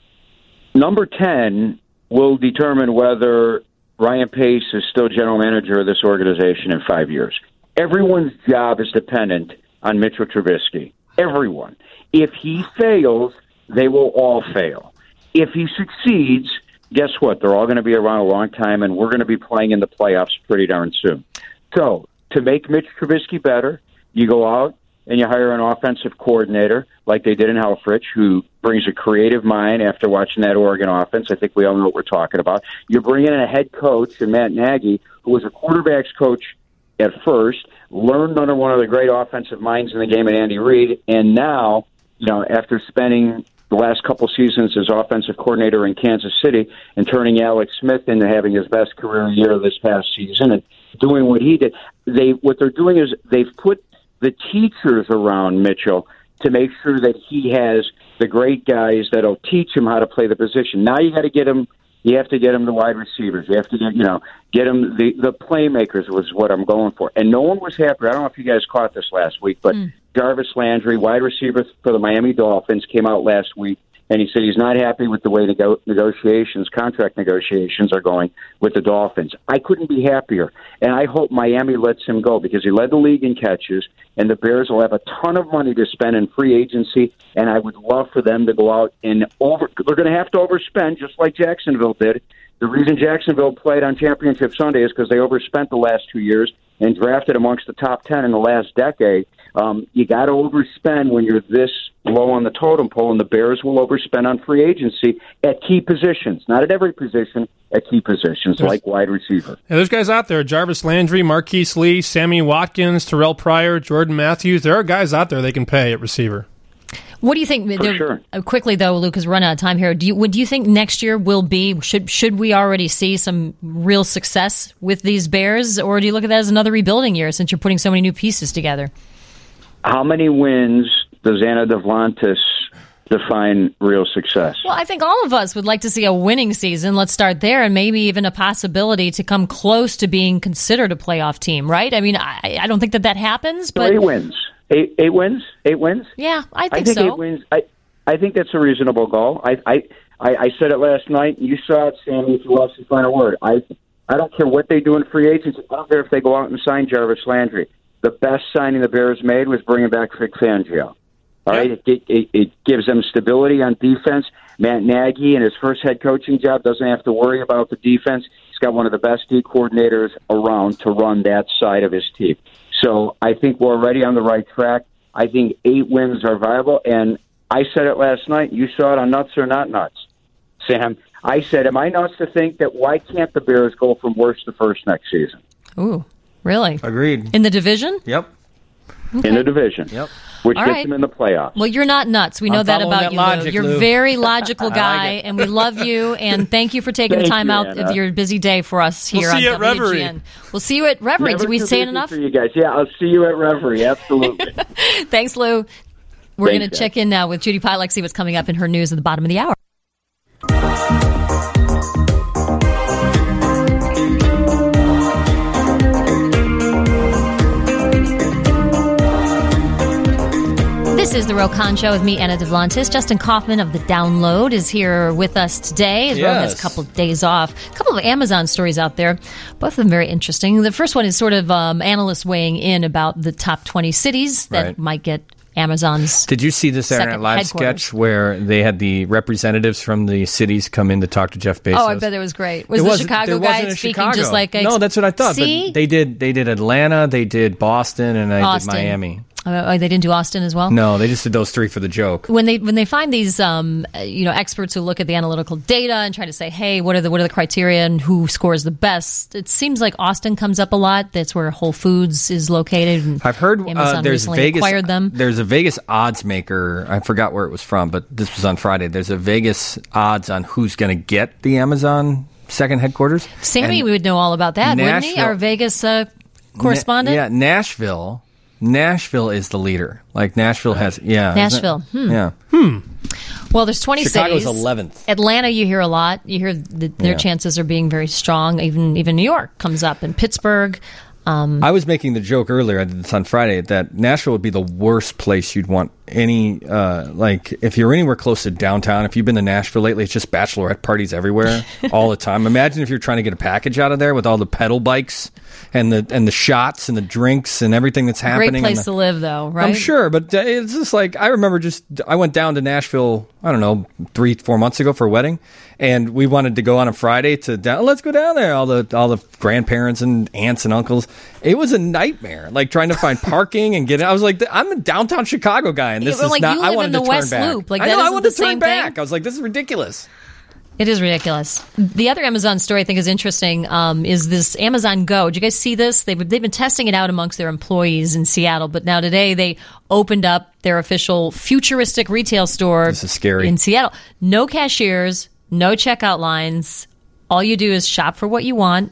Number ten will determine whether Ryan Pace is still general manager of this organization in five years. Everyone's job is dependent on Mitchell Trubisky. Everyone. If he fails, they will all fail. If he succeeds, guess what? They're all going to be around a long time, and we're going to be playing in the playoffs pretty darn soon. So, to make Mitch Trubisky better, you go out and you hire an offensive coordinator like they did in Helfrich, who brings a creative mind after watching that Oregon offense. I think we all know what we're talking about. You bring in a head coach, and Matt Nagy, who was a quarterback's coach at first, learned under one of the great offensive minds in the game, at Andy Reid, and now, you know, after spending the last couple seasons as offensive coordinator in Kansas City and turning Alex Smith into having his best career year this past season and doing what he did. They what they're doing is they've put the teachers around Mitchell to make sure that he has the great guys that'll teach him how to play the position. Now you got to get him. You have to get him the wide receivers. You have to get, you know, get him the, the playmakers was what I'm going for. And no one was happy. I don't know if you guys caught this last week, but mm. Jarvis Landry, wide receiver for the Miami Dolphins, came out last week, and he said he's not happy with the way nego- negotiations, contract negotiations are going with the Dolphins. I couldn't be happier, and I hope Miami lets him go because he led the league in catches, and the Bears will have a ton of money to spend in free agency, and I would love for them to go out and over. They're going to have to overspend, just like Jacksonville did. The reason Jacksonville played on Championship Sunday is because they overspent the last two years and drafted amongst the top ten in the last decade. Um, you got to overspend when you're this low on the totem pole, and the Bears will overspend on free agency at key positions. Not at every position, at key positions, there's, like wide receiver. Yeah, there's guys out there, Jarvis Landry, Marquise Lee, Sammy Watkins, Terrell Pryor, Jordan Matthews. There are guys out there they can pay at receiver. What do you think? For sure. Uh, quickly, though, Lucas, run out of time here. Do you, what do you think next year will be? Should should we already see some real success with these Bears, or do you look at that as another rebuilding year since you're putting so many new pieces together? How many wins does Anna Duplantis define real success? Well, I think all of us would like to see a winning season. Let's start there, and maybe even a possibility to come close to being considered a playoff team, right? I mean, I, I don't think that that happens, but eight wins. Eight, eight wins? Eight wins? Yeah, I think, I think so. eight wins. I, I think that's a reasonable goal. I, I, I, I said it last night. You saw it, Sammy, if you lost the final word. I, I don't care what they do in free agency. I don't care if they go out and sign Jarvis Landry. The best signing the Bears made was bringing back Vic Fangio. All right, it, it, it gives them stability on defense. Matt Nagy, in his first head coaching job, doesn't have to worry about the defense. He's got one of the best D coordinators around to run that side of his team. So I think we're already on the right track. I think eight wins are viable, and I said it last night. You saw it on Nuts or Not Nuts, Sam. I said, am I nuts to think that why can't the Bears go from worst to first next season? Ooh, really? Agreed. In the division? Yep. Okay. In the division. Yep. Which All gets right. them in the playoffs. Well, you're not nuts. We know I'm that following about that you, logic, Lou. You're Lou. a very logical guy, like and we love you. And thank you for taking the Thank time you, out Anna. of your busy day for us We'll here see on you at W G N. Reverie. We'll see you at Reverie. Never Did we too say it busy enough? for you guys. Yeah, I'll see you at Reverie. Absolutely. Thanks, Lou. We're Thanks, going to guys. check in now with Judy Pilek, see what's coming up in her news at the bottom of the hour. This is the Ro Khan Show with me, Anna Duplantis. Justin Kaufman of The Download is here with us today. As well Yes. as a couple of days off. A couple of Amazon stories out there, both of them very interesting. The first one is sort of um, analysts weighing in about the top twenty cities that Right. might get Amazon's. Did you see this Saturday Night second Live headquarters. sketch where they had the representatives from the cities come in to talk to Jeff Bezos? Oh, I bet it was great. Was It the wasn't- Chicago there guy wasn't a speaking Chicago. just like a, No, that's what I thought. See? But they did. They did Atlanta, they did Boston, and I Austin. did Miami. Oh, they didn't do Austin as well? No, they just did those three for the joke. When they when they find these um, uh, you know experts who look at the analytical data and try to say, hey, what are the what are the criteria and who scores the best? It seems like Austin comes up a lot. That's where Whole Foods is located. And I've heard Amazon uh, there's recently Vegas. acquired them. There's a Vegas odds maker. I forgot where it was from, but this was on Friday. There's a Vegas odds on who's going to get the Amazon second headquarters. Sammy And would know all about that, wouldn't he? Nashville- Our Vegas uh, correspondent. Na- yeah, Nashville. Nashville is the leader. Like Nashville has, yeah, Nashville. Hmm. yeah. Hmm. Well, there's twenty Chicago's cities. eleventh. Atlanta, you hear a lot. You hear that their Yeah. chances are being very strong. Even even New York comes up, and Pittsburgh. Um, I was making the joke earlier. I did this on Friday that Nashville would be the worst place you'd want any. Uh, like if you're anywhere close to downtown. If you've been to Nashville lately, it's just bachelorette parties everywhere all the time. Imagine if you're trying to get a package out of there with all the pedal bikes and the and the shots and the drinks and everything that's happening. great and place the- to live, though, right? I'm sure, but uh, it's just like I remember. Just I went down to Nashville. I don't know, three, four months ago for a wedding, and we wanted to go on a Friday to down. Let's go down there. All the all the grandparents and aunts and uncles. It was a nightmare, like trying to find parking and get. I was like, I'm a downtown Chicago guy, and this Yeah, but, is like, not. you I live wanted in the to turn West back. Loop. Like, I that know. I isn't wanted the to turn same back. thing? I was like, this is ridiculous. It is ridiculous. The other Amazon story I think is interesting um, is this Amazon Go. Did you guys see this? They've, they've been testing it out amongst their employees in Seattle, but now today they opened up their official futuristic retail store This is scary. in Seattle. No cashiers, no checkout lines. All you do is shop for what you want,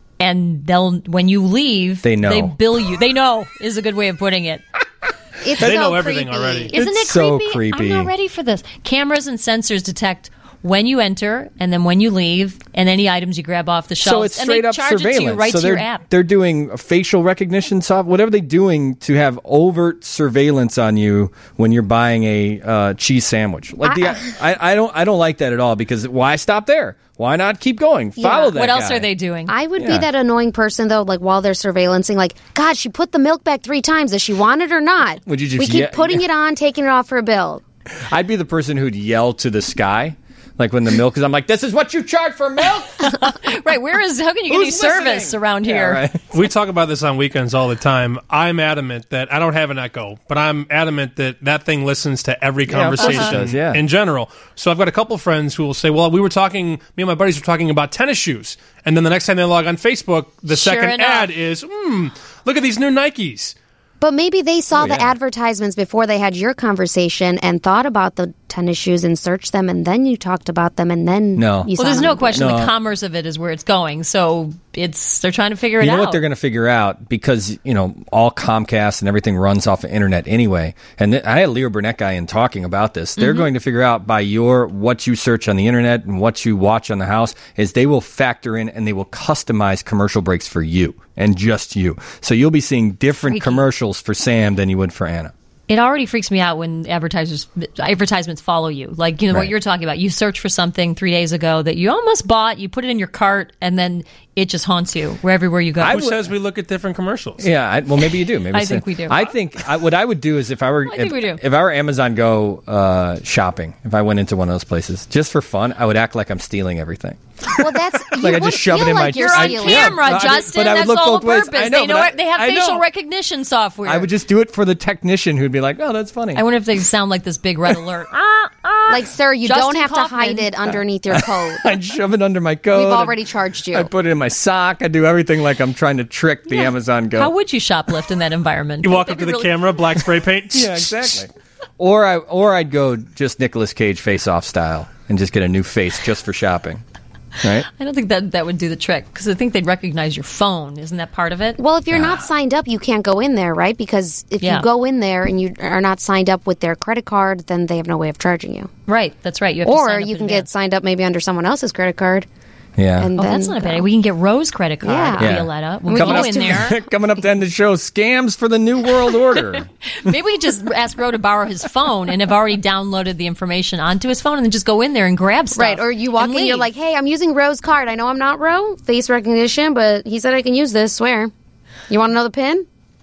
and they'll when you leave, They know. They bill you. They know is a good way of putting it. It's They so know everything creepy. already. Isn't It's it so creepy? creepy. I'm not ready for this. Cameras and sensors detect when you enter and then when you leave and any items you grab off the shelves. So it's and straight they up charge surveillance. it to you right so to they're your app. they're doing facial recognition software. Whatever they're doing to have overt surveillance on you when you're buying a uh, cheese sandwich. Like the, I, I don't I don't like that at all because why stop there? Why not keep going? Follow Yeah. that. What else guy. are they doing? I would Yeah. be that annoying person though, like while they're surveillancing, like, God, she put the milk back three times. Does she want it or not? Would you just we keep ye- putting it on, taking it off for a bill. I'd be the person who'd yell to the sky. Like when the milk is, I'm like, this is what you charge for milk? Right, where is how can you get any Who's service listening? around Yeah, here? right. We talk about this on weekends all the time. I'm adamant that I don't have an Echo, but I'm adamant that that thing listens to every Yeah, of course it conversation does, yeah. in general. So I've got a couple friends who will say, well, we were talking, me and my buddies were talking about tennis shoes. And then the next time they log on Facebook, the Sure second enough. ad is, hmm, look at these new Nikes. But maybe they saw Oh, the yeah. advertisements before they had your conversation and thought about the tennis shoes and searched them, and then you talked about them, and then No. you saw Well, there's them no again. question No. the commerce of it is where it's going. So it's they're trying to figure it You know out. what they're going to figure out because you know all Comcast and everything runs off the internet anyway. And th- I had a Leo Burnett guy in talking about this. They're Mm-hmm. going to figure out by your what you search on the internet and what you watch on the house is they will factor in and they will customize commercial breaks for you and just you. So you'll be seeing different Freaky. commercials for Sam than you would for Anna. It already freaks me out when advertisers advertisements follow you. Like, you know, Right. what you're talking about. You search for something three days ago that you almost bought, you put it in your cart, and then it just haunts you wherever you go. Who says we look at different commercials? Yeah, I, well, maybe you do. Maybe I so. think we do. I think I, what I would do is if I were I think if, we do. if I were Amazon Go uh, shopping, if I went into one of those places just for fun, I would act like I'm stealing everything. Well, that's you Like I would just shove it feel in my- like you're You're on stealing. Yeah, camera, but I- Justin. but I would That's look all both the ways. purpose. I know, they know but I- it. They have I facial know. recognition software. I would just do it for the technician who'd be like, "Oh, that's funny." I wonder if they sound like this big red alert. ah, ah. Like, sir, you Justin don't have Kaufman. to hide it underneath your coat. I'd shove it under my coat. We've already charged you. I put it in my sock. I do everything like I'm trying to trick the Amazon Go. How would you shoplift in that environment? You walk That'd up to be the really- camera, black spray paint. yeah, exactly. Or I or I'd go just Nicolas Cage face off style and just get a new face just for shopping. Right? I don't think that that would do the trick because I think they'd recognize your phone. Isn't that part of it? Well, if you're not signed up, you can't go in there, right? Because if Yeah. you go in there and you are not signed up with their credit card, then they have no way of charging you. Right. That's right. You have to Or sign up you in can get advance. signed up maybe under someone else's credit card. Yeah. And Oh, then that's not a bad go. idea. We can get Rose credit card, Yeah. Yeah. Violetta. We'll Coming go up, in there. coming up to end the show, scams for the New World Order. Maybe we just ask Ro to borrow his phone and have already downloaded the information onto his phone and then just go in there and grab stuff. Right, or you walk and in, you're leave. like, hey, I'm using Ro's card. I know I'm not Ro, face recognition, but he said I can use this, swear. You want to know the PIN?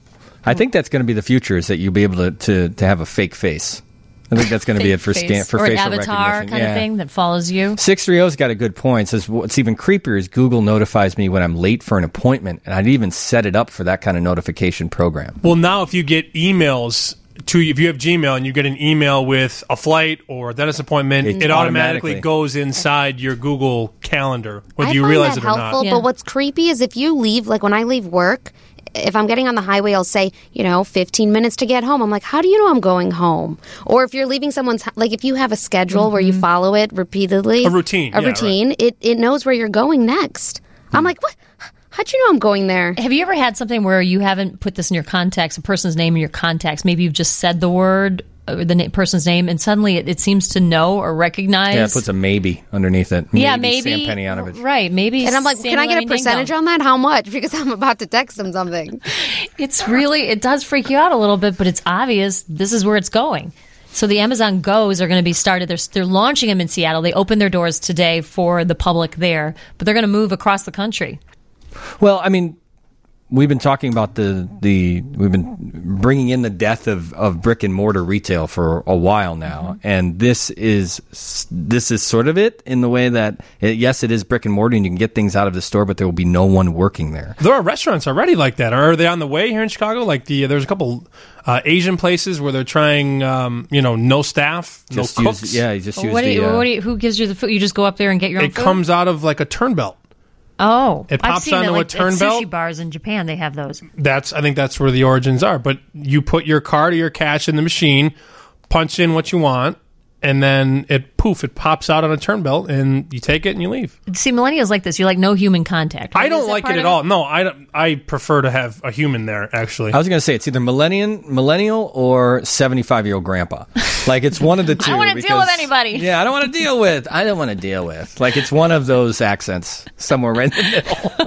I think that's going to be the future, is that you'll be able to, to, to have a fake face. I think that's going to be it for scan, for or facial an avatar recognition. kind yeah. of thing that follows you. six three oh's got a good point. Says what's even creepier is Google notifies me when I'm late for an appointment, and I'd even set it up for that kind of notification program. Well, now if you get emails to if you have Gmail and you get an email with a flight or a dentist appointment, it, it automatically, automatically goes inside your Google Calendar, whether I you find realize that it or helpful, not. But what's creepy is if you leave, like when I leave work, if I'm getting on the highway, I'll say, you know, fifteen minutes to get home. I'm like, how do you know I'm going home? Or if you're leaving someone's, like if you have a schedule mm-hmm. where you follow it repeatedly. A routine. A yeah, routine. Right. It, it knows where you're going next. I'm like, what? How'd you know I'm going there? Have you ever had something where you haven't put this in your contacts, a person's name in your contacts? Maybe you've just said the word, or the na- person's name, and suddenly it, it seems to know or recognize. Yeah, it puts a maybe underneath it. Maybe, yeah, maybe. Sam Penny-Yanovich. Right, maybe. And I'm like, Samuel can I get a Ding percentage Dong. on that? How much? Because I'm about to text them something. It's really, it does freak you out a little bit, but it's obvious this is where it's going. So the Amazon Go's are going to be started. They're, they're launching them in Seattle. They opened their doors today for the public there, but they're going to move across the country. Well, I mean, we've been talking about the, the we've been bringing in the death of, of brick and mortar retail for a while now, mm-hmm. and this is this is sort of it in the way that it, yes, it is brick and mortar, and you can get things out of the store, but there will be no one working there. There are restaurants already like that. Are they on the way here in Chicago? Like the there's a couple uh, Asian places where they're trying, um, you know, no staff, just no use, cooks. Yeah, you just well, use what do you, the. Uh, what do you, who gives you the food? You just go up there and get your own it food? It comes out of like a turnbelt. Oh, it pops I've seen onto that, like, a turnbelt. At sushi bars in Japan, they have those. That's I think that's where the origins are. But you put your card or your cash in the machine, punch in what you want, and then it poof, it pops out on a turnbelt, and you take it and you leave. See, millennials like this. You like no human contact. Right? I don't like it at all. No, I, I prefer to have a human there, actually. I was going to say, it's either millennial, millennial or seventy-five-year-old grandpa. Like, it's one of the two. I don't want to deal with anybody. Yeah, I don't want to deal with. I don't want to deal with. Like, it's one of those accents somewhere right in the middle.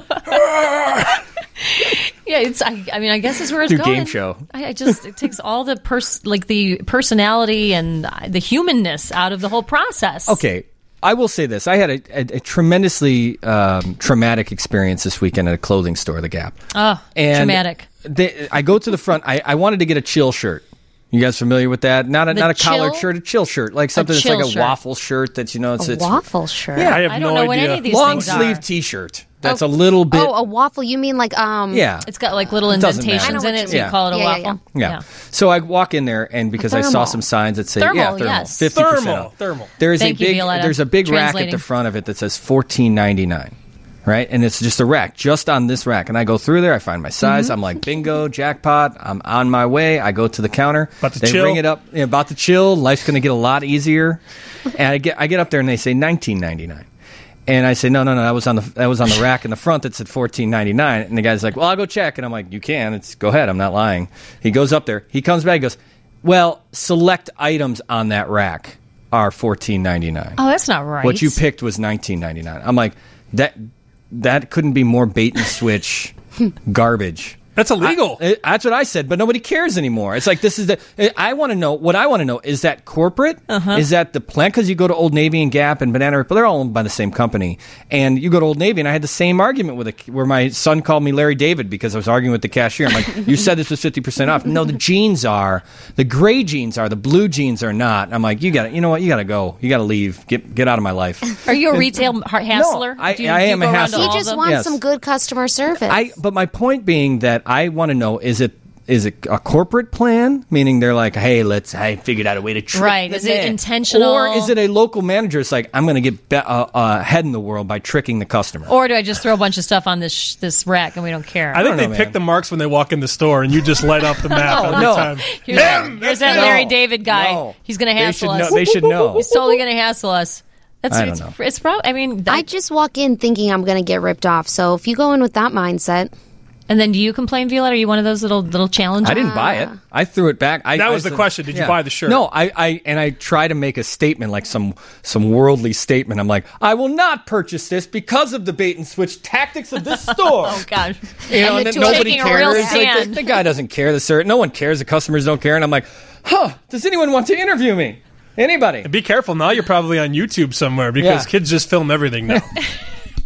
Yeah, it's. I, I mean, I guess it's where it's Do going. game show. I, I just it takes all the pers like the personality and the humanness out of the whole process. Okay, I will say this: I had a, a, a tremendously um, traumatic experience this weekend at a clothing store, The Gap. Oh, and traumatic. They, I go to the front. I, I wanted to get a chill shirt. You guys familiar with that? Not a The not a chill? collared shirt, a chill shirt, like something that's like a shirt. waffle shirt. That you know, it's a it's waffle shirt. Yeah, I have I no don't know what idea. any of these long things sleeve are. T-shirt. That's Oh. a little bit. Oh, a waffle. You mean like um? Yeah, It's got like little It doesn't indentations matter. in I know it, what so you you mean. call it a Yeah, yeah, waffle. Yeah. So I walk in there, and because I saw thermal. some signs that say, Thermal, yeah, thermal, yes. fifty percent Thermal, off. thermal. There is Thank a you, big, Violetta. there's a big rack at Translating. the front of it that says fourteen ninety-nine. Right? And it's just a rack, just on this rack. And I go through there, I find my size, Mm-hmm. I'm like, bingo, jackpot, I'm on my way. I go to the counter. About to they chill. ring it up, yeah, about to chill. Life's going to get a lot easier. And I get I get up there and they say nineteen ninety-nine. And I say, no, no, no, that was on the that was on the rack in the front that said fourteen ninety-nine. And the guy's like, well, I'll go check. And I'm like, you can. It's go ahead. I'm not lying. He goes up there. He comes back. He goes, well, select items on that rack are fourteen ninety-nine. Oh, that's not right. What you picked was nineteen ninety-nine. I'm like, that that couldn't be more bait and switch garbage. That's illegal. I, that's what I said, but nobody cares anymore. It's like, this is the. I want to know what I want to know. Is that corporate? Uh-huh. Is that the plan? Because you go to Old Navy and Gap and Banana Republic, they're all owned by the same company. And you go to Old Navy, and I had the same argument with a, where my son called me Larry David because I was arguing with the cashier. I'm like, you said this was fifty percent off. No, the jeans are. The gray jeans are. The blue jeans are not. I'm like, you got to, you know what? You got to go. You got to leave. Get get out of my life. Are you a retail har- hassler? No, I- do you, I do you am go a around to hassler. all He of just them? wants Yes. some good customer service. I, but my point being that I want to know, is it is it a corporate plan? Meaning they're like, hey, let's, I figured out a way to trick Right. the Is it man. intentional? Or is it a local manager? It's like, I'm going to get be- uh, uh, ahead in the world by tricking the customer. Or do I just throw a bunch of stuff on this sh- this rack and we don't care? I think don't they know, pick man. the marks when they walk in the store, and you just light up the map No, every no. time. Here's, Him! here's That's that it. Larry No. David guy. No. He's going to They hassle should us. know. They should know. He's totally going to hassle us. That's I don't it's, know. It's probably. I mean, that, I just walk in thinking I'm going to get ripped off. So if you go in with that mindset, and then do you complain, Violetta? Are you one of those little little challengers? I didn't buy it. I threw it back. I, That I was the said- question. Did you buy the shirt? No, I, I and I try to make a statement, like some some worldly statement. I'm like, I will not purchase this because of the bait and switch tactics of this store. Oh God! You know, And and the then two are nobody taking a real cares. Like, stand. the, the guy doesn't care. The sir, no one cares. The customers don't care. And I'm like, huh? Does anyone want to interview me? Anybody? Be careful now. You're probably on YouTube somewhere because Yeah. kids just film everything now.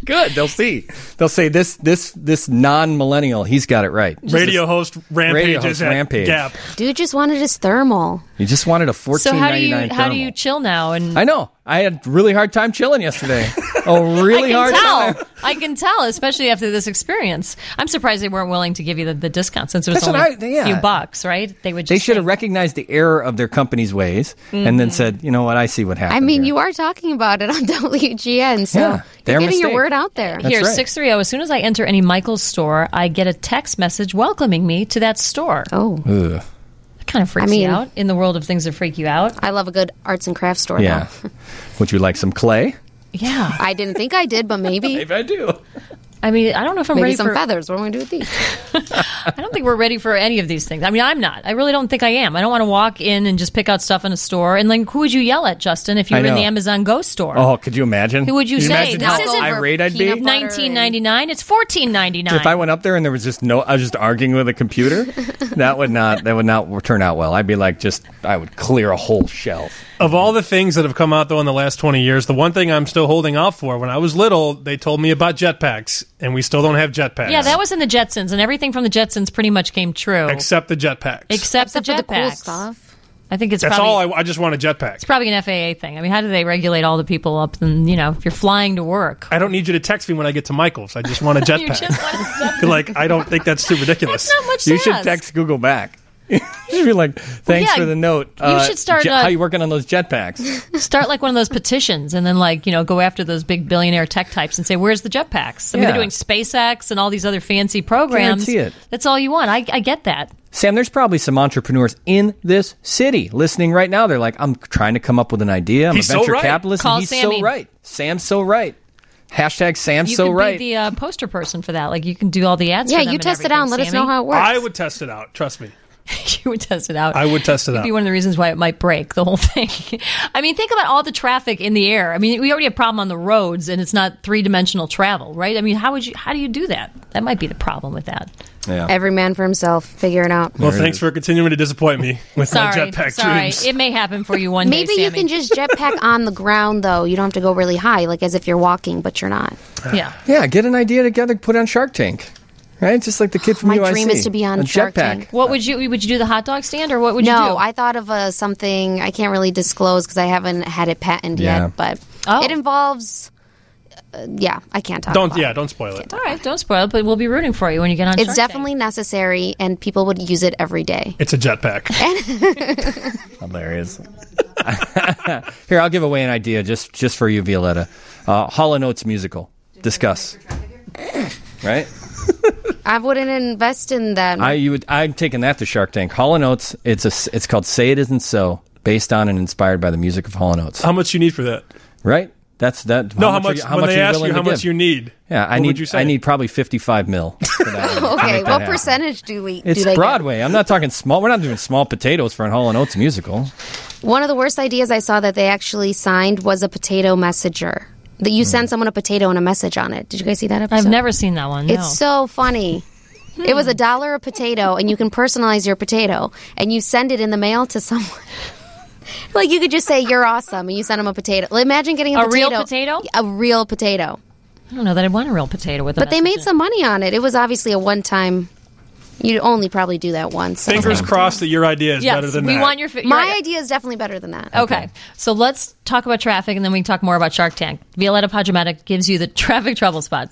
Good. They'll see. They'll say this this this non-millennial, he's got it right. Radio host rampages at rampage. Gap. Dude just wanted his thermal. You just wanted a fourteen So how do you ninety-nine how do thermal. you chill now? And I know. I had a really hard time chilling yesterday. Oh, really I hard can tell. time. I can tell, especially after this experience. I'm surprised they weren't willing to give you the, the discount since it was That's what only I- yeah. a few bucks, right? They would. Just They should have think- recognized the error of their company's ways and then Mhm. said, you know what, I see what happened. I mean, here. you are talking about it on W G N, so Yeah, you're their getting your mistake. word out there. That's Here, right. six three zero. As soon as I enter any Michael's store, I get a text message welcoming me to that store. Oh, Ugh. that kind of freaks I mean- you out in the world of things that freak you out. I love a good arts and crafts store, Yeah. Would you like some clay? Yeah, though. I didn't think I did, but maybe. Maybe I do. I mean, I don't know if I'm Maybe ready some for. feathers. What am I going to do with these? I don't think we're ready for any of these things. I mean, I'm not. I really don't think I am. I don't want to walk in and just pick out stuff in a store. And like, who would you yell at, Justin, if you I were in the know. Amazon Go store? Oh, could you imagine? Who would you Can say? imagine This how isn't irate I'd be? nineteen ninety-nine. It's fourteen ninety-nine. If I went up there and there was just no, I was just arguing with a computer, that would not, that would not turn out well. I'd be like, just, I would clear a whole shelf. Of all the things that have come out, though, in the last twenty years, the one thing I'm still holding out for, when I was little, they told me about jetpacks, and we still don't have jetpacks. Yeah, that was in the Jetsons, and everything from the Jetsons pretty much came true. Except the jetpacks. Except, Except the for the cool jetpacks. stuff. I think it's That's probably, all. I, I just want a jetpack. it's probably an F A A thing. I mean, how do they regulate all the people up and, you know, if you're flying to work? I don't need you to text me when I get to Michael's. I just want a You jetpack. just want a Feel like I don't think that's too ridiculous. Not much You to should ask. text Google back. You should be like, thanks yeah, for the note. you should start, jet- uh, how you working on those jetpacks? Start like one of those petitions and then, like, you know, go after those big billionaire tech types and say, where's the jetpacks? I mean, Yeah. they're doing SpaceX and all these other fancy programs. Guarantee it. That's all you want. I, I get that. Sam, there's probably some entrepreneurs in this city listening right now. They're like, I'm trying to come up with an idea. I'm He's a so venture right. capitalist. Call and he's Sammy. so right. Sam's so right. Hashtag Sam's You so could right. be the uh, poster person for that. Like, you can do all the ads Yeah, for them you and test it out and let everything, us know Sammy. how it works. I would test it out. Trust me. You would test it out. I would test it It'd out. be one of the reasons why it might break, the whole thing. I mean, think about all the traffic in the air. I mean, we already have a problem on the roads, and it's not three-dimensional travel, right? I mean, how would you? How do you do that? That might be the problem with that. yeah. Every man for himself. Figure it out. Well, thanks for continuing to disappoint me with my Sorry, jetpack sorry. dreams. It may happen for you one Maybe day, you Sammy. can just jetpack on the ground, though. You don't have to go really high, like as if you're walking, but you're not. Yeah. Yeah, get an idea together, put on Shark Tank. Right? Just like the kid from My U I C. dream is to be on a Shark jetpack. Tank. What would you? Would you do the hot dog stand, or what would you no, do? I thought of uh, something I can't really disclose because I haven't had it patented Yeah. yet, but Oh. it involves. Uh, yeah, I can't talk Don't about yeah, it. don't spoil it. All right, don't spoil it, but we'll be rooting for you when you get on. It's Shark definitely necessary, and people would use it every day. It's a jetpack. Hilarious. Here, I'll give away an idea just, just for you, Violetta. Uh, Hall and Oates musical. Discuss. Right? I wouldn't invest in that. I you would I'm taking that to Shark Tank. Hall and Oates. It's a it's called Say It Isn't So, based on and inspired by the music of Hall and Oates. How much you need for that? Right? That's that. No, how are much? you- how when much they are you ask willing you to how much give? you need, Yeah, I what need. would you say? I need probably fifty-five mil. For that one, to okay, make that what happen. percentage do we? It's do they Broadway. I'm not talking small. We're not doing small potatoes for a Hall and Oates musical. Get? One of the worst ideas I saw that they actually signed was a potato messenger. That you send someone a potato and a message on it. Did you guys see that episode? I've never seen that one. No. It's so funny. It was a dollar a potato, and you can personalize your potato, and you send it in the mail to someone. Like, you could just say, you're awesome, and you send them a potato. Like, imagine getting a, A real potato. potato? A real potato. I don't know that I'd want a real potato with. A But they message made some money on it. It was obviously a one-time. You'd only probably do that once. Fingers crossed that your idea is Yes, better than we that. want your. fi- My your- idea is definitely better than that. Okay. So let's talk about traffic, and then we can talk more about Shark Tank. Violetta Padromata gives you the traffic trouble spot.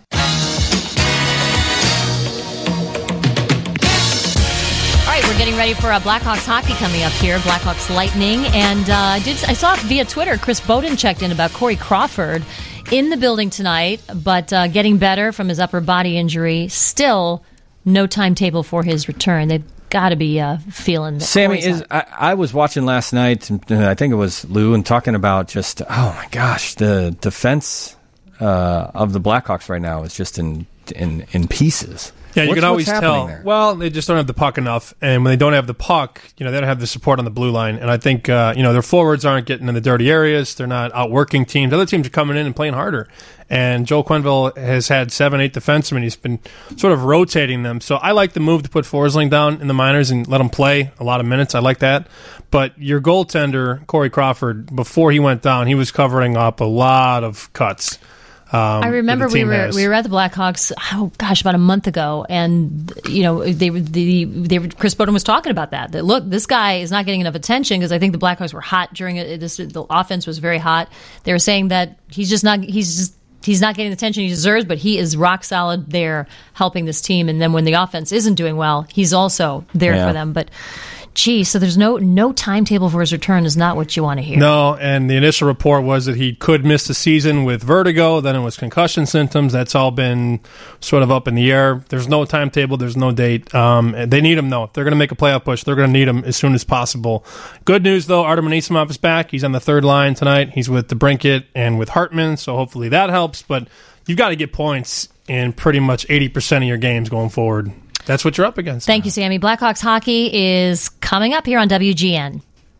All right, we're getting ready for uh, Blackhawks hockey coming up here. Blackhawks Lightning, and uh, I did I saw via Twitter Chris Bowden checked in about Corey Crawford in the building tonight, but uh, getting better from his upper body injury. Still, no timetable for his return. They've got to be uh, feeling. that Sammy Corey's is. out. I, I was watching last night. And, uh, I think it was Lou, and talking about just oh my gosh, the defense uh, of the Blackhawks right now is just in in in pieces. Yeah, you What's- can always what's happening tell. there? Well, they just don't have the puck enough, and when they don't have the puck, you know, they don't have the support on the blue line. And I think uh, you know their forwards aren't getting in the dirty areas. They're not outworking teams. Other teams are coming in and playing harder. And Joel Quenneville has had seven, eight defensemen. He's been sort of rotating them. So I like the move to put Forsling down in the minors and let him play a lot of minutes. I like that. But your goaltender, Corey Crawford, before he went down, he was covering up a lot of cuts. Um, I remember that the we team were has. we were at the Blackhawks. Oh gosh, about a month ago, and you know they were the they were, Chris Bowden was talking about that. That look, this guy is not getting enough attention because I think the Blackhawks were hot during it. This the offense was very hot. They were saying that he's just not he's just. He's not getting the attention he deserves, but he is rock solid there helping this team. And then when the offense isn't doing well, he's also there Yeah. for them. But, gee, so there's no no timetable for his return is not what you want to hear. No, and the initial report was that he could miss the season with vertigo. Then it was concussion symptoms. That's all been sort of up in the air. There's no timetable. There's no date. Um, they need him, though. If they're going to make a playoff push, they're going to need him as soon as possible. Good news, though. Artem Anisimov is back. He's on the third line tonight. He's with DeBrincat and with Hartman, so hopefully that helps. But you've got to get points in pretty much eighty percent of your games going forward. That's what you're up against. Thank you, Sammy. Blackhawks hockey is coming up here on W G N.